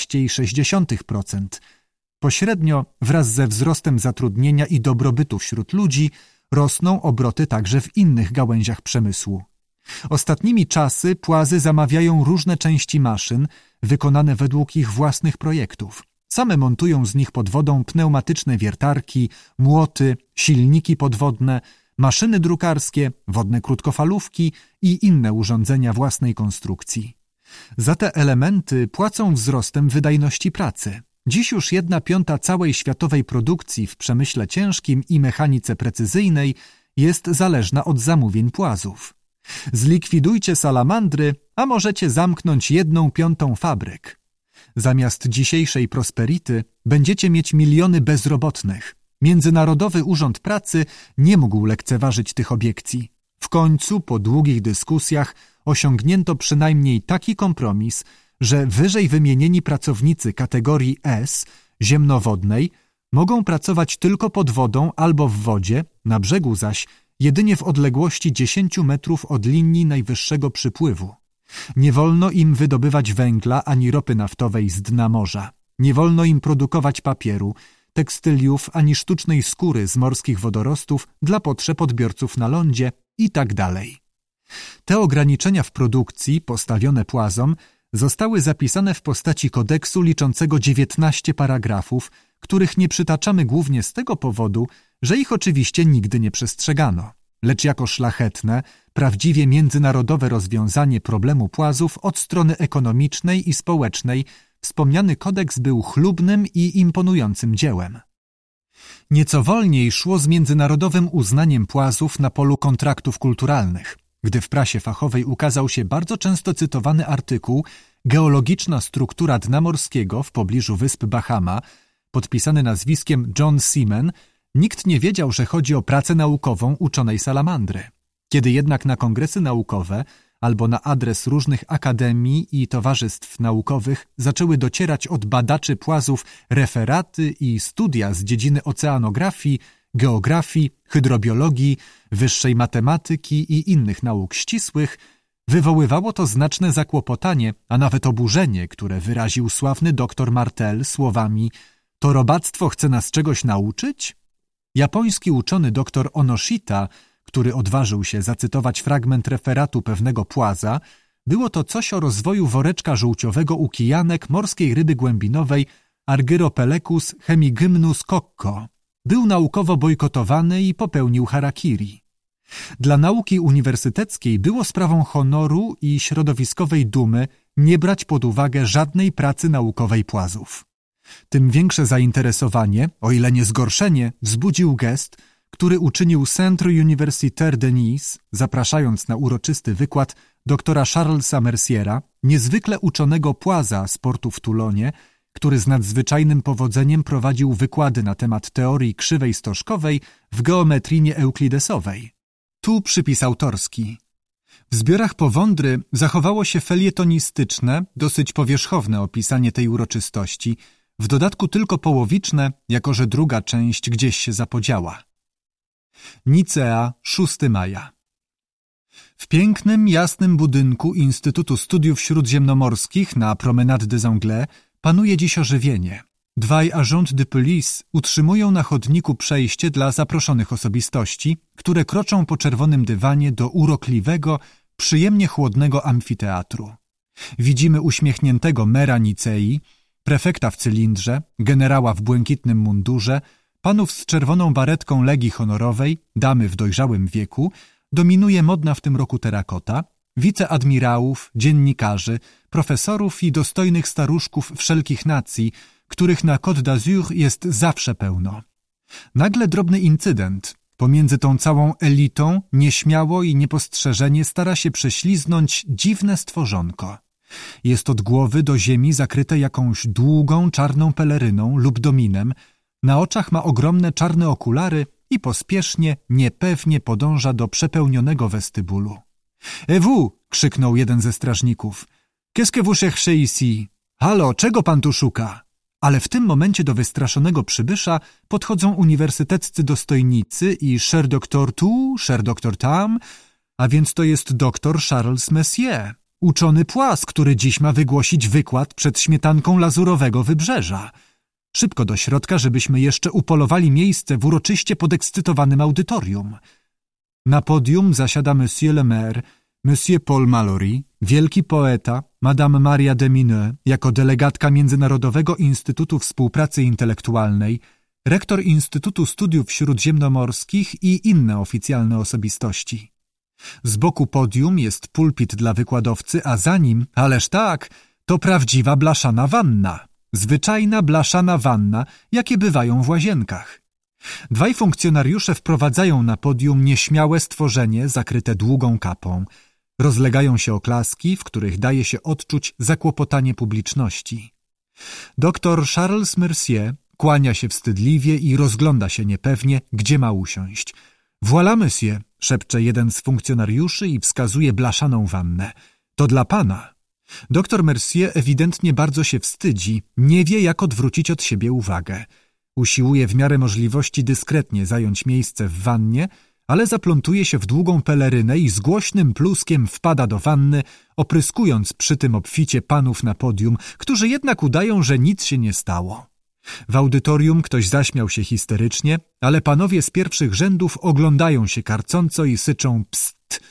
A: 18,6%. Pośrednio wraz ze wzrostem zatrudnienia i dobrobytu wśród ludzi rosną obroty także w innych gałęziach przemysłu. Ostatnimi czasy Płazy zamawiają różne części maszyn wykonane według ich własnych projektów. Same montują z nich pod wodą pneumatyczne wiertarki, młoty, silniki podwodne, maszyny drukarskie, wodne krótkofalówki i inne urządzenia własnej konstrukcji. Za te elementy płacą wzrostem wydajności pracy. Dziś już 1/5 całej światowej produkcji w przemyśle ciężkim i mechanice precyzyjnej jest zależna od zamówień Płazów. Zlikwidujcie salamandry, a możecie zamknąć 1/5 fabryk. Zamiast dzisiejszej prosperity będziecie mieć miliony bezrobotnych. Międzynarodowy Urząd Pracy nie mógł lekceważyć tych obiekcji. W końcu, po długich dyskusjach, osiągnięto przynajmniej taki kompromis, że wyżej wymienieni pracownicy kategorii S, ziemnowodnej, mogą pracować tylko pod wodą albo w wodzie, na brzegu zaś jedynie w odległości 10 metrów od linii najwyższego przypływu. Nie wolno im wydobywać węgla ani ropy naftowej z dna morza. Nie wolno im produkować papieru, tekstyliów ani sztucznej skóry z morskich wodorostów dla potrzeb odbiorców na lądzie itd. Te ograniczenia w produkcji postawione Płazom zostały zapisane w postaci kodeksu liczącego 19 paragrafów, których nie przytaczamy głównie z tego powodu, że ich oczywiście nigdy nie przestrzegano, lecz jako szlachetne, prawdziwie międzynarodowe rozwiązanie problemu płazów od strony ekonomicznej i społecznej wspomniany kodeks był chlubnym i imponującym dziełem. Nieco wolniej szło z międzynarodowym uznaniem płazów na polu kontraktów kulturalnych, gdy w prasie fachowej ukazał się bardzo często cytowany artykuł Geologiczna struktura dna morskiego w pobliżu wysp Bahama, podpisany nazwiskiem John Seaman, nikt nie wiedział, że chodzi o pracę naukową uczonej salamandry. Kiedy jednak na kongresy naukowe albo na adres różnych akademii i towarzystw naukowych zaczęły docierać od badaczy płazów referaty i studia z dziedziny oceanografii, geografii, hydrobiologii, wyższej matematyki i innych nauk ścisłych, wywoływało to znaczne zakłopotanie, a nawet oburzenie, które wyraził sławny dr Martel słowami: „To robactwo chce nas czegoś nauczyć?” Japoński uczony dr Onoshita, który odważył się zacytować fragment referatu pewnego płaza, było to coś o rozwoju woreczka żółciowego u kijanek morskiej ryby głębinowej Argyropelecus hemigymnus kokko. Był naukowo bojkotowany i popełnił harakiri. Dla nauki uniwersyteckiej było sprawą honoru i środowiskowej dumy nie brać pod uwagę żadnej pracy naukowej płazów. Tym większe zainteresowanie, o ile nie zgorszenie, wzbudził gest, który uczynił Centre Universitaire de Nice, zapraszając na uroczysty wykład doktora Charlesa Merciera, niezwykle uczonego płaza z portu w Toulonie, który z nadzwyczajnym powodzeniem prowadził wykłady na temat teorii krzywej stożkowej w geometrii nieeuklidesowej. Tu przypis autorski. W zbiorach Powądry zachowało się felietonistyczne, dosyć powierzchowne opisanie tej uroczystości, w dodatku tylko połowiczne, jako że druga część gdzieś się zapodziała. Nicea, 6 maja. W pięknym, jasnym budynku Instytutu Studiów Śródziemnomorskich na Promenade des Anglais panuje dziś ożywienie. Dwaj agents de police utrzymują na chodniku przejście dla zaproszonych osobistości, które kroczą po czerwonym dywanie do urokliwego, przyjemnie chłodnego amfiteatru. Widzimy uśmiechniętego mera Nicei, prefekta w cylindrze, generała w błękitnym mundurze, panów z czerwoną baretką legii honorowej, damy w dojrzałym wieku, dominuje modna w tym roku terakota, wiceadmirałów, dziennikarzy, profesorów i dostojnych staruszków wszelkich nacji, których na Côte d'Azur jest zawsze pełno. Nagle drobny incydent. Pomiędzy tą całą elitą nieśmiało i niepostrzeżenie stara się prześliznąć dziwne stworzonko. Jest od głowy do ziemi zakryte jakąś długą, czarną peleryną lub dominem, na oczach ma ogromne czarne okulary i pospiesznie, niepewnie podąża do przepełnionego westybulu. „Et vous!” krzyknął jeden ze strażników. „Qu'est-ce que vous cherchez ici? Halo, czego pan tu szuka?” Ale w tym momencie do wystraszonego przybysza podchodzą uniwersyteccy dostojnicy i cher doctor tu, cher doctor tam, a więc to jest doktor Charles Mercier, uczony płaz, który dziś ma wygłosić wykład przed śmietanką lazurowego wybrzeża. Szybko do środka, żebyśmy jeszcze upolowali miejsce w uroczyście podekscytowanym audytorium. Na podium zasiada monsieur le maire, monsieur Paul Mallory, wielki poeta, madame Maria de Mineux, jako delegatka Międzynarodowego Instytutu Współpracy Intelektualnej, rektor Instytutu Studiów Śródziemnomorskich i inne oficjalne osobistości. Z boku podium jest pulpit dla wykładowcy, a za nim, ależ tak, to prawdziwa blaszana wanna. Zwyczajna blaszana wanna, jakie bywają w łazienkach. Dwaj funkcjonariusze wprowadzają na podium nieśmiałe stworzenie zakryte długą kapą. Rozlegają się oklaski, w których daje się odczuć zakłopotanie publiczności. Doktor Charles Mercier kłania się wstydliwie i rozgląda się niepewnie, gdzie ma usiąść. „Voilà, monsieur”, szepcze jeden z funkcjonariuszy i wskazuje blaszaną wannę. „To dla pana”. Doktor Mercier ewidentnie bardzo się wstydzi, nie wie, jak odwrócić od siebie uwagę. Usiłuje w miarę możliwości dyskretnie zająć miejsce w wannie, ale zaplątuje się w długą pelerynę i z głośnym pluskiem wpada do wanny, opryskując przy tym obficie panów na podium, którzy jednak udają, że nic się nie stało. W audytorium ktoś zaśmiał się histerycznie, ale panowie z pierwszych rzędów oglądają się karcąco i syczą pst.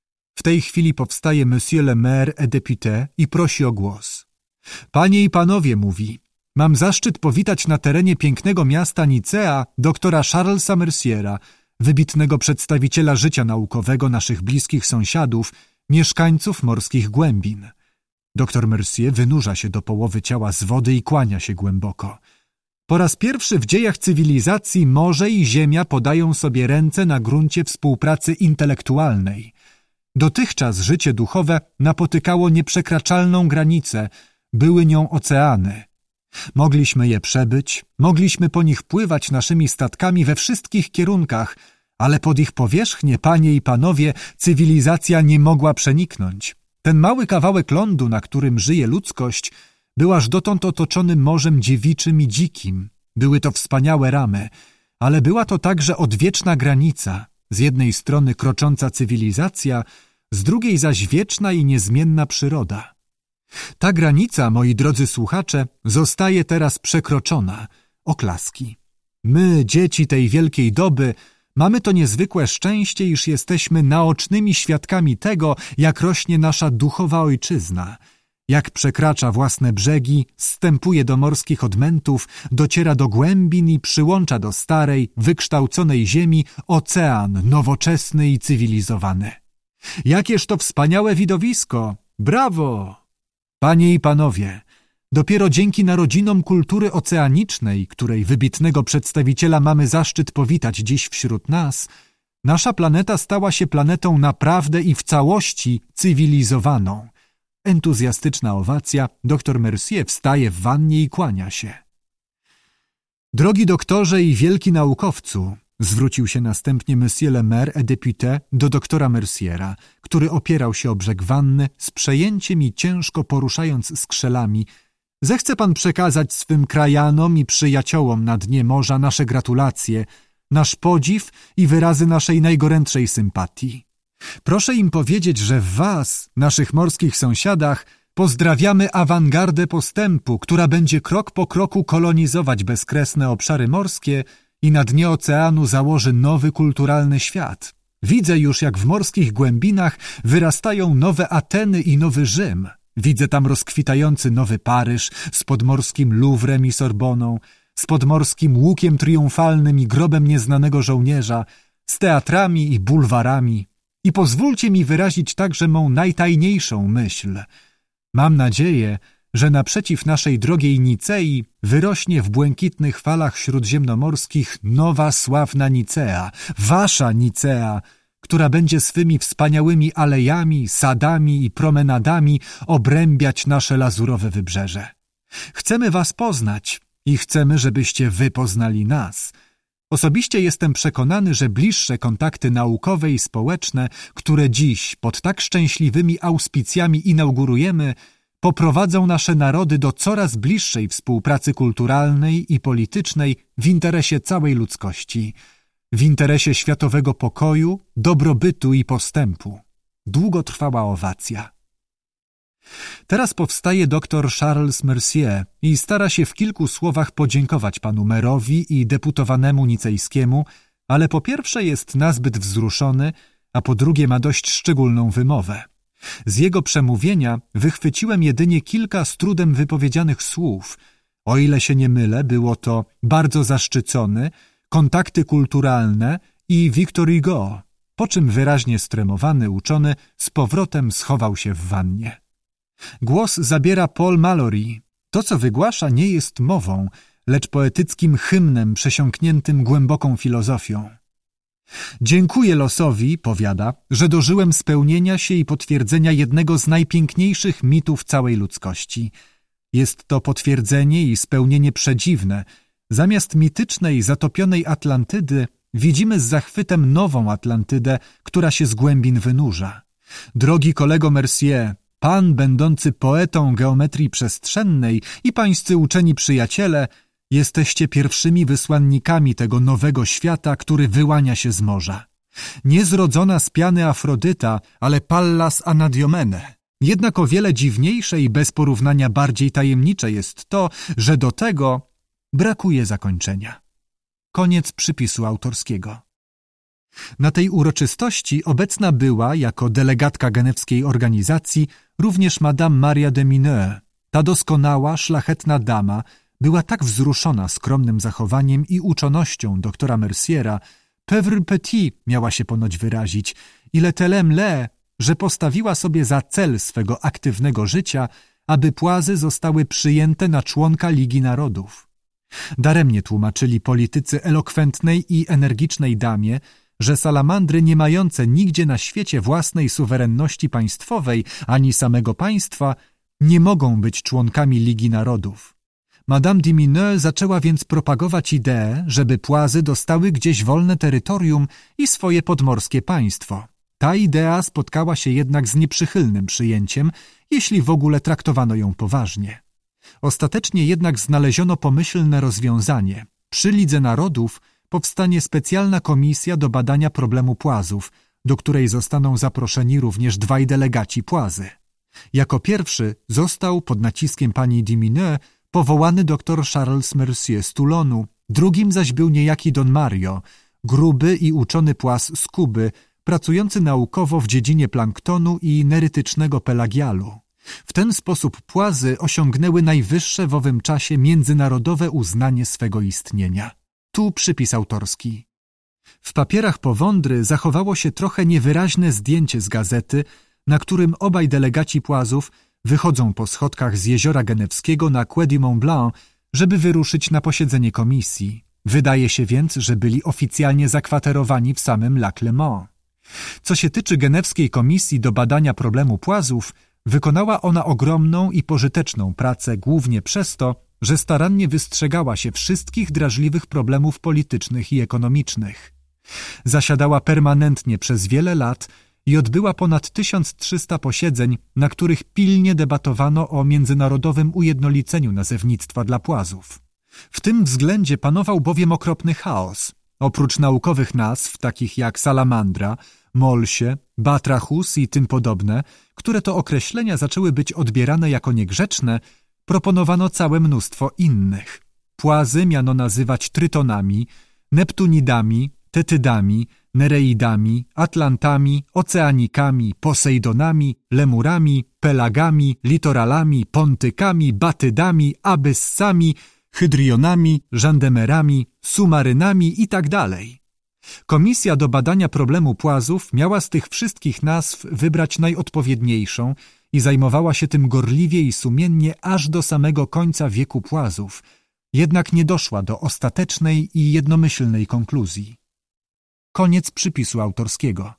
A: W tej chwili powstaje monsieur le maire et député i prosi o głos. „Panie i panowie”, mówi, Mam zaszczyt powitać na terenie pięknego miasta Nicea doktora Charlesa Merciera, wybitnego przedstawiciela życia naukowego naszych bliskich sąsiadów, mieszkańców morskich głębin. Doktor Mercier wynurza się do połowy ciała z wody i kłania się głęboko. Po raz pierwszy w dziejach cywilizacji morze i ziemia podają sobie ręce na gruncie współpracy intelektualnej. Dotychczas życie duchowe napotykało nieprzekraczalną granicę, były nią oceany. Mogliśmy je przebyć, mogliśmy po nich pływać naszymi statkami we wszystkich kierunkach, ale pod ich powierzchnię, panie i panowie, cywilizacja nie mogła przeniknąć. Ten mały kawałek lądu, na którym żyje ludzkość, był aż dotąd otoczony morzem dziewiczym i dzikim. Były to wspaniałe ramy, ale była to także odwieczna granica, z jednej strony krocząca cywilizacja, z drugiej zaś wieczna i niezmienna przyroda. Ta granica, moi drodzy słuchacze, zostaje teraz przekroczona. Oklaski. My, dzieci tej wielkiej doby, mamy to niezwykłe szczęście, iż jesteśmy naocznymi świadkami tego, jak rośnie nasza duchowa ojczyzna, jak przekracza własne brzegi, zstępuje do morskich odmętów, dociera do głębin i przyłącza do starej, wykształconej ziemi ocean nowoczesny i cywilizowany. Jakież to wspaniałe widowisko! Brawo! Panie i panowie, dopiero dzięki narodzinom kultury oceanicznej, której wybitnego przedstawiciela mamy zaszczyt powitać dziś wśród nas, nasza planeta stała się planetą naprawdę i w całości cywilizowaną. Entuzjastyczna owacja, doktor Mercier wstaje w wannie i kłania się. Drogi doktorze i wielki naukowcu, zwrócił się następnie Monsieur le maire et député do doktora Merciera, który opierał się o brzeg wanny, z przejęciem i ciężko poruszając skrzelami. Zechce pan przekazać swym krajanom i przyjaciołom na dnie morza nasze gratulacje, nasz podziw i wyrazy naszej najgorętszej sympatii. Proszę im powiedzieć, że w was, naszych morskich sąsiadach, pozdrawiamy awangardę postępu, która będzie krok po kroku kolonizować bezkresne obszary morskie i na dnie oceanu założy nowy kulturalny świat. Widzę już, jak w morskich głębinach wyrastają nowe Ateny i nowy Rzym. Widzę tam rozkwitający nowy Paryż z podmorskim Louvrem i Sorboną, z podmorskim łukiem triumfalnym i grobem nieznanego żołnierza, z teatrami i bulwarami. I pozwólcie mi wyrazić także mą najtajniejszą myśl. Mam nadzieję, że naprzeciw naszej drogiej Nicei wyrośnie w błękitnych falach śródziemnomorskich nowa sławna Nicea, wasza Nicea, która będzie swymi wspaniałymi alejami, sadami i promenadami obrębiać nasze lazurowe wybrzeże. Chcemy was poznać i chcemy, żebyście wy poznali nas. Osobiście jestem przekonany, że bliższe kontakty naukowe i społeczne, które dziś pod tak szczęśliwymi auspicjami inaugurujemy, poprowadzą nasze narody do coraz bliższej współpracy kulturalnej i politycznej w interesie całej ludzkości, w interesie światowego pokoju, dobrobytu i postępu. Długo trwała owacja. Teraz powstaje doktor Charles Mercier i stara się w kilku słowach podziękować panu merowi i deputowanemu nicejskiemu, ale po pierwsze jest nazbyt wzruszony, a po drugie ma dość szczególną wymowę. Z jego przemówienia wychwyciłem jedynie kilka z trudem wypowiedzianych słów. O ile się nie mylę, było to bardzo zaszczycony, kontakty kulturalne i Victor Hugo, po czym wyraźnie stremowany uczony z powrotem schował się w wannie. Głos zabiera Paul Mallory. To, co wygłasza, nie jest mową, lecz poetyckim hymnem przesiąkniętym głęboką filozofią. Dziękuję losowi, powiada, że dożyłem spełnienia się i potwierdzenia jednego z najpiękniejszych mitów całej ludzkości. Jest to potwierdzenie i spełnienie przedziwne. Zamiast mitycznej, zatopionej Atlantydy widzimy z zachwytem nową Atlantydę, która się z głębin wynurza. Drogi kolego Mercier, pan będący poetą geometrii przestrzennej i pańscy uczeni przyjaciele, jesteście pierwszymi wysłannikami tego nowego świata, który wyłania się z morza. Nie zrodzona z piany Afrodyta, ale Pallas Anadiomene. Jednak o wiele dziwniejsze i bez porównania bardziej tajemnicze jest to, że do tego brakuje zakończenia. Koniec przypisu autorskiego. Na tej uroczystości obecna była, jako delegatka genewskiej organizacji, również Madame Maria de Mineur, ta doskonała, szlachetna dama, była tak wzruszona skromnym zachowaniem i uczonością doktora Merciera, Pauvre petit miała się ponoć wyrazić, ile telem le, że postawiła sobie za cel swego aktywnego życia, aby Płazy zostały przyjęte na członka Ligi Narodów. Daremnie tłumaczyli politycy elokwentnej i energicznej damie, że salamandry nie mające nigdzie na świecie własnej suwerenności państwowej ani samego państwa nie mogą być członkami Ligi Narodów. Madame Dimineau zaczęła więc propagować ideę, żeby Płazy dostały gdzieś wolne terytorium i swoje podmorskie państwo. Ta idea spotkała się jednak z nieprzychylnym przyjęciem, jeśli w ogóle traktowano ją poważnie. Ostatecznie jednak znaleziono pomyślne rozwiązanie. Przy Lidze Narodów powstanie specjalna komisja do badania problemu Płazów, do której zostaną zaproszeni również 2 delegaci Płazy. Jako pierwszy został pod naciskiem pani Dimineau powołany dr Charles Mercier z Toulonu, drugim zaś był niejaki Don Mario, gruby i uczony Płaz z Kuby, pracujący naukowo w dziedzinie planktonu i nerytycznego pelagialu. W ten sposób Płazy osiągnęły najwyższe w owym czasie międzynarodowe uznanie swego istnienia. Tu przypis autorski. W papierach Powądry zachowało się trochę niewyraźne zdjęcie z gazety, na którym obaj delegaci Płazów wychodzą po schodkach z jeziora Genewskiego na Quai du Mont Blanc, żeby wyruszyć na posiedzenie komisji. Wydaje się więc, że byli oficjalnie zakwaterowani w samym Lac Le Mans. Co się tyczy Genewskiej Komisji do badania problemu Płazów, wykonała ona ogromną i pożyteczną pracę głównie przez to, że starannie wystrzegała się wszystkich drażliwych problemów politycznych i ekonomicznych. Zasiadała permanentnie przez wiele lat i odbyła ponad 1300 posiedzeń, na których pilnie debatowano o międzynarodowym ujednoliceniu nazewnictwa dla Płazów. W tym względzie panował bowiem okropny chaos. Oprócz naukowych nazw, takich jak salamandra, molsie, batrachus i tym podobne, które to określenia zaczęły być odbierane jako niegrzeczne, proponowano całe mnóstwo innych. Płazy miano nazywać trytonami, neptunidami, tetydami, nereidami, atlantami, oceanikami, posejdonami, lemurami, pelagami, litoralami, pontykami, batydami, abyssami, hydrionami, żandemerami, sumarynami itd. Komisja do badania problemu Płazów miała z tych wszystkich nazw wybrać najodpowiedniejszą i zajmowała się tym gorliwie i sumiennie aż do samego końca wieku Płazów, jednak nie doszła do ostatecznej i jednomyślnej konkluzji. Koniec przypisu autorskiego.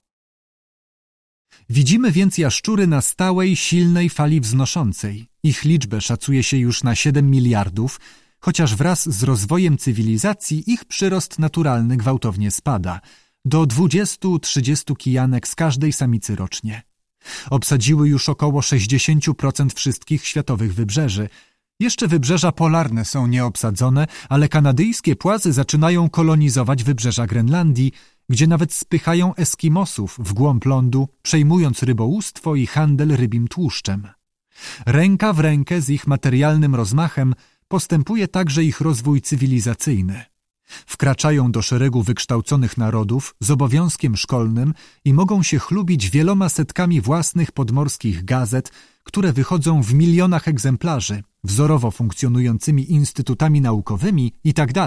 A: Widzimy więc jaszczury na stałej, silnej fali wznoszącej. Ich liczbę szacuje się już na 7 miliardów, chociaż wraz z rozwojem cywilizacji ich przyrost naturalny gwałtownie spada, do 20-30 kijanek z każdej samicy rocznie. Obsadziły już około 60% wszystkich światowych wybrzeży. Jeszcze wybrzeża polarne są nieobsadzone, ale kanadyjskie Płazy zaczynają kolonizować wybrzeża Grenlandii, gdzie nawet spychają Eskimosów w głąb lądu, przejmując rybołówstwo i handel rybim tłuszczem. Ręka w rękę z ich materialnym rozmachem postępuje także ich rozwój cywilizacyjny. Wkraczają do szeregu wykształconych narodów z obowiązkiem szkolnym i mogą się chlubić wieloma setkami własnych podmorskich gazet, które wychodzą w milionach egzemplarzy, wzorowo funkcjonującymi instytutami naukowymi itd.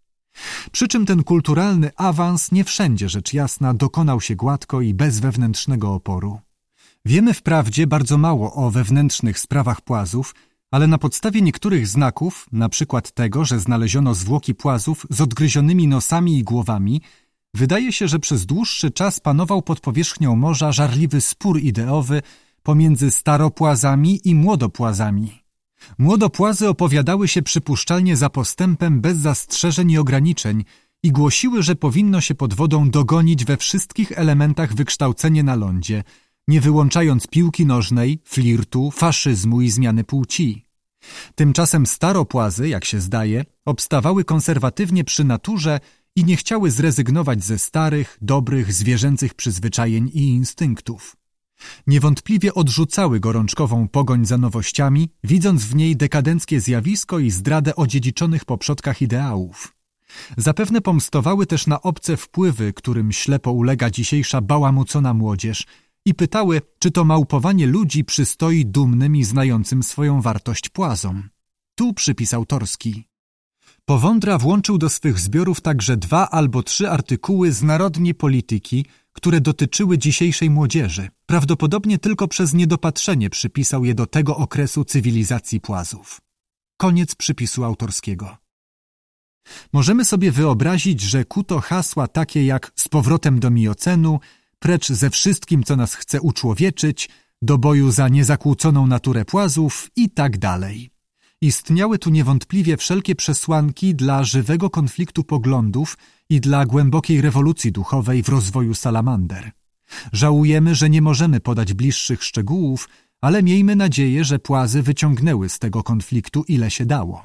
A: Przy czym ten kulturalny awans nie wszędzie, rzecz jasna, dokonał się gładko i bez wewnętrznego oporu. Wiemy wprawdzie bardzo mało o wewnętrznych sprawach Płazów, ale na podstawie niektórych znaków, na przykład tego, że znaleziono zwłoki Płazów z odgryzionymi nosami i głowami, wydaje się, że przez dłuższy czas panował pod powierzchnią morza żarliwy spór ideowy pomiędzy staropłazami i młodopłazami. Młodopłazy opowiadały się przypuszczalnie za postępem bez zastrzeżeń i ograniczeń i głosiły, że powinno się pod wodą dogonić we wszystkich elementach wykształcenie na lądzie, nie wyłączając piłki nożnej, flirtu, faszyzmu i zmiany płci. Tymczasem staropłazy, jak się zdaje, obstawały konserwatywnie przy naturze i nie chciały zrezygnować ze starych, dobrych, zwierzęcych przyzwyczajeń i instynktów. Niewątpliwie odrzucały gorączkową pogoń za nowościami, widząc w niej dekadenckie zjawisko i zdradę odziedziczonych po przodkach ideałów. Zapewne pomstowały też na obce wpływy, którym ślepo ulega dzisiejsza bałamucona młodzież, i pytały, czy to małpowanie ludzi przystoi dumnym i znającym swoją wartość Płazom. Tu przypis autorski. Powądra włączył do swych zbiorów także 2 albo 3 artykuły z narodniej polityki, które dotyczyły dzisiejszej młodzieży. Prawdopodobnie tylko przez niedopatrzenie przypisał je do tego okresu cywilizacji Płazów. Koniec przypisu autorskiego. Możemy sobie wyobrazić, że kuto hasła takie jak z powrotem do miocenu, precz ze wszystkim, co nas chce uczłowieczyć, do boju za niezakłóconą naturę Płazów i tak dalej. Istniały tu niewątpliwie wszelkie przesłanki dla żywego konfliktu poglądów i dla głębokiej rewolucji duchowej w rozwoju salamander. Żałujemy, że nie możemy podać bliższych szczegółów, ale miejmy nadzieję, że Płazy wyciągnęły z tego konfliktu ile się dało.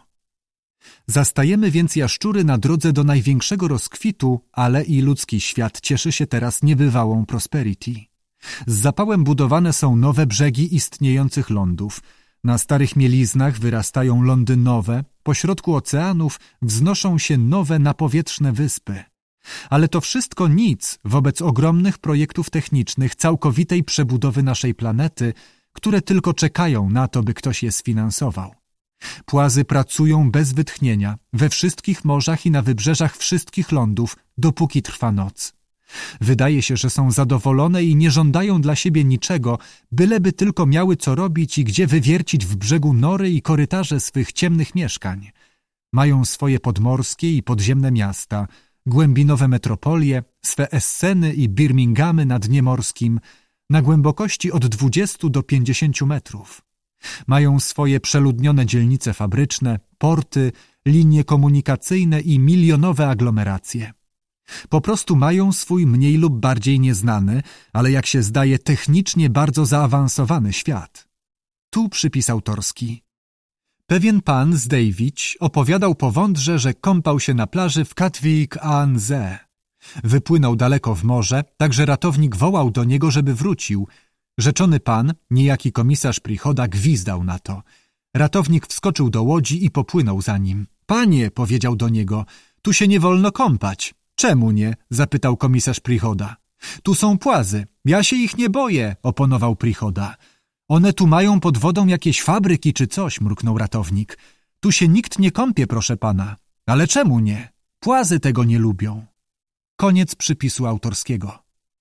A: Zastajemy więc jaszczury na drodze do największego rozkwitu, ale i ludzki świat cieszy się teraz niebywałą prosperity. Z zapałem budowane są nowe brzegi istniejących lądów. Na starych mieliznach wyrastają lądy nowe, pośrodku oceanów wznoszą się nowe napowietrzne wyspy. Ale to wszystko nic wobec ogromnych projektów technicznych całkowitej przebudowy naszej planety, które tylko czekają na to, by ktoś je sfinansował. Płazy pracują bez wytchnienia we wszystkich morzach i na wybrzeżach wszystkich lądów, dopóki trwa noc. Wydaje się, że są zadowolone i nie żądają dla siebie niczego, byleby tylko miały co robić i gdzie wywiercić w brzegu nory i korytarze swych ciemnych mieszkań. Mają swoje podmorskie i podziemne miasta, głębinowe metropolie, swe Esseny i Birminghamy na dnie morskim, na głębokości od 20 do 50 metrów. Mają swoje przeludnione dzielnice fabryczne, porty, linie komunikacyjne i milionowe aglomeracje. Po prostu mają swój mniej lub bardziej nieznany, ale jak się zdaje technicznie bardzo zaawansowany świat. Tu przypis autorski. Pewien pan z Dawidź opowiadał po wądrze, że kąpał się na plaży w Katwijk aan Zee. Wypłynął daleko w morze, tak że ratownik wołał do niego, żeby wrócił. Rzeczony pan, niejaki komisarz Prichoda, gwizdał na to. Ratownik wskoczył do łodzi i popłynął za nim. Panie, powiedział do niego, tu się nie wolno kąpać. Czemu nie? Zapytał komisarz Prichoda. Tu są płazy. Ja się ich nie boję, oponował Prichoda. One tu mają pod wodą jakieś fabryki czy coś, mruknął ratownik. Tu się nikt nie kąpie, proszę pana. Ale czemu nie? Płazy tego nie lubią. Koniec przypisu autorskiego.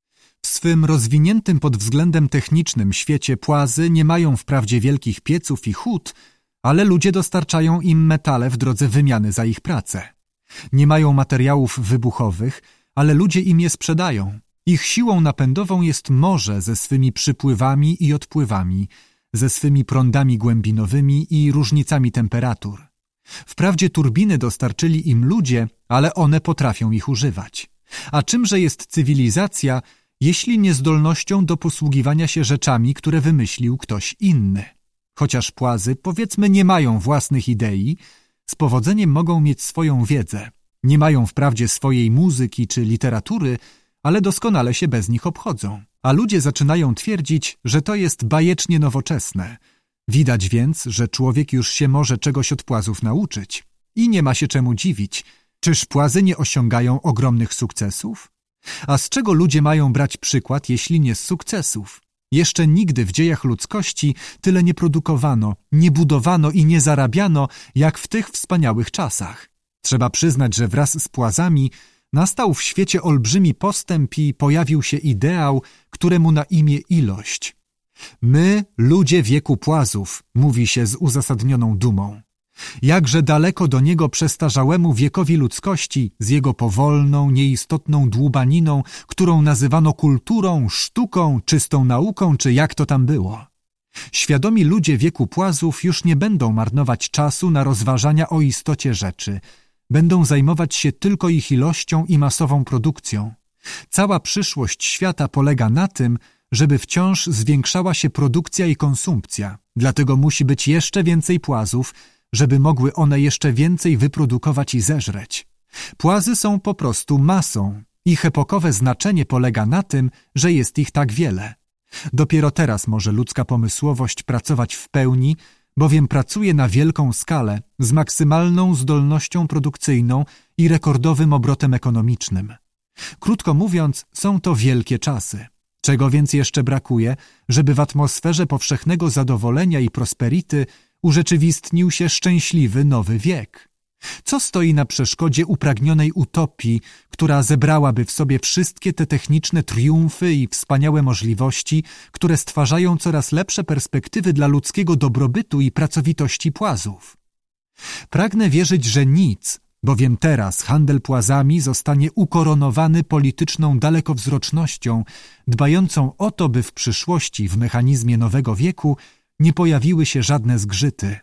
A: W swym rozwiniętym pod względem technicznym świecie płazy nie mają wprawdzie wielkich pieców i hut, ale ludzie dostarczają im metale w drodze wymiany za ich pracę. Nie mają materiałów wybuchowych, ale ludzie im je sprzedają. Ich siłą napędową jest morze ze swymi przypływami i odpływami, ze swymi prądami głębinowymi i różnicami temperatur. Wprawdzie turbiny dostarczyli im ludzie, ale one potrafią ich używać. A czymże jest cywilizacja, jeśli nie zdolnością do posługiwania się rzeczami, które wymyślił ktoś inny? Chociaż płazy, powiedzmy, nie mają własnych idei, z powodzeniem mogą mieć swoją wiedzę. Nie mają wprawdzie swojej muzyki czy literatury, ale doskonale się bez nich obchodzą. A ludzie zaczynają twierdzić, że to jest bajecznie nowoczesne. Widać więc, że człowiek już się może czegoś od płazów nauczyć. I nie ma się czemu dziwić. Czyż płazy nie osiągają ogromnych sukcesów? A z czego ludzie mają brać przykład, jeśli nie z sukcesów? Jeszcze nigdy w dziejach ludzkości tyle nie produkowano, nie budowano i nie zarabiano, jak w tych wspaniałych czasach. Trzeba przyznać, że wraz z płazami nastał w świecie olbrzymi postęp i pojawił się ideał, któremu na imię ilość. My, ludzie wieku płazów, mówi się z uzasadnioną dumą. Jakże daleko do niego przestarzałemu wiekowi ludzkości z jego powolną, nieistotną dłubaniną, którą nazywano kulturą, sztuką, czystą nauką, czy jak to tam było. Świadomi ludzie wieku płazów już nie będą marnować czasu na rozważania o istocie rzeczy. Będą zajmować się tylko ich ilością i masową produkcją. Cała przyszłość świata polega na tym, żeby wciąż zwiększała się produkcja i konsumpcja. Dlatego musi być jeszcze więcej płazów, żeby mogły one jeszcze więcej wyprodukować i zeżreć. Płazy są po prostu masą. Ich epokowe znaczenie polega na tym, że jest ich tak wiele. Dopiero teraz może ludzka pomysłowość pracować w pełni, bowiem pracuje na wielką skalę, z maksymalną zdolnością produkcyjną i rekordowym obrotem ekonomicznym. Krótko mówiąc, są to wielkie czasy. Czego więc jeszcze brakuje, żeby w atmosferze powszechnego zadowolenia i prosperity urzeczywistnił się szczęśliwy nowy wiek. Co stoi na przeszkodzie upragnionej utopii, która zebrałaby w sobie wszystkie te techniczne triumfy i wspaniałe możliwości, które stwarzają coraz lepsze perspektywy dla ludzkiego dobrobytu i pracowitości płazów? Pragnę wierzyć, że nic, bowiem teraz handel płazami zostanie ukoronowany polityczną dalekowzrocznością, dbającą o to, by w przyszłości w mechanizmie nowego wieku nie pojawiły się żadne zgrzyty.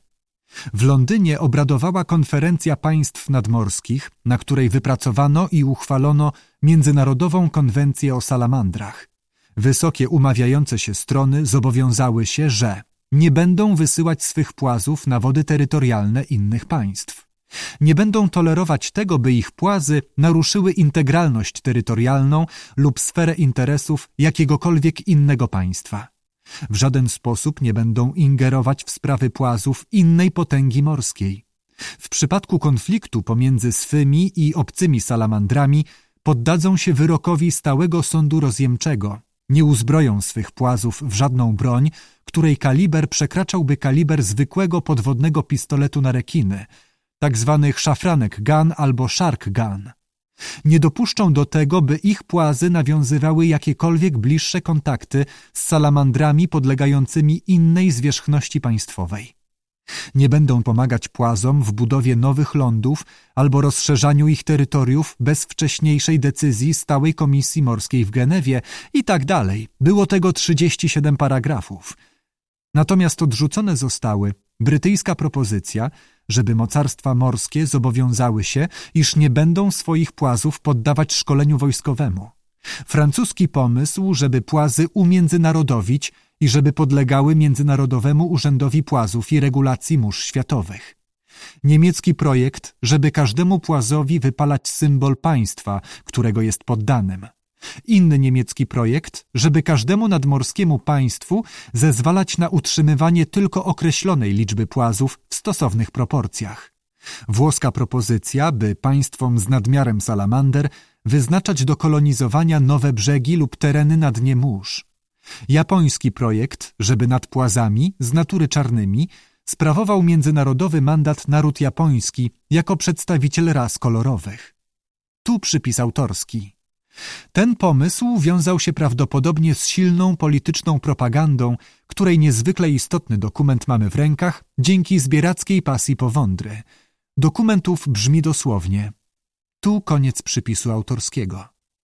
A: W Londynie obradowała konferencja państw nadmorskich, na której wypracowano i uchwalono Międzynarodową Konwencję o Salamandrach. Wysokie umawiające się strony zobowiązały się, że nie będą wysyłać swych płazów na wody terytorialne innych państw. Nie będą tolerować tego, by ich płazy naruszyły integralność terytorialną lub sferę interesów jakiegokolwiek innego państwa. W żaden sposób nie będą ingerować w sprawy płazów innej potęgi morskiej. W przypadku konfliktu pomiędzy swymi i obcymi salamandrami poddadzą się wyrokowi stałego sądu rozjemczego. Nie uzbroją swych płazów w żadną broń, której kaliber przekraczałby kaliber zwykłego podwodnego pistoletu na rekiny, tak zwanych szafranek gun albo shark gun. Nie dopuszczą do tego, by ich płazy nawiązywały jakiekolwiek bliższe kontakty z salamandrami podlegającymi innej zwierzchności państwowej. Nie będą pomagać płazom w budowie nowych lądów albo rozszerzaniu ich terytoriów bez wcześniejszej decyzji Stałej Komisji Morskiej w Genewie i tak dalej. Było tego 37 paragrafów. Natomiast odrzucone zostały brytyjska propozycja, żeby mocarstwa morskie zobowiązały się, iż nie będą swoich płazów poddawać szkoleniu wojskowemu. Francuski pomysł, żeby płazy umiędzynarodowić i żeby podlegały Międzynarodowemu Urzędowi Płazów i Regulacji Mórz Światowych. Niemiecki projekt, żeby każdemu płazowi wypalać symbol państwa, którego jest poddanym. Inny niemiecki projekt, żeby każdemu nadmorskiemu państwu zezwalać na utrzymywanie tylko określonej liczby płazów w stosownych proporcjach. Włoska propozycja, by państwom z nadmiarem salamander wyznaczać do kolonizowania nowe brzegi lub tereny na dnie mórz. Japoński projekt, żeby nad płazami, z natury czarnymi, sprawował międzynarodowy mandat naród japoński jako przedstawiciel ras kolorowych. Tu przypis autorski. Ten pomysł wiązał się prawdopodobnie z silną polityczną propagandą, której niezwykle istotny dokument mamy w rękach dzięki zbierackiej pasji powądry. Dokumentów brzmi dosłownie. Tu koniec przypisu autorskiego.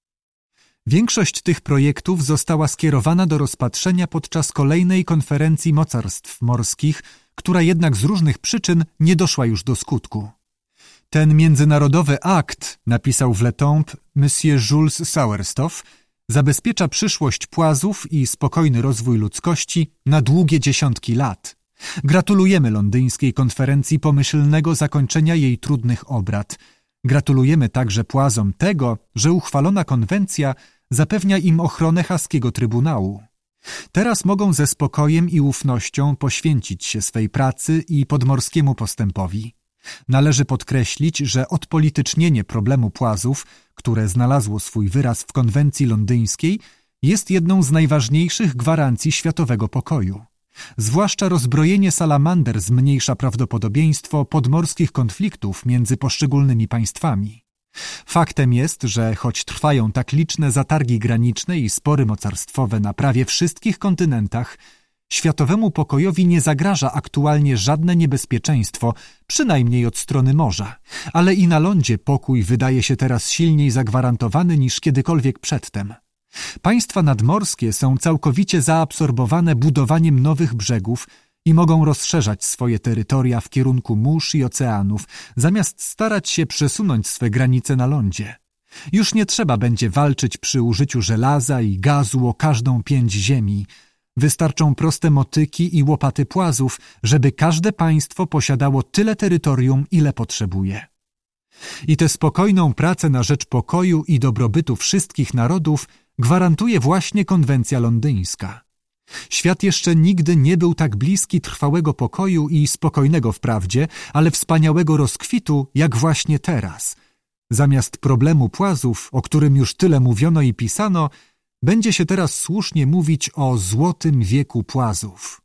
A: Większość tych projektów została skierowana do rozpatrzenia podczas kolejnej konferencji mocarstw morskich, która jednak z różnych przyczyn nie doszła już do skutku. Ten międzynarodowy akt, napisał w Le Temps Monsieur Jules Sauerstoff, zabezpiecza przyszłość płazów i spokojny rozwój ludzkości na długie dziesiątki lat. Gratulujemy londyńskiej konferencji pomyślnego zakończenia jej trudnych obrad. Gratulujemy także płazom tego, że uchwalona konwencja zapewnia im ochronę haskiego Trybunału. Teraz mogą ze spokojem i ufnością poświęcić się swej pracy i podmorskiemu postępowi. Należy podkreślić, że odpolitycznienie problemu płazów, które znalazło swój wyraz w konwencji londyńskiej, jest jedną z najważniejszych gwarancji światowego pokoju. Zwłaszcza rozbrojenie salamander zmniejsza prawdopodobieństwo podmorskich konfliktów między poszczególnymi państwami. Faktem jest, że choć trwają tak liczne zatargi graniczne i spory mocarstwowe na prawie wszystkich kontynentach, światowemu pokojowi nie zagraża aktualnie żadne niebezpieczeństwo, przynajmniej od strony morza, ale i na lądzie pokój wydaje się teraz silniej zagwarantowany niż kiedykolwiek przedtem. Państwa nadmorskie są całkowicie zaabsorbowane budowaniem nowych brzegów i mogą rozszerzać swoje terytoria w kierunku mórz i oceanów, zamiast starać się przesunąć swe granice na lądzie. Już nie trzeba będzie walczyć przy użyciu żelaza i gazu o każdą piędź ziemi. Wystarczą proste motyki i łopaty płazów, żeby każde państwo posiadało tyle terytorium, ile potrzebuje. I tę spokojną pracę na rzecz pokoju i dobrobytu wszystkich narodów gwarantuje właśnie konwencja londyńska. Świat jeszcze nigdy nie był tak bliski trwałego pokoju i spokojnego wprawdzie, ale wspaniałego rozkwitu, jak właśnie teraz. Zamiast problemu płazów, o którym już tyle mówiono i pisano, będzie się teraz słusznie mówić o złotym wieku płazów.